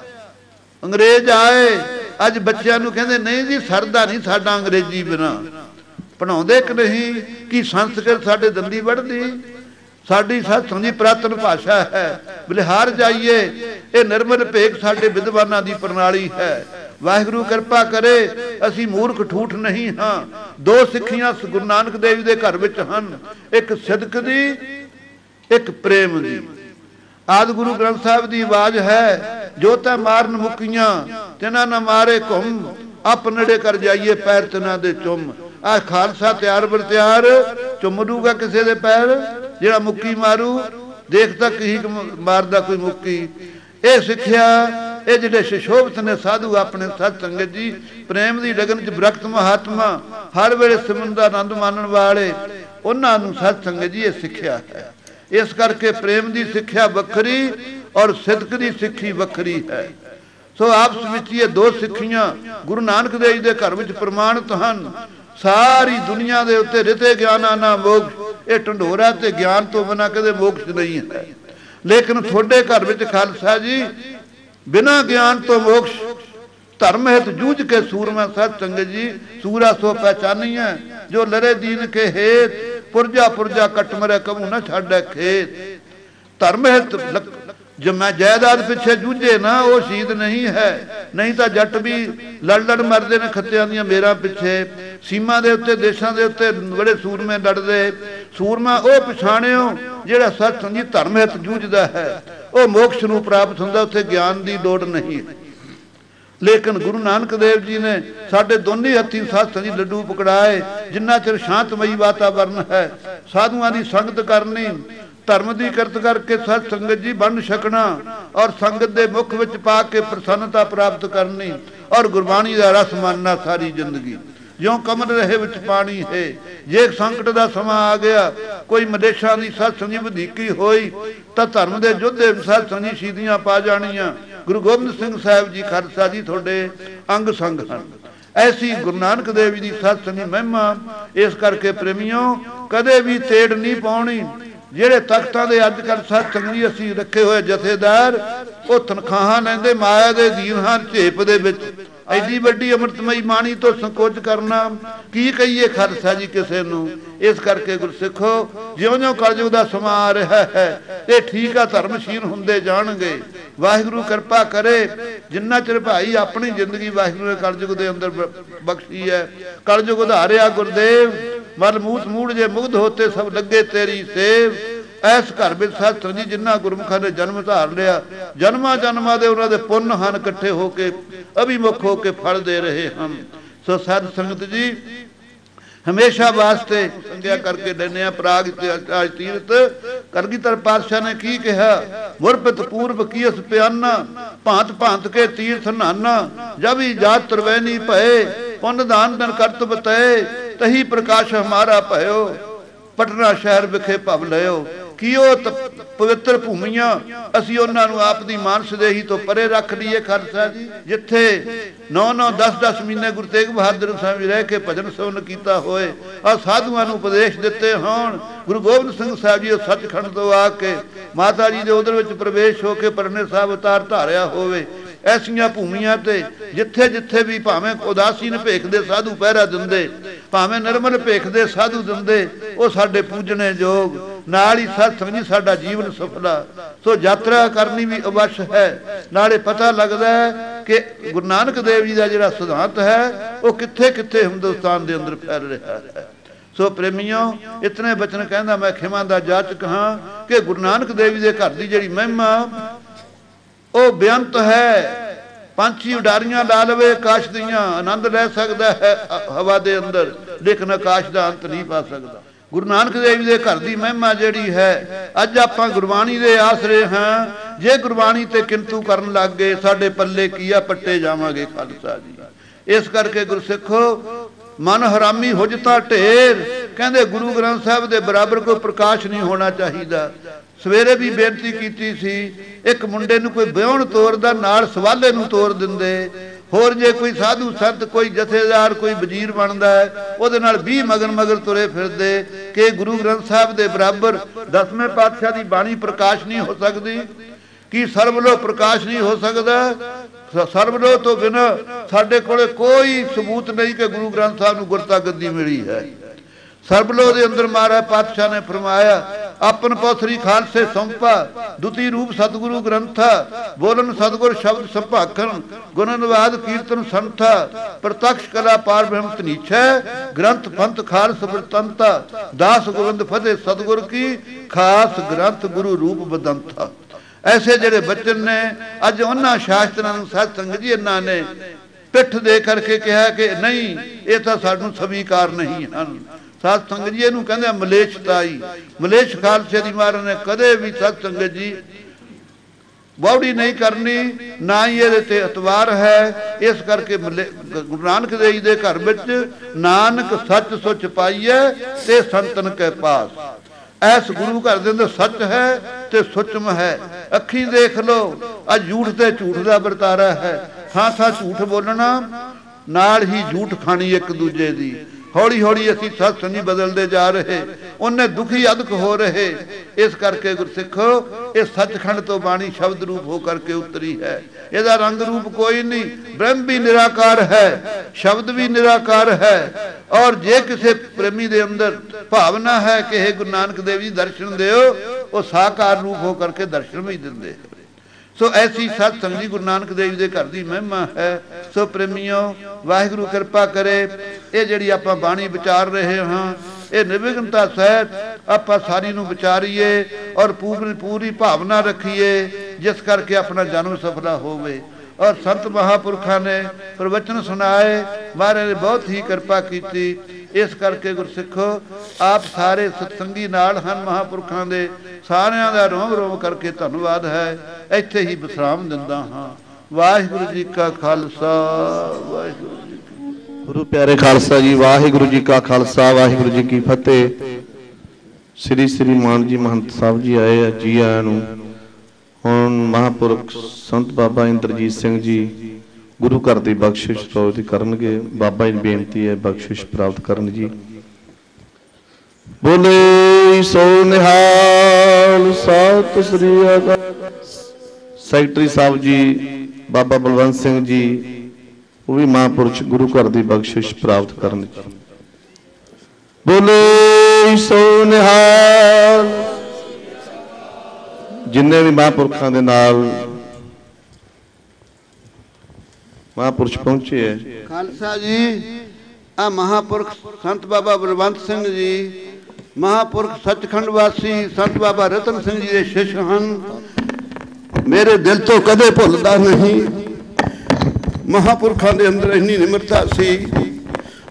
ਅੰਗਰੇਜ਼ ਆਏ, ਅੱਜ ਬੱਚਿਆਂ ਨੂੰ ਕਹਿੰਦੇ ਨਹੀਂ ਜੀ ਸਰਦਾ ਨਹੀਂ ਸਾਡਾ ਅੰਗਰੇਜ਼ੀ ਬਿਨਾਂ। ਪੜ੍ਹਾਉਂਦੇ ਕਿ ਨਹੀਂ? ਕਿ ਸੰਸਕ੍ਰਿਤ ਸਾਡੇ ਦੰਦੀ ਵੜਦੀ? ਸਾਡੀ ਸਾਥੋਂ ਦੀ ਪ੍ਰਾਤਨ ਭਾਸ਼ਾ ਹੈ। ਬਲਿਹਾਰ ਜਾਈਏ, ਇਹ ਨਿਰਮਲ ਭੇਖ ਸਾਡੇ ਵਿਦਵਾਨਾਂ ਦੀ ਪ੍ਰਣਾਲੀ ਹੈ। ਵਾਹਿਗੁਰੂ ਕਿਰਪਾ ਕਰੇ ਅਸੀਂ ਮੂਰਖ ਠੂਠ ਨਹੀਂ ਹਾਂ। ਦੋ ਸਿੱਖੀਆਂ ਗੁਰੂ ਨਾਨਕ ਦੇਵ ਦੇ ਘਰ ਵਿੱਚ ਹਨ, ਇੱਕ ਸਿਦਕ ਦੀ, ਇੱਕ ਪ੍ਰੇਮ ਦੀ। ਆਦਿ ਗੁਰੂ ਗ੍ਰੰਥ ਸਾਹਿਬ ਦੀ ਆਵਾਜ਼ ਹੈ, ਜੋ ਤਾਂ ਮਾਰਨ ਮੁਕੀਆਂ ਤਿਨਾਂ ਨਾ ਮਾਰੇ ਘੁੰਮ, ਆਪ ਨੇੜੇ ਕਰ ਜਾਈਏ ਪੈਰ ਤਿਨਾਂ ਦੇ ਚੁੰਮ। ਆ ਖਾਲਸਾ ਤਿਆਰ ਬਰ ਤਿਆਰ ਚੁੰਮ ਦੂਗਾ ਕਿਸੇ ਦੇ ਪੈਰ। ਜਿਹੜਾ ਮੁੱਕੀ ਮਾਰੂ ਦੇਖ ਤੱਕ ਹੀ ਮਾਰਦਾ ਕੋਈ ਮੁੱਕੀ। ਇਹ ਸਿੱਖਿਆ ਇਹ ਜਿਹੜੇ ਸ਼ਸ਼ੋਭਤ ਨੇ ਸਾਧੂ ਆਪਣੇ ਸਤ ਸੰਗਤ ਜੀ ਪ੍ਰੇਮ ਦੀ ਲਗਨ 'ਚ ਬ੍ਰਖਤ ਮਹਾਤਮਾ ਹਰ ਵੇਲੇ ਸਿਮਰਨ ਦਾ ਆਨੰਦ ਮਾਣਨ ਵਾਲੇ, ਉਹਨਾਂ ਨੂੰ ਸਤ ਸੰਗਤ ਜੀ ਇਹ ਸਿੱਖਿਆ ਹੈ। ਇਸ ਕਰਕੇ ਪ੍ਰੇਮ ਦੀ ਸਿੱਖਿਆ ਵੱਖਰੀ ਔਰ ਸਿਦਕ ਦੀ ਸਿੱਖੀ ਵੱਖਰੀ ਹੈ। ਸੋ ਆਪਸ ਵਿੱਚ ਇਹ ਦੋ ਸਿੱਖੀਆਂ ਗੁਰੂ ਨਾਨਕ ਦੇਵ ਦੇ ਘਰ ਵਿੱਚ ਪ੍ਰਮਾਣਿਤ ਹਨ। ਸਾਰੀ ਦੁਨੀਆ ਦੇ ਉੱਤੇ ਰਿਤੇ ਗਿਆਨਾ ਨਾ ਮੋਕਸ਼, ਇਹ ਢੰਡੋਰਾ ਤੇ ਗਿਆਨ ਤੋਂ ਬਿਨਾਂ ਕਦੇ ਮੋਕਸ਼ ਨਹੀਂ ਹੈ। ਲੇਕਿਨ ਤੁਹਾਡੇ ਘਰ ਵਿੱਚ ਖਾਲਸਾ ਜੀ ਬਿਨਾਂ ਗਿਆਨ ਤੋਂ ਮੋਕਸ਼, ਧਰਮ ਹਿਤ ਜੂਝ ਕੇ ਸੂਰਮਾ ਸਤ ਸੰਗਤ ਜੀ ਸੂਰਾ ਸੋ ਪਹਿਚਾਨੀ ਹੈ। ਜੋ ਲਰੇ ਦੀਨ ਕੇ ਹੇਤ ਪੁਰਜਾ ਪੁਰਜਾ ਕੱਟ ਮਰੇ ਕਬੂ ਨਾ ਛੱਡੇ ਖੇਤ। ਧਰਮ ਹਿਤ ਜਮਾ ਜਾਇਦਾਦ ਪਿੱਛੇ ਜੂਝੇ ਨਾ, ਉਹ ਸ਼ਹੀਦ ਨਹੀਂ ਹੈ। ਨਹੀਂ ਤਾਂ ਜੱਟ ਵੀ ਲੜ ਲੜ ਮਰਦੇ ਨੇ ਖੱਤਿਆਂ ਦੀਆਂ ਮੇਰਾਂ ਪਿੱਛੇ। ਸੀਮਾ ਦੇ ਉੱਤੇ ਦੇਸ਼ਾਂ ਦੇ ਉੱਤੇ ਬੜੇ ਸੂਰਮੇ ਲੜਦੇ। ਸੂਰਮਾ ਉਹ ਪਛਾਣਿਓ ਜਿਹੜਾ ਸਤ ਸੰਗੀ ਧਰਮ ਹਿਤ ਜੂਝਦਾ ਹੈ, ਉਹ ਮੋਕਸ਼ ਨੂੰ ਪ੍ਰਾਪਤ ਹੁੰਦਾ। ਉੱਥੇ ਗਿਆਨ ਦੀ ਲੋੜ ਨਹੀਂ। ਲੇਕਿਨ ਗੁਰੂ ਨਾਨਕ ਦੇਵ ਜੀ ਨੇ ਸਾਡੇ ਦੋਨੇ ਹੱਥੀਂ ਸਤ ਸੰਗੀ ਲੱਡੂ ਪਕੜਾਏ। ਜਿੰਨਾ ਚਿਰ ਸ਼ਾਂਤਮਈ ਵਾਤਾਵਰਨ ਹੈ, ਸਾਧੂਆਂ ਦੀ ਸੰਗਤ ਕਰਨੀ, ਧਰਮ ਦੀ ਕਿਰਤ ਕਰਕੇ ਸਤ ਸੰਗਤ ਜੀ ਵੰਡ ਛਕਣਾ ਔਰ ਸੰਗਤ ਦੇ ਮੁਖ ਵਿੱਚ ਪਾ ਕੇ ਪ੍ਰਸੰਨਤਾ ਪ੍ਰਾਪਤ ਕਰਨੀ ਔਰ ਗੁਰਬਾਣੀ ਦਾ ਰਸ ਮਾਨਣਾ ਸਾਰੀ ਜ਼ਿੰਦਗੀ। ਜਿਉਂ ਕਮਲ ਰਹੇ ਵਿੱਚ ਪਾਣੀ ਹੈ। ਜੇ ਸੰਕਟ ਦਾ ਸਮਾਂ ਆ ਗਿਆ, ਕੋਈ ਮਦੇਸ਼ਾਂ ਦੀ ਸਤ ਸੰਗੀ ਵਧੀਕੀ ਹੋਈ ਤਾਂ ਧਰਮ ਦੇ ਯੋਧੇ ਸਤ ਸੰਗੀ ਸ਼ਹੀਦੀਆਂ ਪਾ ਜਾਣੀਆਂ। ਗੁਰੂ ਗੋਬਿੰਦ ਸਿੰਘ ਸਾਹਿਬ ਜੀ ਖਾਲਸਾ ਜੀ ਤੁਹਾਡੇ ਅੰਗ ਸੰਗ ਹਨ। ਐਸੀ ਗੁਰੂ ਨਾਨਕ ਦੇਵ ਜੀ ਦੀ ਸਤ ਸੰਗੀ ਮਹਿਮਾ। ਇਸ ਕਰਕੇ ਪ੍ਰੇਮੀਓ ਕਦੇ ਵੀ ਤੇੜ ਨਹੀਂ ਪਾਉਣੀ। ਜਿਹੜੇ ਤਖਤਾਂ ਦੇ ਅੱਜ ਕੱਲ੍ਹ ਸਤ ਸੰਗੀ ਅਸੀਂ ਰੱਖੇ ਹੋਏ ਜਥੇਦਾਰ, ਉਹ ਤਨਖਾਹਾਂ ਲੈਂਦੇ ਮਾਇਆ ਦੇ ਦੀਨ ਹਨ ਝੇਪ ਦੇ ਵਿੱਚ। ਐਡੀ ਵੱਡੀ ਅੰਮ੍ਰਿਤਮਈ ਬਾਣੀ ਤੋਂ ਸੰਕੋਚ ਕਰਨਾ ਕੀ ਕਹੀਏ ਖਾਲਸਾ ਜੀ ਕਿਸੇ ਨੂੰ। ਇਸ ਕਰਕੇ ਗੁਰਸਿੱਖੋ ਜਿਉਂ ਜਿਉਂ ਕਲਯੁਗ ਦਾ ਸਮਾਂ ਆ ਰਿਹਾ ਹੈ, ਇਹ ਠੀਕ ਆ ਧਰਮਸ਼ੀਲ ਹੁੰਦੇ ਜਾਣਗੇ। ਵਾਹਿਗੁਰੂ ਕਿਰਪਾ ਕਰੇ ਜਿੰਨਾ ਚਿਰ ਭਾਈ ਆਪਣੀ ਜ਼ਿੰਦਗੀ ਵਾਹਿਗੁਰੂ ਨੇ ਕਲਯੁਗ ਦੇ ਅੰਦਰ ਬਖਸ਼ੀ ਹੈ। ਕਲਯੁਗ ਉਧਾਰਿਆ ਗੁਰਦੇਵ, ਮਲ ਮੂਤ ਮੂੜ ਜੇ ਮੁਗਧ ਹੋਤੇ ਸਭ ਲੱਗੇ ਤੇਰੀ ਸੇਵ। ਐਸ ਘਰ ਵਿੱਚ ਸਤ ਸੰਗੀ ਜਿਨ੍ਹਾਂ ਗੁਰਮੁਖਾਂ ਨੇ ਜਨਮ ਧਾਰ ਲਿਆ, ਜਨਮਾਂ ਜਨਮਾਂ ਦੇ ਉਹਨਾਂ ਦੇ ਪੁੰਨ ਹਨ ਇਕੱਠੇ ਹੋ ਕੇ ਅਭਿਮੁਖ ਹੋ ਕੇ ਫਲ ਦੇ ਰਹੇ ਹਨ। ਸੋ ਸਾਧ ਸੰਗਤ ਜੀ ਹਮੇਸ਼ਾ ਵਾਸਤੇ ਸੰਗਿਆ ਕਰਕੇ ਲੈਂਦੇ ਆ। ਪ੍ਰਾਗ ਇਤਿਹਾਸ ਤੀਰਥ ਕਲਗੀਧਰ ਪਾਤਸ਼ਾਹ ਨੇ ਕੀ ਕਿਹਾ? ਮੁਰਪਤ ਪੂਰਬ ਕੀਸ ਪਿਆਨਾ ਭਾਂਤ ਭਾਂਤ ਕੇ ਤੀਰਥ ਨਾਨਾ ਜਬ ਜਾਤ ਤਰਵੈਨੀ ਭਏ ਪੁੰਨ ਦਾਨ ਦਨ ਕਰਤ ਬਤਏ ਤਹੀ ਪ੍ਰਕਾਸ਼ ਹਮਾਰਾ ਭਇਓ ਪਟਨਾ ਸ਼ਹਿਰ ਵਿਖੇ ਭਵ ਲਿਓ। ਕੀਓ ਪਵਿੱਤਰ ਭੂਮੀਆਂ ਅਸੀਂ ਉਹਨਾਂ ਨੂੰ ਆਪ ਦੀ ਮਾਨਸਦੇਹੀ ਤੋਂ ਪਰੇ ਰੱਖ ਲਈਏ ਖਾਲਸਾ ਜੀ। ਜਿੱਥੇ ਨੌ ਨੌ ਦਸ ਦਸ ਮਹੀਨੇ ਗੁਰੂ ਤੇਗ ਬਹਾਦਰ ਸਾਹਿਬ ਰਹਿ ਕੇ ਭਜਨ ਸਵਨ ਕੀਤਾ ਹੋਏ, ਆ ਸਾਧੂਆਂ ਨੂੰ ਉਪਦੇਸ਼ ਦਿੱਤੇ ਹੋਣ। ਗੁਰੂ ਗੋਬਿੰਦ ਸਿੰਘ ਸਾਹਿਬ ਜੀ ਸੱਚਖੰਡ ਤੋਂ ਆ ਕੇ ਮਾਤਾ ਜੀ ਦੇ ਉਦਰ ਵਿੱਚ ਪ੍ਰਵੇਸ਼ ਹੋ ਕੇ ਪਰਨੇ ਸਾਹਿਬ ਅਵਤਾਰ ਧਾਰਿਆ ਹੋਵੇ। ਐਸੀਆਂ ਭੂਮੀਆਂ ਤੇ ਜਿੱਥੇ ਜਿੱਥੇ ਵੀ ਭਾਵੇਂ ਉਦਾਸੀਨ ਭੇਖ ਦੇ ਸਾਧੂ ਪਹਿਰਾ ਦਿੰਦੇ, ਭਾਵੇਂ ਨਿਰਮਲ ਭੇਖ ਦੇ ਸਾਧੂ ਦਿੰਦੇ, ਉਹ ਸਾਡੇ ਪੂਜਣੇ ਯੋਗ। ਨਾਲ ਹੀ ਸਾਧ ਸੰਗਤ ਜੀ ਸਾਡਾ ਜੀਵਨ ਸਫਲਾ। ਸੋ ਯਾਤਰਾ ਕਰਨੀ ਵੀ ਅਵਸ਼ ਹੈ। ਨਾਲੇ ਪਤਾ ਲੱਗਦਾ ਹੈ ਕਿ ਗੁਰੂ ਨਾਨਕ ਦੇਵ ਜੀ ਦਾ ਜਿਹੜਾ ਸਿਧਾਂਤ ਹੈ ਉਹ ਕਿੱਥੇ ਕਿੱਥੇ ਹਿੰਦੁਸਤਾਨ ਦੇ ਅੰਦਰ ਫੈਲ ਰਿਹਾ ਹੈ। ਸੋ ਪ੍ਰੇਮੀਓ, ਇਤਨੇ ਬਚਨ ਕਹਿੰਦਾ ਮੈਂ ਖਿਮਾ ਦਾ ਜਾਚਕ ਹਾਂ ਕਿ ਗੁਰੂ ਨਾਨਕ ਦੇਵ ਜੀ ਦੇ ਘਰ ਦੀ ਜਿਹੜੀ ਮਹਿਮਾ ਉਹ ਬੇਅੰਤ ਹੈ। ਪੰਛੀ ਉਡਾਰੀਆਂ ਲਾ ਲਵੇ ਆਕਾਸ਼ ਦੀਆਂ, ਆਨੰਦ ਲੈ ਸਕਦਾ ਹੈ ਹਵਾ ਦੇ ਅੰਦਰ, ਲੇਕਿਨ ਆਕਾਸ਼ ਦਾ ਅੰਤ ਨਹੀਂ ਪਾ ਸਕਦਾ। ਗੁਰੂ ਨਾਨਕ ਦੇਵ ਜੀ ਦੇ ਘਰ ਦੀ ਮਹਿਮਾ ਜਿਹੜੀ ਹੈ, ਅੱਜ ਆਪਾਂ ਗੁਰਬਾਣੀ ਦੇ ਆਸਰੇ ਹਾਂ। ਜੇ ਗੁਰਬਾਣੀ ਤੇ ਕਿੰਤੂ ਕਰਨ ਲੱਗ ਗਏ ਸਾਡੇ ਪੱਲੇ ਕੀ ਆ, ਪੱਟੇ ਜਾਵਾਂਗੇ ਖਾਲਸਾ ਜੀ। ਇਸ ਕਰਕੇ ਗੁਰਸਿੱਖੋ, ਮਨ ਹਰਾਮੀ ਹੁਜਤਾ ਢੇਰ। ਕਹਿੰਦੇ ਗੁਰੂ ਗ੍ਰੰਥ ਸਾਹਿਬ ਦੇ ਬਰਾਬਰ ਕੋਈ ਪ੍ਰਕਾਸ਼ ਨਹੀਂ ਹੋਣਾ ਚਾਹੀਦਾ। ਸਵੇਰੇ ਵੀ ਬੇਨਤੀ ਕੀਤੀ ਸੀ, ਇੱਕ ਮੁੰਡੇ ਨੂੰ ਕੋਈ ਵਿਆਹਣ ਤੋਰਦਾ, ਨਾਲ ਸਵਾਲੇ ਨੂੰ ਤੋਰ ਦਿੰਦੇ। ਹੋਰ ਜੇ ਕੋਈ ਸਾਧੂ ਸੰਤ, ਕੋਈ ਜਥੇਦਾਰ, ਕੋਈ ਵਜ਼ੀਰ ਬਣਦਾ ਹੈ, ਉਹਦੇ ਨਾਲ ਵੀਹ ਮਗਨ ਮਗਰ ਤੁਰੇ ਫਿਰਦੇ ਕਿ ਗੁਰੂ ਗ੍ਰੰਥ ਸਾਹਿਬ ਦੇ ਬਰਾਬਰ ਦਸਵੇਂ ਪਾਤਸ਼ਾਹ ਦੀ ਬਾਣੀ ਪ੍ਰਕਾਸ਼ ਨਹੀਂ ਹੋ ਸਕਦੀ। ਕੀ ਸਰਬਲੋ ਪ੍ਰਕਾਸ਼ ਨਹੀਂ ਹੋ ਸਕਦਾ? ਸਰਬਲੋ ਤੋਂ ਬਿਨਾਂ ਸਾਡੇ ਕੋਲ ਕੋਈ ਸਬੂਤ ਨਹੀਂ ਕਿ ਗੁਰੂ ਗ੍ਰੰਥ ਸਾਹਿਬ ਨੂੰ ਗੁਰਤਾ ਗੱਦੀ ਮਿਲੀ ਹੈ। ਸਰਬਲੋ ਦੇ ਅੰਦਰ ਮਹਾਰਾਜ ਪਾਤਸ਼ਾਹ ਨੇ ਫਰਮਾਇਆ, ਆਪਨ ਪੌਥਰੀ ਖਾਲਸੇ ਸੰਪਾ ਦੁਤੀ ਰੂਪ ਸਤਿਗੁਰੂ ਗ੍ਰੰਥਾ ਬੋਲਨ ਸਤਿਗੁਰ ਸ਼ਬਦ ਸੰਭਾਖਣ ਗੁਣਨਵਾਦ ਕੀਰਤਨ ਸੰਥਾ ਪ੍ਰਤਕਸ਼ ਕਲਾ ਪਾਰ ਬ੍ਰਹਮ ਤਨੀਛੈ ਗ੍ਰੰਥ ਪੰਥ ਖਾਲਸ ਵਰਤੰਤਾ ਦਾਸ ਗੋਬਿੰਦ ਫਤਿਹ ਸਤਿਗੁਰ ਕੀ ਖਾਸ ਗ੍ਰੰਥ ਗੁਰੂ ਰੂਪ ਬਦੰਤਾ। ਐਸੇ ਜਿਹੜੇ ਬਚਨ ਨੇ, ਅੱਜ ਉਹਨਾਂ ਸ਼ਾਸਤਰਾਂ ਨੂੰ ਸਾਧ ਸੰਗਤ ਜੀ ਇਹਨਾਂ ਨੇ ਪਿੱਠ ਦੇ ਕਰਕੇ ਕਿਹਾ ਕਿ ਨਹੀਂ, ਇਹ ਤਾਂ ਸਾਨੂੰ ਸਵੀਕਾਰ ਨਹੀਂ ਹਨ। ਸਾਧ ਸੰਗਤ ਜੀ ਇਹਨੂੰ ਕਹਿੰਦੇ ਮਲੇਛਤਾਈ। ਮਲੇਛ ਖਾਲਸੇ ਦੀ ਮਹਾਰਾਜ ਨੇ ਕਦੇ ਵੀ ਸਾਧ ਸੰਗਤ ਜੀ ਬਾਉੜੀ ਨਹੀਂ ਕਰਨੀ, ਨਾ ਹੀ ਇਹਦੇ ਤੇ ਇਤਵਾਰ ਹੈ। ਇਸ ਕਰਕੇ ਗੁਰੂ ਨਾਨਕ ਦੇਵ ਜੀ ਦੇ ਘਰ ਵਿੱਚ ਨਾਨਕ ਸੱਚ ਸੁਚ ਪਾਈਐ ਤੇ ਸੰਤਨ ਕੇ ਪਾਸ। ਐਸ ਗੁਰੂ ਘਰ ਦੇ ਅੰਦਰ ਸੱਚ ਹੈ ਤੇ ਸੁਚਮ ਹੈ। ਅੱਖੀ ਦੇਖ ਲੋ, ਅੱਜ ਝੂਠ ਤੇ ਝੂਠ ਦਾ ਵਰਤਾਰਾ ਹੈ। ਥਾਂ ਥਾਂ ਝੂਠ ਬੋਲਣਾ, ਨਾਲ ਹੀ ਝੂਠ ਖਾਣੀ ਇੱਕ ਦੂਜੇ ਦੀ। ਹੌਲੀ ਹੌਲੀ ਅਸੀਂ ਸਤ ਸੰਗੀ ਬਦਲਦੇ ਜਾ ਰਹੇ, ਉਹਨੇ ਦੁਖੀ ਅਦਕ ਹੋ ਰਹੇ। ਇਸ ਕਰਕੇ ਗੁਰਸਿੱਖੋ, ਇਹ ਸੱਚਖੰਡ ਤੋਂ ਬਾਣੀ ਸ਼ਬਦ ਰੂਪ ਹੋ ਕਰਕੇ ਉਤਰੀ ਹੈ। ਇਹਦਾ ਰੰਗ ਰੂਪ ਕੋਈ ਨਹੀਂ। ਬ੍ਰਹਮ ਵੀ ਨਿਰਾਕਾਰ ਹੈ, ਸ਼ਬਦ ਵੀ ਨਿਰਾਕਾਰ ਹੈ। ਔਰ ਜੇ ਕਿਸੇ ਪ੍ਰੇਮੀ ਦੇ ਅੰਦਰ ਭਾਵਨਾ ਹੈ ਕਿ ਇਹ ਗੁਰੂ ਨਾਨਕ ਦੇਵ ਜੀ ਦਰਸ਼ਨ ਦਿਓ, ਉਹ ਸਾਕਾਰ ਰੂਪ ਹੋ ਕਰਕੇ ਦਰਸ਼ਨ ਵੀ ਦਿੰਦੇ। ਸੋ ਐਸੀ ਸਤ ਸੰਗਤ ਜੀ ਗੁਰੂ ਨਾਨਕ ਦੇਵ ਜੀ ਦੇ ਘਰ ਦੀ ਮਹਿਮਾ ਹੈ। ਸੋ ਪ੍ਰੇਮੀਓ, ਵਾਹਿਗੁਰੂ ਕਿਰਪਾ ਕਰੇ, ਇਹ ਜਿਹੜੀ ਆਪਾਂ ਬਾਣੀ ਵਿਚਾਰ ਰਹੇ ਹਾਂ, ਇਹ ਨਿਰਵਿਘਨਤਾ ਸਹਿਤ ਆਪਾਂ ਸਾਰੀ ਨੂੰ ਵਿਚਾਰੀਏ ਔਰ ਪੂਰੀ ਪੂਰੀ ਭਾਵਨਾ ਰੱਖੀਏ, ਜਿਸ ਕਰਕੇ ਆਪਣਾ ਜਨਮ ਸਫਲਾ ਹੋਵੇ। ਔਰ ਸੰਤ ਮਹਾਂਪੁਰਖਾਂ ਨੇ ਪ੍ਰਵਚਨ ਸੁਣਾਏ, ਮਹਾਰਾਜ ਨੇ ਬਹੁਤ ਹੀ ਕਿਰਪਾ ਕੀਤੀ। ਇਸ ਕਰਕੇ ਗੁਰਸਿੱਖੋ, ਆਪ ਸਾਰੇ ਸਤਸੰਗੀ ਨਾਲ ਹਨ ਮਹਾਂਪੁਰਖਾਂ ਦੇ, ਸਾਰਿਆਂ ਦਾ ਰੋਮ ਰੋਮ ਕਰਕੇ ਧੰਨਵਾਦ ਹੈ। ਇੱਥੇ ਹੀ ਵਿਸਰਾਮ ਦਿੰਦਾ ਹਾਂ। ਵਾਹਿਗੁਰੂ ਜੀ ਕਾ ਖਾਲਸਾ, ਵਾਹਿਗੁਰੂ ਜੀ ਕੀ ਗੁਰੂ ਪਿਆਰੇ ਖਾਲਸਾ ਜੀ। ਵਾਹਿਗੁਰੂ ਜੀ ਕਾ ਖਾਲਸਾ, ਵਾਹਿਗੁਰੂ ਜੀ ਕੀ ਫਤਿਹ। ਸ੍ਰੀ ਸ੍ਰੀ ਮਾਨ ਜੀ ਮਹੰਤ ਸਾਹਿਬ ਜੀ ਆਏ ਆ, ਜੀ ਆਇਆਂ ਨੂੰ। ਹੁਣ ਮਹਾਂਪੁਰਖ ਸੰਤ ਬਾਬਾ ਇੰਦਰਜੀਤ ਸਿੰਘ ਜੀ ਗੁਰੂ ਘਰ ਦੀ ਬਖਸ਼ਿਸ਼ ਪ੍ਰਾਪਤ ਕਰਨਗੇ। ਬਾਬਾ ਜੀ ਨੂੰ ਬੇਨਤੀ ਹੈ ਬਖਸ਼ਿਸ਼ ਪ੍ਰਾਪਤ ਕਰਨ ਜੀ। ਬੋਲੇ ਸੋ ਨਿਹਾਲ, ਸਤਿ ਸ੍ਰੀ ਅਕਾਲ। ਸੈਕਟਰੀ ਸਾਹਿਬ ਜੀ ਬਾਬਾ ਬਲਵੰਤ ਸਿੰਘ ਜੀ, ਉਹ ਵੀ ਮਹਾਂਪੁਰਸ਼ ਗੁਰੂ ਘਰ ਦੀ ਬਖਸ਼ਿਸ਼ ਪ੍ਰਾਪਤ ਕਰਨ ਜੀ। ਬੋਲੇ ਸੋ ਨਿਹਾਲ। ਜਿੰਨੇ ਵੀ ਮਹਾਂਪੁਰਖਾਂ ਦੇ ਨਾਲ ਮਹਾਂਪੁਰਸ਼ ਪਹੁੰਚੇ ਹੈ, ਖਾਲਸਾ ਜੀ, ਆ ਮਹਾਂਪੁਰਖ ਸੰਤ ਬਾਬਾ ਬਲਵੰਤ ਸਿੰਘ ਜੀ, ਮਹਾਂਪੁਰਖ ਸੱਚਖੰਡ ਵਾਸੀ ਸੰਤ ਬਾਬਾ ਰਤਨ ਸਿੰਘ ਜੀ ਦੇ ਸ਼ਿਸ਼ ਹਨ। ਮੇਰੇ ਦਿਲ ਤੋਂ ਕਦੇ ਭੁੱਲਦਾ ਨਹੀਂ, ਮਹਾਂਪੁਰਖਾਂ ਦੇ ਅੰਦਰ ਇੰਨੀ ਨਿਮਰਤਾ ਸੀ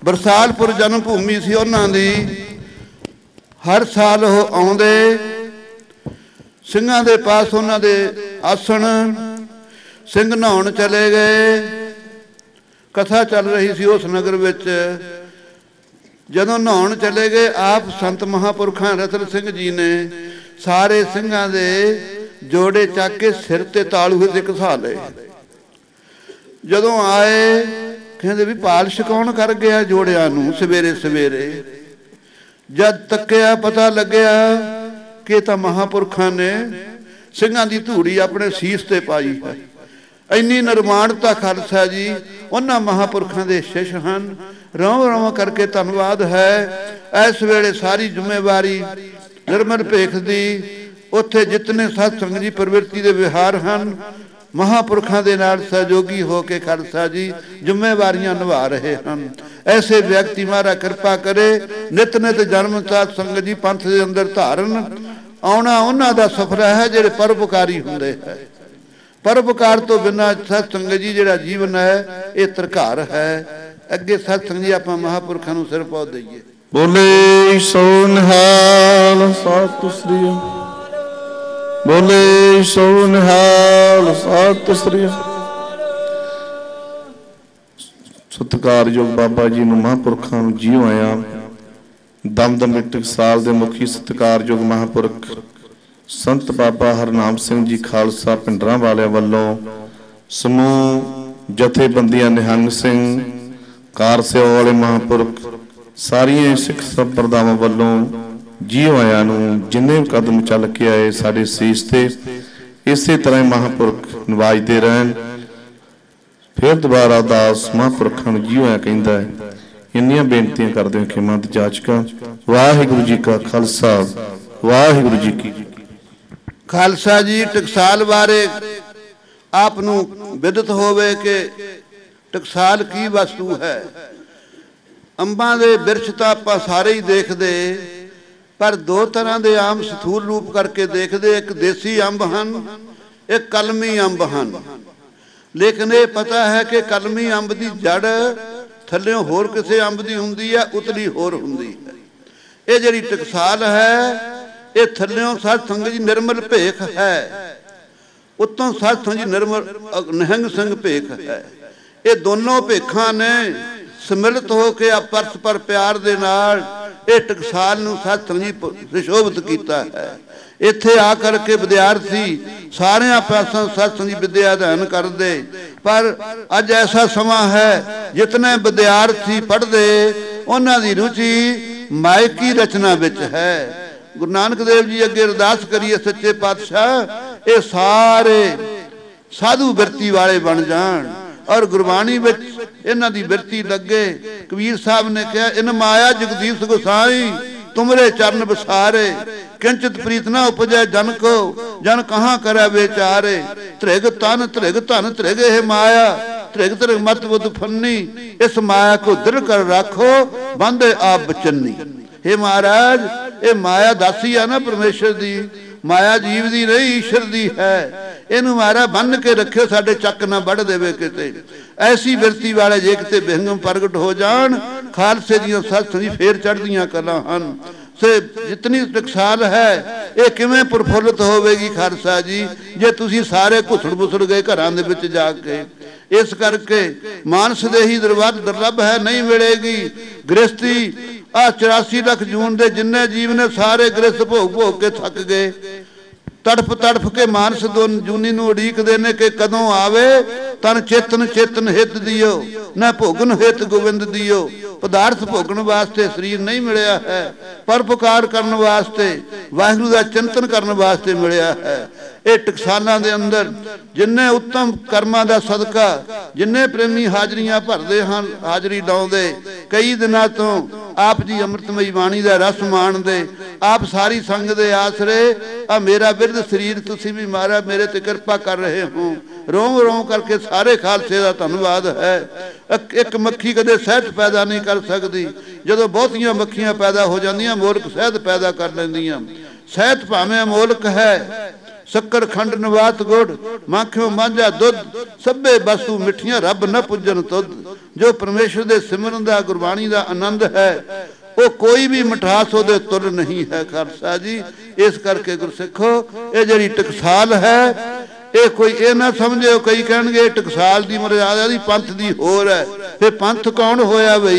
ਬਰਸਾਲਪੁਰ ਜਨਮ ਭੂਮੀ ਸੀ ਉਹਨਾਂ ਦੀ। ਹਰ ਸਾਲ ਉਹ ਆਉਂਦੇ, ਸਿੰਘਾਂ ਦੇ ਪਾਸ ਉਹਨਾਂ ਦੇ ਆਸਣ, ਸਿੰਘ ਨਹਾਉਣ ਚਲੇ ਗਏ। ਕਥਾ ਚੱਲ ਰਹੀ ਸੀ ਉਸ ਨਗਰ ਵਿੱਚ। ਜਦੋਂ ਨਹਾਉਣ ਚਲੇ ਗਏ, ਆਪ ਸੰਤ ਮਹਾਂਪੁਰਖਾਂ ਰਤਨ ਸਿੰਘ ਜੀ ਨੇ ਸਾਰੇ ਸਿੰਘਾਂ ਦੇ ਜੋੜੇ ਚੱਕ ਕੇ ਸਿਰ ਤੇ ਤਾਲੂਏ ਤੇ ਘਸਾ ਲਏ। ਜਦੋਂ ਆਏ ਕਹਿੰਦੇ ਵੀ ਪਾਲਿਸ਼ ਕੌਣ ਕਰ ਗਿਆ ਜੋੜਿਆਂ ਨੂੰ ਸਵੇਰੇ ਸਵੇਰੇ? ਜਦ ਤੱਕਿਆ ਪਤਾ ਲੱਗਿਆ ਕਿ ਤਾਂ ਮਹਾਂਪੁਰਖਾਂ ਨੇ ਸਿੰਘਾਂ ਦੀ ਧੂੜੀ ਆਪਣੇ ਸੀਸ ਤੇ ਪਾਈ ਹੈ। ਇੰਨੀ ਨਿਰਮਾਣਤਾ ਖਾਲਸਾ ਜੀ ਉਹਨਾਂ ਮਹਾਂਪੁਰਖਾਂ ਦੇ ਸ਼ਿਸ਼ ਹਨ। ਰੋਂ ਰੋਂ ਕਰਕੇ ਧੰਨਵਾਦ ਹੈ। ਇਸ ਵੇਲੇ ਸਾਰੀ ਜ਼ਿੰਮੇਵਾਰੀ ਨਿਰਮਲ ਭੇਖ ਦੀ। ਉੱਥੇ ਜਿਤਨੇ ਸਤ ਸੰਗਤ ਜੀ ਪ੍ਰਵਿਰਤੀ ਦੇ ਵਿਹਾਰ ਹਨ, ਮਹਾਂਪੁਰਖਾਂ ਦੇ ਨਾਲ ਸਹਿਯੋਗੀ ਹੋ ਕੇ ਖਾਲਸਾ ਜੀ ਜ਼ਿੰਮੇਵਾਰੀਆਂ ਨਿਭਾ ਰਹੇ ਹਨ। ਐਸੇ ਵਿਅਕਤੀ ਮਹਾਰਾਜ ਕਿਰਪਾ ਕਰੇ। ਨਿਤ ਨਿਤ ਜਨਮ ਸਾਧ ਸੰਗਤ ਜੀ ਪੰਥ ਦੇ ਅੰਦਰ ਧਾਰਨ ਆਉਣਾ ਉਹਨਾਂ ਦਾ ਸਫਰਾ ਹੈ ਜਿਹੜੇ ਪਰਉਪਕਾਰੀ ਹੁੰਦੇ ਹੈ। ਪਰਉਪਕਾਰ ਤੋਂ ਬਿਨਾਂ ਸਤ ਸੰਗਤ ਜੀ ਜਿਹੜਾ ਜੀਵਨ ਹੈ ਇਹ ਤਰਕਾਰ ਹੈ। ਅੱਗੇ ਸਤ ਸੰਗਤ ਜੀ ਆਪਾਂ ਮਹਾਂਪੁਰਖਾਂ ਨੂੰ ਸਿਰ ਪਾਉ ਦਈਏ। ਬੋਲੇ ਸੋ ਨਿਹਾਲ ਸਤਿ ਸ੍ਰੀ ਅਕਾਲ। ਬੋਲੇ ਸੋ ਨਿਹਾਲ ਸਤਿ ਸ੍ਰੀ ਅਕਾਲ। ਸਤਿਕਾਰਯੋਗ ਬਾਬਾ ਜੀ ਨੂੰ, ਮਹਾਂਪੁਰਖਾਂ ਨੂੰ ਜੀਉ ਆਇਆ। ਦਮਦਮੀ ਟਕਸਾਲ ਦੇ ਮੁਖੀ ਸਤਿਕਾਰਯੋਗ ਮਹਾਂਪੁਰਖ ਸੰਤ ਬਾਬਾ ਹਰਨਾਮ ਸਿੰਘ ਜੀ ਖਾਲਸਾ ਪਿੰਡਰਾਂ ਵਾਲਿਆਂ ਵੱਲੋਂ ਸਮੂਹ ਜਥੇਬੰਦੀਆਂ ਨਿਹੰਗ ਸਿੰਘ, ਕਾਰ ਸੇਵਾ ਵਾਲੇ ਮਹਾਂਪੁਰਖ, ਸਾਰੀਆਂ ਸਿੱਖ ਸੰਪਰਦਾਵਾਂ ਵੱਲੋਂ ਜੀਉ ਆਇਆਂ ਨੂੰ। ਜਿੰਨੇ ਕਦਮ ਚੱਲ ਕੇ ਆਏ ਸਾਡੇ ਸੀਸ ਤੇ, ਇਸੇ ਤਰ੍ਹਾਂ ਹੀ ਮਹਾਂਪੁਰਖ ਨਿਵਾਜਦੇ ਰਹਿਣ। ਫਿਰ ਦੁਬਾਰਾ ਅਰਦਾਸ ਮਹਾਂਪੁਰਖਾਂ ਨੂੰ ਜੀਉ ਆਇਆਂ ਕਹਿੰਦਾ ਹੈ। ਇੰਨੀਆਂ ਬੇਨਤੀਆਂ ਕਰਦੇ ਹੋ ਖਿਮਤ ਜਾਚਕਾਂ। ਵਾਹਿਗੁਰੂ ਜੀ ਕਾ ਖਾਲਸਾ, ਵਾਹਿਗੁਰੂ ਜੀ ਕੀ ਖਾਲਸਾ ਜੀ ਟਕਸਾਲ ਬਾਰੇ ਆਪ ਨੂੰ ਵਿਦਿਤ ਹੋਵੇ ਕਿ ਟਕਸਾਲ ਕੀ ਵਸਤੂ ਹੈ। ਅੰਬਾਂ ਦੇ ਬਿਰਛ ਤਾਂ ਆਪਾਂ ਸਾਰੇ ਹੀ ਦੇਖਦੇ, ਪਰ ਦੋ ਤਰ੍ਹਾਂ ਦੇ ਆਮ ਸਥੂਲ ਰੂਪ ਕਰਕੇ ਦੇਖਦੇ। ਇੱਕ ਦੇਸੀ ਅੰਬ ਹਨ, ਇੱਕ ਕਲਮੀ ਅੰਬ ਹਨ। ਲੇਕਿਨ ਇਹ ਪਤਾ ਹੈ ਕਿ ਕਲਮੀ ਅੰਬ ਦੀ ਜੜ ਥੱਲਿਓਂ ਹੋਰ ਕਿਸੇ ਅੰਬ ਦੀ ਹੁੰਦੀ ਹੈ, ਉਤਲੀ ਹੋਰ ਹੁੰਦੀ ਹੈ। ਇਹ ਜਿਹੜੀ ਟਕਸਾਲ ਹੈ ਇਹ ਥੱਲਿਓਂ ਸਾਧ ਸੰਗਤ ਜੀ ਨਿਰਮਲ ਭੇਖ ਹੈ, ਉੱਤੋਂ ਸਾਧ ਸੰਗਤ ਜੀ ਨਿਰਮਲ ਨਿਹੰਗ ਸਿੰਘ ਭੇਖ ਹੈ। ਇਹ ਦੋਨੋਂ ਭੇਖਾਂ ਨੇ ਸਮਿਲਿਤ ਹੋ ਕੇ ਆ ਪਰਸਪਰ ਪਿਆਰ ਦੇ ਨਾਲ ਇਹ ਟਕਸਾਲ ਨੂੰ ਸਾਧ ਸੰਗਤ ਜੀ ਸੁਸ਼ੋਭਿਤ ਕੀਤਾ ਹੈ। ਇੱਥੇ ਆ ਕਰਕੇ ਵਿਦਿਆਰਥੀ ਸਾਰਿਆਂ ਪਾਸੋਂ ਸਾਧ ਸੰਗਤ ਜੀ ਵਿਦਿਆ ਅਧਿਐਨ ਕਰਦੇ। ਪਰ ਅੱਜ ਐਸਾ ਸਮਾਂ ਹੈ ਜਿਤਨੇ ਵਿਦਿਆਰਥੀ ਪੜ੍ਹਦੇ ਉਹਨਾਂ ਦੀ ਰੁਚੀ ਮਾਇਕੀ ਰਚਨਾ ਵਿੱਚ ਹੈ। ਗੁਰੂ ਨਾਨਕ ਦੇਵ ਜੀ ਅੱਗੇ ਅਰਦਾਸ ਕਰੀਏ ਸੱਚੇ ਪਾਤਸ਼ਾਹ ਇਹ ਸਾਰੇ ਸਾਧੂ ਬਿਰਤੀ ਵਾਲੇ ਬਣ ਜਾਣ ਔਰ ਗੁਰਬਾਣੀ ਵਿੱਚ ਇਹਨਾਂ ਦੀ ਬਿਰਤੀ ਲੱਗੇ। ਕਬੀਰ ਸਾਹਿਬ ਨੇ ਕਿਹਾ, ਇਨ ਮਾਇਆ ਜਗਦੀਸ਼ ਗੋਸਾਈ ਤੁਮਰੇ ਚਰਨ ਬਸਾਰੇ, ਕਿੰਚਿਤ ਪ੍ਰੀਤ ਨਾ ਉਪਜੈ ਜਨ ਕੋ, ਜਨ ਕਹਾਂ ਕਰੈ ਵਿਚਾਰੇ। ਤ੍ਰਿਗ ਤਨ ਤ੍ਰਿਗ ਧਨ ਤ੍ਰਿਗ ਇਹ ਮਾਇਆ, ਤ੍ਰਿਗ ਤ੍ਰਿਗ ਮਤ ਬੁੱਧ ਫੰਨੀ, ਇਸ ਮਾਇਆ ਕੋ ਦ੍ਰਿੜ ਕਰ ਰੱਖੋ, ਬੰਦੇ ਆਪ ਬਚੰਨੀ। हे ਮਹਾਰਾਜ ਇਹ ਮਾਇਆ ਦਾਸੀ ਆ ਨਾ ਪ੍ਰਮੇਸ਼ਰ ਦੀ, ਮਾਇਆ ਜੀਵ ਦੀ ਨਹੀਂ ਈਸ਼ਰ ਦੀ ਹੈ। ਇਹਨੂੰ ਮਹਾਰਾਜ ਬੰਨ ਕੇ ਰੱਖਿਓ, ਸਾਡੇ ਚੱਕ ਨਾ ਵੱਢ ਦੇਵੇ ਕਿਤੇ। ਐਸੀ ਬਿਰਤੀ ਵਾਲੇ ਜੇ ਕਿਤੇ ਬਿਹੰਗਮ ਪ੍ਰਗਟ ਹੋ ਜਾਣ, ਖਾਲਸੇ ਦੀਆਂ ਸੱਤ ਸੰਜੀ ਫੇਰ ਚੜ੍ਹਦੀਆਂ ਕਲਾਂ ਹਨ। ਸੇ ਜਿਤਨੀ ਟਕਸਾਲ ਹੈ ਇਹ ਕਿਵੇਂ ਪ੍ਰਫੁੱਲਤ ਹੋਵੇਗੀ ਖਾਲਸਾ ਜੀ ਜੇ ਤੁਸੀਂ ਸਾਰੇ ਘੁਸੜ ਬੁਸੜ ਗਏ ਘਰਾਂ ਦੇ ਵਿੱਚ ਜਾ ਕੇ। ਇਸ ਕਰਕੇ ਮਾਨਸ ਦੇ ਹੀ ਦਰਬਾਰ ਦੁਰਲਭ ਹੈ, ਨਹੀਂ ਮਿਲੇਗੀ। ਗ੍ਰਸਤੀ ਆ ਚੁਰਾਸੀ ਲੱਖ ਜੂਨ ਦੇ ਜਿੰਨੇ ਜੀਵ ਨੇ ਸਾਰੇ ਗ੍ਰਸਤ ਭੋਗ ਭੋਗ ਕੇ ਥੱਕ ਗਏ। ਤੜਫ ਤੜਫ ਕੇ ਮਾਨਸ ਦੋ ਜੂਨੀ ਨੂੰ ਉਡੀਕਦੇ ਨੇ ਕਿ ਕਦੋਂ ਆਵੇ। ਤਨ ਚੇਤਨ ਚੇਤਨ ਹਿੱਤ ਦਿਓ, ਨਾ ਭੋਗਨ ਹਿੱਤ ਗੋਬਿੰਦ ਦਿਓ। ਪਦਾਰਥ ਭੋਗਣ ਵਾਸਤੇ ਸਰੀਰ ਨਹੀਂ ਮਿਲਿਆ ਹੈ, ਪਰਉਪਕਾਰ ਕਰਨ ਵਾਸਤੇ, ਵਾਹਿਗੁਰੂ ਦਾ ਚਿੰਤਨ ਕਰਨ ਵਾਸਤੇ ਮਿਲਿਆ ਹੈ। ਇਹ ਟਕਸਾਲਾਂ ਦੇ ਅੰਦਰ ਜਿੰਨੇ ਉੱਤਮ ਕਰਮਾਂ ਦਾ ਸਦਕਾ ਜਿੰਨੇ ਪ੍ਰੇਮੀ ਹਾਜ਼ਰੀਆਂ ਭਰਦੇ ਹਨ, ਹਾਜ਼ਰੀ ਲਾਉਂਦੇ, ਕਈ ਦਿਨਾਂ ਤੋਂ ਆਪ ਜੀ ਅੰਮ੍ਰਿਤਮਈ ਬਾਣੀ ਦਾ ਰਸ ਮਾਣਦੇ, ਆਪ ਸਾਰੀ ਸੰਗ ਦੇ ਆਸਰੇ ਆ ਮੇਰਾ ਬਿਰਧ ਸਰੀਰ ਤੁਸੀਂ ਵੀ ਮਹਾਰਾਜ ਮੇਰੇ ਤੇ ਕਿਰਪਾ ਕਰ ਰਹੇ ਹੋ। ਰੋਂ ਰੋਂ ਕਰਕੇ ਸਾਰੇ ਖਾਲਸੇ ਦਾ ਧੰਨਵਾਦ ਹੈ। ਇੱਕ ਮੱਖੀ ਕਦੇ ਸਹਿਤ ਪੈਦਾ ਨਹੀਂ ਕਰ ਸਕਦੀ, ਜਦੋਂ ਬਹੁਤੀਆਂ ਮੱਖੀਆਂ ਪੈਦਾ ਹੋ ਜਾਂਦੀਆਂ ਮੋਲਕ ਸਹਿਤ ਪੈਦਾ ਕਰ ਲੈਂਦੀਆਂ। ਸਹਿਤ ਭਾਵੇਂ ਅਮੋਲਕ ਹੈ, ਸ਼ੱਕਰ ਖੰਡ ਨਵਾਤ ਗੁੜ, ਮਾਖਿਓ ਮਾਂਝਾ ਦੁੱਧ, ਸਭੇ ਵਸਤੂ ਮਿੱਠੀਆਂ ਰੱਬ ਨਾ ਪੁੱਜਣ ਤੁਧ। ਜੋ ਪਰਮੇਸ਼ਰ ਦੇ ਸਿਮਰਨ ਦਾ ਗੁਰਬਾਣੀ ਦਾ ਆਨੰਦ ਹੈ, ਉਹ ਕੋਈ ਵੀ ਮਿਠਾਸ ਉਹਦੇ ਤੁਲ ਨਹੀਂ ਹੈ ਖਾਲਸਾ ਜੀ। ਇਸ ਕਰਕੇ ਗੁਰਸਿੱਖੋ, ਇਹ ਜਿਹੜੀ ਟਕਸਾਲ ਹੈ, ਇਹ ਕੋਈ ਇਹ ਨਾ ਸਮਝਿਓ, ਕਈ ਕਹਿਣਗੇ ਟਕਸਾਲ ਦੀ ਮਰਿਆਦਾ ਦੀ ਪੰਥ ਦੀ ਹੋਰ ਹੈ, ਫਿਰ ਪੰਥ ਕੌਣ ਹੋਇਆ ਬਈ?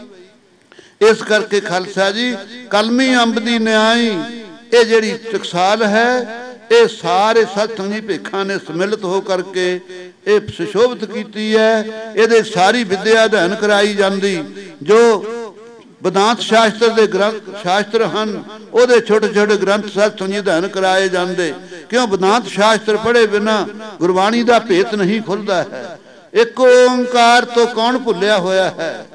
ਇਸ ਕਰਕੇ ਖਾਲਸਾ ਜੀ, ਕਲਮੀ ਅੰਬ ਦੀ ਨਿਆਈ ਇਹ ਜਿਹੜੀ ਟਕਸਾਲ ਹੈ, ਇਹ ਸਾਰੇ ਸਤਸੰਗ ਜੀ ਭੇਖਾਂ ਨੇ ਸਮਿਲਿਤ ਹੋ ਕਰਕੇ ਇਹ ਸੁਸ਼ੋਭਿਤ ਕੀਤੀ ਹੈ। ਇਹਦੇ ਸਾਰੀ ਵਿਦਿਆ ਅਧਿਐਨ ਕਰਾਈ ਜਾਂਦੀ। ਜੋ ਵਿਦਾਂਤ ਸ਼ਾਸਤਰ ਦੇ ਗ੍ਰੰਥ ਸ਼ਾਸਤਰ ਹਨ, ਉਹਦੇ ਛੋਟੇ ਛੋਟੇ ਗ੍ਰੰਥ ਸਤਸੰਗ ਜੀ ਅਧਿਐਨ ਕਰਾਏ ਜਾਂਦੇ। ਕਿਉਂ? ਵਿਦਾਂਤ ਸ਼ਾਸਤਰ ਪੜ੍ਹੇ ਬਿਨਾਂ ਗੁਰਬਾਣੀ ਦਾ ਭੇਤ ਨਹੀਂ ਖੁੱਲਦਾ ਹੈ। ਇੱਕ ਓੰਕਾਰ ਤੋਂ ਕੌਣ ਭੁੱਲਿਆ ਹੋਇਆ ਹੈ?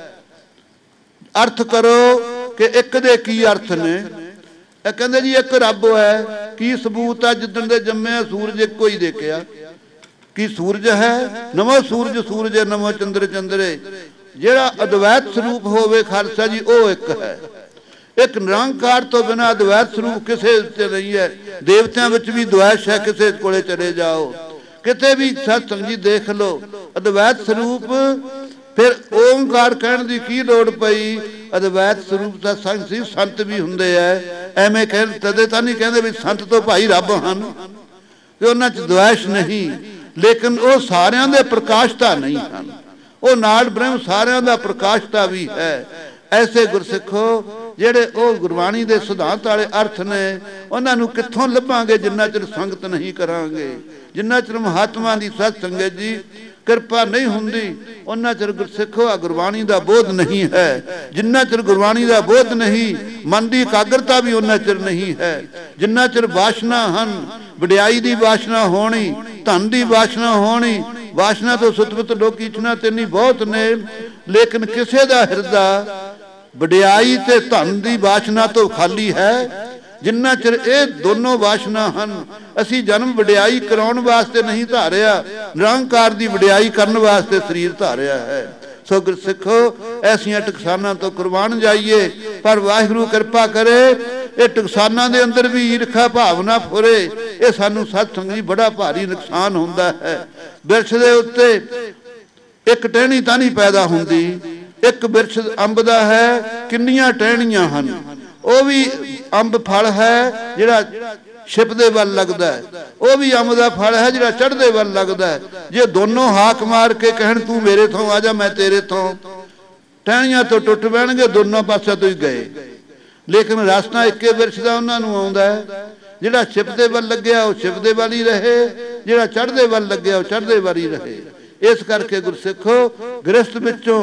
ਅਰਥ ਕਰੋ ਕਿ ਇੱਕ ਦੇ ਕੀ ਅਰਥ ਨੇ? ਇਹ ਕਹਿੰਦੇ ਜੀ ਇੱਕ ਰੱਬ ਹੈ। ਕੀ ਸਬੂਤ ਹੈ? ਜਿੱਦਣ ਦੇ ਜੰਮਿਆ ਸੂਰਜ ਇੱਕੋ ਹੀ ਦੇਖਿਆ। ਕੀ ਸੂਰਜ ਹੈ? ਨਮੋ ਸੂਰਜ ਸੂਰਜੇ, ਨਮੋ ਚੰਦਰ ਚੰਦਰੇ। ਜਿਹੜਾ ਅਦਵੈਤ ਸਰੂਪ ਹੋਵੇ ਖਾਲਸਾ ਜੀ, ਉਹ ਇੱਕ ਹੈ। ਇੱਕ ਨਿਰੰਕਾਰ ਤੋਂ ਬਿਨਾਂ ਅਦਵੈਤ ਸਰੂਪ ਕਿਸੇ ਉੱਤੇ ਨਹੀਂ ਹੈ। ਦੇਵਤਿਆਂ ਵਿੱਚ ਵੀ ਦੁਆਇਸ਼ ਹੈ, ਕਿਸੇ ਕੋਲੇ ਚਲੇ ਜਾਓ, ਕਿਤੇ ਵੀ ਸਤਸੰਗ ਜੀ ਦੇਖ ਲਓ ਅਦਵੈਤ ਸਰੂਪ। ਫਿਰ ਓੰਕਾਰ ਕਹਿਣ ਦੀ ਕੀ ਲੋੜ ਪਈ? ਅਦਵੈਤ ਸਰੂਪ ਦਾ ਸੰਗ ਸੀ। ਸੰਤ ਵੀ ਹੁੰਦੇ ਐ, ਐਵੇਂ ਕਹਿ ਤਦੇ ਤਾਂ ਨਹੀਂ ਕਹਿੰਦੇ ਵੀ ਸੰਤ ਤੋਂ ਭਾਈ ਰੱਬ ਹਨ, ਕਿ ਉਹਨਾਂ 'ਚ ਦੁਆਇਸ਼ ਨਹੀਂ, ਲੇਕਿਨ ਉਹ ਸਾਰਿਆਂ ਦੇ ਪ੍ਰਕਾਸ਼ਤਾ ਨਹੀਂ ਹਨ। ਉਹ ਨਾਲ ਬ੍ਰਹਮ ਸਾਰਿਆਂ ਦਾ ਪ੍ਰਕਾਸ਼ਤਾ ਵੀ ਹੈ। ਐਸੇ ਗੁਰਸਿੱਖੋ, ਜਿਹੜੇ ਉਹ ਗੁਰਬਾਣੀ ਦੇ ਸਿਧਾਂਤ ਵਾਲੇ ਅਰਥ ਨੇ, ਉਹਨਾਂ ਨੂੰ ਕਿੱਥੋਂ ਲੱਭਾਂਗੇ ਜਿੰਨਾ ਚਿਰ ਸੰਗਤ ਨਹੀਂ ਕਰਾਂਗੇ, ਜਿੰਨਾ ਚਿਰ ਮਹਾਤਮਾ ਦੀ ਸਤ ਸੰਗਤ ਜੀ ਕਿਰਪਾ ਨਹੀਂ ਹੁੰਦੀ, ਉਹਨਾਂ ਚਿਰ ਗੁਰਸਿੱਖੋ ਆ ਗੁਰਬਾਣੀ ਦਾ ਬੋਧ ਨਹੀਂ ਹੈ। ਜਿੰਨਾ ਚਿਰ ਗੁਰਬਾਣੀ ਦਾ ਬੋਧ ਨਹੀਂ, ਮਨ ਦੀ ਇਕਾਗਰਤਾ ਵੀ ਉਹਨਾਂ ਚਿਰ ਨਹੀਂ ਹੈ। ਜਿੰਨਾ ਚਿਰ ਵਾਸ਼ਨਾ ਹਨ, ਵਡਿਆਈ ਦੀ ਵਾਸ਼ਨਾ ਹੋਣੀ, ਧਨ ਦੀ ਵਾਸ਼ਨਾ ਹੋਣੀ, ਵਾਸ਼ਨਾ ਤੋਂ ਸੁਤਵਤ ਲੋਕ ਇਛਣਾ ਤੇਨੀ ਬਹੁਤ ਨੇ, ਲੇਕਿਨ ਕਿਸੇ ਦਾ ਹਿਰਦਾ ਵਡਿਆਈ ਤੇ ਧਨ ਦੀ ਵਾਸ਼ਨਾ ਤੋਂ ਖਾਲੀ ਹੈ। ਜਿੰਨਾ ਚਿਰ ਇਹ ਦੋਨੋਂ ਵਾਸ਼ਨਾ ਹਨ, ਅਸੀਂ ਜਨਮ ਵਡਿਆਈ ਕਰਾਉਣ ਵਾਸਤੇ ਨਹੀਂ ਧਾਰਿਆ, ਨਿਰੰਕਾਰ ਦੀ ਵਡਿਆਈ ਕਰਨ ਵਾਸਤੇ ਸਰੀਰ ਧਾਰਿਆ ਹੈ। ਸੋ ਗੁਰਸਿੱਖੋ, ਐਸੀਆਂ ਟਕਸਾਨਾਂ ਤੋਂ ਕੁਰਬਾਨ ਜਾਈਏ। ਪਰ ਵਾਹਿਗੁਰੂ ਕਿਰਪਾ ਕਰੇ, ਇਹ ਟਕਸਾਨਾਂ ਦੇ ਅੰਦਰ ਵੀ ਈਰਖਾ ਭਾਵਨਾ ਫੁਰੇ, ਇਹ ਸਾਨੂੰ ਸਤਸੰਗ ਜੀ ਬੜਾ ਭਾਰੀ ਨੁਕਸਾਨ ਹੁੰਦਾ ਹੈ। ਬਿਰਛ ਦੇ ਉੱਤੇ ਇੱਕ ਟਹਿਣੀ ਤਾਂ ਨਹੀਂ ਪੈਦਾ ਹੁੰਦੀ। ਇੱਕ ਬਿਰਛ ਅੰਬ ਦਾ ਹੈ, ਕਿੰਨੀਆਂ ਟਹਿਣੀਆਂ ਹਨ। ਉਹ ਵੀ ਅੰਬ ਫਲ ਹੈ ਜਿਹੜਾ ਛਿਪਦੇ ਵੱਲ ਲੱਗਦਾ ਹੈ, ਉਹ ਵੀ ਅੰਬ ਦਾ ਫਲ ਹੈ ਜਿਹੜਾ ਚੜ੍ਹਦੇ ਵੱਲ ਲੱਗਦਾ ਹੈ। ਜੇ ਦੋਨੋਂ ਹਾਕ ਮਾਰ ਕੇ ਕਹਿਣ ਤੂੰ ਮੇਰੇ ਤੋਂ ਆ ਜਾ, ਮੈਂ ਤੇਰੇ ਤੋਂ, ਟਹਿਣੀਆਂ ਤੋਂ ਟੁੱਟ ਬਹਿਣਗੇ, ਦੋਨੋਂ ਪਾਸੇ ਤੋਂ ਹੀ ਗਏ। ਲੇਕਿਨ ਰਸਤਾ ਇੱਕੇ ਬਿਰਛ ਦਾ ਉਹਨਾਂ ਨੂੰ ਆਉਂਦਾ ਹੈ। ਜਿਹੜਾ ਛਿਪਦੇ ਵੱਲ ਲੱਗਿਆ ਉਹ ਛਿਪਦੇ ਵੱਲ ਹੀ ਰਹੇ, ਜਿਹੜਾ ਚੜ੍ਹਦੇ ਵੱਲ ਲੱਗਿਆ ਉਹ ਚੜ੍ਹਦੇ ਵੱਲ ਹੀ ਰਹੇ। ਇਸ ਕਰਕੇ ਗੁਰਸਿੱਖੋ, ਗ੍ਰਸਥ ਵਿੱਚੋਂ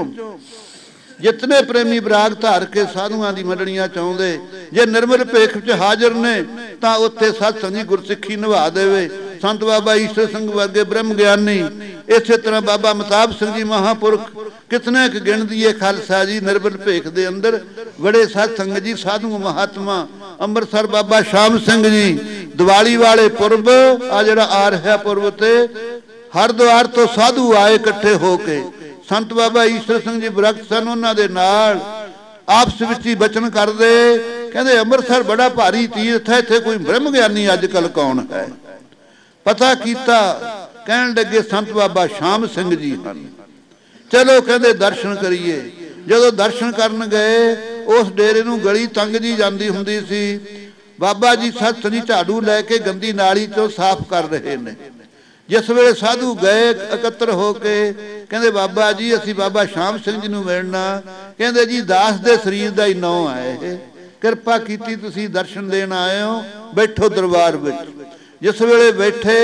ਜਿਤਨੇ ਪ੍ਰੇਮੀ ਬਰਾਗ ਧਾਰ ਕੇ ਸਾਧੂਆਂ ਦੀ ਮੰਡਲੀਆਂ ਚਾਹੁੰਦੇ, ਜੇ ਨਿਰਮਲ ਭੇਖ ਵਿੱਚ ਹਾਜ਼ਰ ਨੇ ਤਾਂ ਉੱਥੇ ਸਤਸੰਗ ਜੀ ਗੁਰਸਿੱਖੀ ਨਿਭਾ ਦੇਵੇ। ਸੰਤ ਬਾਬਾ ਈਸ਼ਰ ਸਿੰਘ ਵਰਗੇ ਬ੍ਰਹਮ ਗਿਆਨੀ, ਇਸੇ ਤਰ੍ਹਾਂ ਬਾਬਾ ਮਤਾਬ ਸਿੰਘ ਜੀ ਮਹਾਂਪੁਰਖ, ਕਿਤਨੇ ਕੁ ਗਿਣਦੀਏ ਖਾਲਸਾ ਜੀ ਨਿਰਮਲ ਭੇਖ ਦੇ ਅੰਦਰ ਬੜੇ ਸਤਸੰਗ ਜੀ ਸਾਧੂ ਮਹਾਤਮਾ। ਅੰਮ੍ਰਿਤਸਰ ਬਾਬਾ ਸ਼ਾਮ ਸਿੰਘ ਜੀ, ਦੀਵਾਲੀ ਵਾਲੇ ਪੁਰਬ ਆ ਜਿਹੜਾ ਆ ਰਿਹਾ ਪੁਰਬ ਤੇ, ਹਰਿਦੁਆਰ ਤੋਂ ਸਾਧੂ ਆਏ ਇਕੱਠੇ ਹੋ ਕੇ। ਸੰਤ ਬਾਬਾ ਈਸ਼ਰ ਸਿੰਘ ਜੀ ਬਰਕਤ ਸਨ, ਉਹਨਾਂ ਦੇ ਨਾਲ ਆਪਸ ਵਿੱਚ ਹੀ ਬਚਨ ਕਰਦੇ, ਕਹਿੰਦੇ ਅੰਮ੍ਰਿਤਸਰ ਬੜਾ ਭਾਰੀ ਤੀਰਥ ਹੈ, ਇੱਥੇ ਕੋਈ ਬ੍ਰਹਮ ਗਿਆਨੀ ਅੱਜ ਕੱਲ ਕੌਣ ਹੈ? ਪਤਾ ਕੀਤਾ, ਕਹਿਣ ਲੱਗੇ ਸੰਤ ਬਾਬਾ ਸ਼ਾਮ ਸਿੰਘ ਜੀ ਹਨ। ਚਲੋ ਕਹਿੰਦੇ ਦਰਸ਼ਨ ਕਰੀਏ। ਜਦੋਂ ਦਰਸ਼ਨ ਕਰਨ ਗਏ, ਉਸ ਡੇਰੇ ਨੂੰ ਗਲੀ ਤੰਗ ਜੀ ਜਾਂਦੀ ਹੁੰਦੀ ਸੀ। ਬਾਬਾ ਜੀ ਸਤਸੰਗ ਜੀ ਝਾੜੂ ਲੈ ਕੇ ਗੰਦੀ ਨਾਲੀ ਚੋਂ ਸਾਫ਼ ਕਰ ਰਹੇ ਨੇ। ਜਿਸ ਵੇਲੇ ਸਾਧੂ ਗਏ ਇਕੱਤਰ ਹੋ ਕੇ, ਕਹਿੰਦੇ ਬਾਬਾ ਜੀ ਅਸੀਂ ਬਾਬਾ ਸ਼ਾਮ ਸਿੰਘ ਜੀ ਨੂੰ ਮਿਲਣਾ। ਕਹਿੰਦੇ ਜੀ ਦਾਸ ਦੇ ਸਰੀਰ ਦਾ ਹੀ ਨਾਂ ਹੈ, ਕਿਰਪਾ ਕੀਤੀ ਤੁਸੀਂ ਦਰਸ਼ਨ ਦੇਣ ਆਏ ਹੋ, ਬੈਠੋ ਦਰਬਾਰ ਵਿੱਚ। ਜਿਸ ਵੇਲੇ ਬੈਠੇ,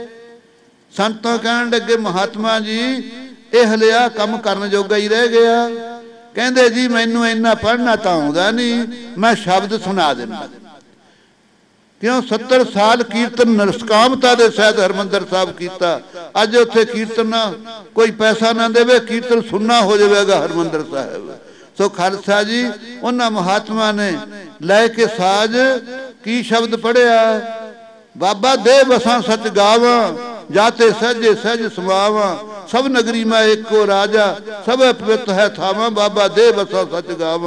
ਸੰਤੋਂ ਕਹਿਣ ਲੱਗੇ ਮਹਾਤਮਾ ਜੀ ਇਹ ਹਲਿਆ ਕੰਮ ਕਰਨ ਜੋਗਾ ਹੀ ਰਹਿ ਗਿਆ। ਕਹਿੰਦੇ ਜੀ ਮੈਨੂੰ ਇੰਨਾ ਪੜ੍ਹਨਾ ਤਾਂ ਆਉਂਦਾ ਨਹੀਂ, ਮੈਂ ਸ਼ਬਦ ਸੁਣਾ ਦਿੰਦਾ। ਕਿਉਂ? ਸੱਤਰ ਸਾਲ ਕੀਰਤਨ ਨਿਸ਼ਕਾਮਤਾ ਦੇ ਸਹਿਤ ਹਰਿਮੰਦਰ ਸਾਹਿਬ ਕੀਤਾ। ਅੱਜ ਉੱਥੇ ਕੀਰਤਨ ਕੋਈ ਪੈਸਾ ਨਾ ਦੇਵੇ, ਕੀਰਤਨ ਸੁਣਨਾ ਹੋ ਜਾਵੇਗਾ ਹਰਿਮੰਦਰ ਸਾਹਿਬ। ਸੋ ਖਾਲਸਾ ਜੀ, ਉਹਨਾਂ ਮਹਾਤਮਾ ਨੇ ਲੈ ਕੇ ਸਾਜ ਕੀ ਸ਼ਬਦ ਪੜਿਆ? ਬਾਬਾ ਦੇ ਬਸਾਂ ਸੱਚ ਗਾਵਾਂ, ਜਾਤੇ ਸਹਿਜੇ ਸਹਿਜ ਸਮਾਵਾਂ, ਸਭ ਨਗਰੀ ਮੈਂ ਇੱਕੋ ਰਾਜਾ, ਸਭ ਪਵਿੱਤ ਹੈ ਥਾਵਾਂ, ਬਾਬਾ ਦੇ ਬਸਾਂ ਸੱਚ ਗਾਵਾਂ।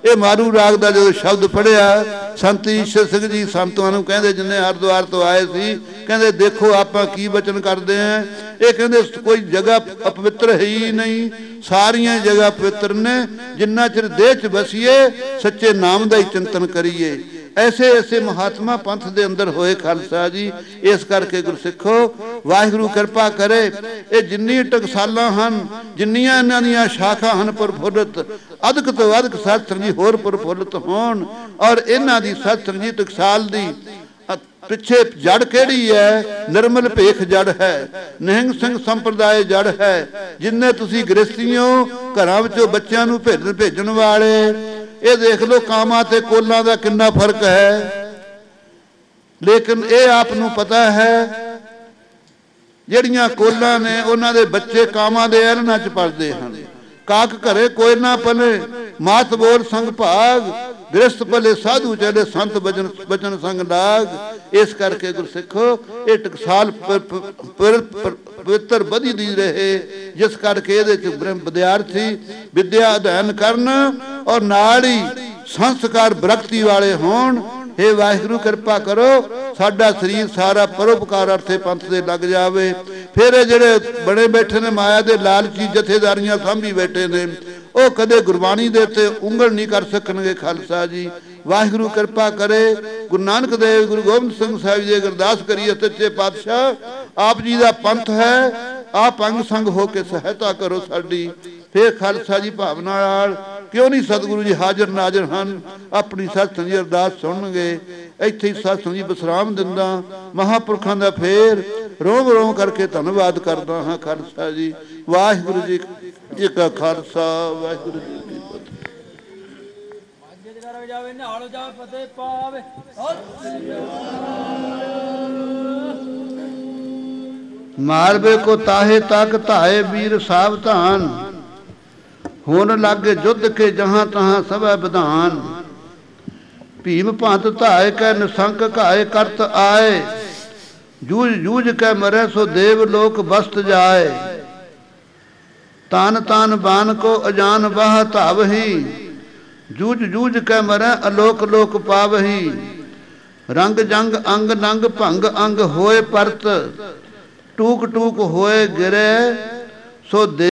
ਇਹ ਮਾਰੂ ਰਾਗ ਦਾ ਜਦੋਂ ਸ਼ਬਦ ਪੜ੍ਹਿਆ, ਸੰਤ ਈਸ਼ਰ ਸਿੰਘ ਜੀ ਸੰਤਾਂ ਨੂੰ ਕਹਿੰਦੇ, ਜਿੰਨੇ ਹਰਿਦੁਆਰ ਤੋਂ ਆਏ ਸੀ, ਕਹਿੰਦੇ ਦੇਖੋ ਆਪਾਂ ਕੀ ਬਚਨ ਕਰਦੇ ਹਾਂ। ਇਹ ਕਹਿੰਦੇ ਕੋਈ ਜਗ੍ਹਾ ਅਪਵਿੱਤਰ ਹੈ ਹੀ ਨਹੀਂ, ਸਾਰੀਆਂ ਜਗ੍ਹਾ ਪਵਿੱਤਰ ਨੇ, ਜਿੰਨਾ ਚਿਰ ਦੇਹ 'ਚ ਵਸੀਏ ਸੱਚੇ ਨਾਮ ਦਾ ਹੀ ਚਿੰਤਨ ਕਰੀਏ। ਐਸੇ ਐਸੇ ਮਹਾਤਮਾ ਪੰਥ ਦੇ ਅੰਦਰ ਹੋਏ ਖਾਲਸਾ ਜੀ। ਇਸ ਕਰਕੇ ਗੁਰਸਿੱਖੋ, ਵਾਹਿਗੁਰੂ ਕਿਰਪਾ ਕਰੇ, ਇਹ ਜਿੰਨੀ ਟਕਸਾਲਾਂ ਹਨ, ਜਿੰਨੀਆਂ ਇਹਨਾਂ ਦੀਆਂ ਸ਼ਾਖਾ ਹਨ ਪ੍ਰਫੁੱਲਤ, ਅਧਿਕ ਤੋਂ ਅਧਿਕ ਸਤ ਸੰਗ ਜੀ ਹੋਰ ਪ੍ਰਫੁੱਲਤ ਹੋਣ। ਔਰ ਇਹਨਾਂ ਦੀ ਸਤ ਸੰਗ ਜੀ ਟਕਸਾਲ ਦੀ ਪਿੱਛੇ ਜੜ ਕਿਹੜੀ ਹੈ? ਨਿਰਮਲ ਭੇਖ ਜੜ ਹੈ, ਨਿਹੰਗ ਸਿੰਘ ਸੰਪਰਦਾਇ ਜੜ ਹੈ। ਜਿੰਨੇ ਤੁਸੀਂ ਗ੍ਰਸਤੀਓ, ਘਰਾਂ ਵਿੱਚੋਂ ਬੱਚਿਆਂ ਨੂੰ ਭੇਜਣ ਭੇਜਣ ਵਾਲੇ, ਇਹ ਦੇਖ ਲਓ ਕਾਮਾਂ ਤੇ ਕੋਲਾਂ ਦਾ ਕਿੰਨਾ ਫਰਕ ਹੈ। ਲੇਕਿਨ ਇਹ ਆਪ ਨੂੰ ਪਤਾ ਹੈ, ਜਿਹੜੀਆਂ ਕੋਲਾਂ ਨੇ ਉਹਨਾਂ ਦੇ ਬੱਚੇ ਕਾਮਾਂ ਦੇ ਐਲਨਾਂ 'ਚ ਪਲਦੇ ਹਨ। ਕਾਕ ਘਰੇ ਕੋਈ ਨਾ ਪਲੇ, ਮਾਤ ਬੋਲ ਸੰਗ ਭਾਗ, ਗ੍ਰਸਤ ਭਲੇ ਸਾਧੂ ਚਲੇ ਸੰਤ ਬਚਨ ਬਚਨ ਸੰਗ ਲਾਗ। ਇਸ ਕਰਕੇ ਗੁਰਸਿੱਖੋ, ਇਹ ਟਕਸਾਲ ਪਵਿੱਤਰ ਵਧੀ ਦੀ ਰਹੇ, ਜਿਸ ਕਰਕੇ ਇਹਦੇ 'ਚ ਬ੍ਰਹਮ ਵਿਦਿਆਰਥੀ ਵਿਦਿਆ ਅਧਿਐਨ ਕਰਨ ਔਰ ਨਾਲ ਹੀ ਸੰਸਕਾਰ ਬਰਕਤੀ ਵਾਲੇ ਹੋਣ। ਹੇ ਵਾਹਿਗੁਰੂ ਕਿਰਪਾ ਕਰੋ, ਸਾਡਾ ਸਰੀਰ ਸਾਰਾ ਪਰਉਪਕਾਰ ਅਰਥੇ ਪੰਥ ਦੇ ਲੱਗ ਜਾਵੇ। ਫਿਰ ਇਹ ਜਿਹੜੇ ਬਣੇ ਬੈਠੇ ਨੇ ਮਾਇਆ ਦੇ ਲਾਲਚੀ ਜਥੇਦਾਰੀਆਂ ਸਾਂਭੀ ਬੈਠੇ ਨੇ, ਉਹ ਕਦੇ ਗੁਰਬਾਣੀ ਦੇ ਉੱਤੇ ਉਂਗਲ ਨਹੀਂ ਕਰ ਸਕਣਗੇ ਖਾਲਸਾ ਜੀ। ਵਾਹਿਗੁਰੂ ਕਿਰਪਾ ਕਰੇ। ਗੁਰੂ ਨਾਨਕ ਦੇਵ, ਗੁਰੂ ਗੋਬਿੰਦ ਸਿੰਘ ਸਾਹਿਬ ਜੀ ਅਰਦਾਸ ਕਰੀਏ, ਸੱਚੇ ਪਾਤਸ਼ਾਹ ਆਪ ਜੀ ਦਾ ਪੰਥ ਹੈ, ਆਪ ਅੰਗ ਸੰਗ ਹੋ ਕੇ ਸਹਾਇਤਾ ਕਰੋ ਸਾਡੀ। ਫਿਰ ਖਾਲਸਾ ਜੀ ਭਾਵਨਾ ਨਾਲ ਕਿਉਂ ਨਹੀਂ ਸਤਿਗੁਰੂ ਜੀ ਹਾਜ਼ਰ ਨਾਜ਼ਰ ਹਨ, ਆਪਣੀ ਸਤਿਸੰਗ ਜੀ ਅਰਦਾਸ ਸੁਣਨਗੇ। ਇੱਥੇ ਹੀ ਸਤਿਸੰਗ ਜੀ ਵਿਸਰਾਮ ਦਿੰਦਾ, ਮਹਾਂਪੁਰਖਾਂ ਦਾ ਫੇਰ ਰੋਮ ਰੋਮ ਕਰਕੇ ਧੰਨਵਾਦ ਕਰਦਾ ਹਾਂ ਖਾਲਸਾ ਜੀ। ਵਾਹਿਗੁਰੂ ਜੀ ਜੀ ਕਾ ਖਾਲਸਾ, ਵਾਹਿਗੁਰੂ ਜੀ ਕੀ ਫਤਿਹ। ਮਾਲਵੇ ਕੋ ਤਾਹੇ ਤੱਕ ਧਾਏ ਵੀਰ ਸਾਵਧਾਨ, ਹੁਣ ਲਾਗੇ ਜੁੱਧ ਕੇ ਜਹਾਂ ਤਹਾਂ ਸਭੈ ਵਿਧਾਨ। ਭੀਮ ਭੰਤ ਧਾਏ ਕੈ ਨਿਸੰਕ ਘਾਏ ਕਰਤ ਆਏ, ਜੂਝ ਜੂਝ ਕੇ ਮਰੇ ਸੋ ਦੇਵ ਲੋਕ ਬਸਤ ਜਾਏ। ਤਾਨ ਤਾਨ ਬਾਨ ਕੋ ਅਜਾਨ ਬਾਹ ਧਾਵਹੀ, ਜੂਝ ਜੂਝ ਕੇ ਮਰੇ ਅਲੋਕ ਲੋਕ ਪਾਵਹੀ। ਰੰਗ ਜੰਗ ਅੰਗ ਨੰਗ ਭੰਗ ਅੰਗ ਹੋਏ ਪਰਤ, ਟੂਕ ਟੂਕ ਹੋਏ ਗਿਰੇ ਸੋ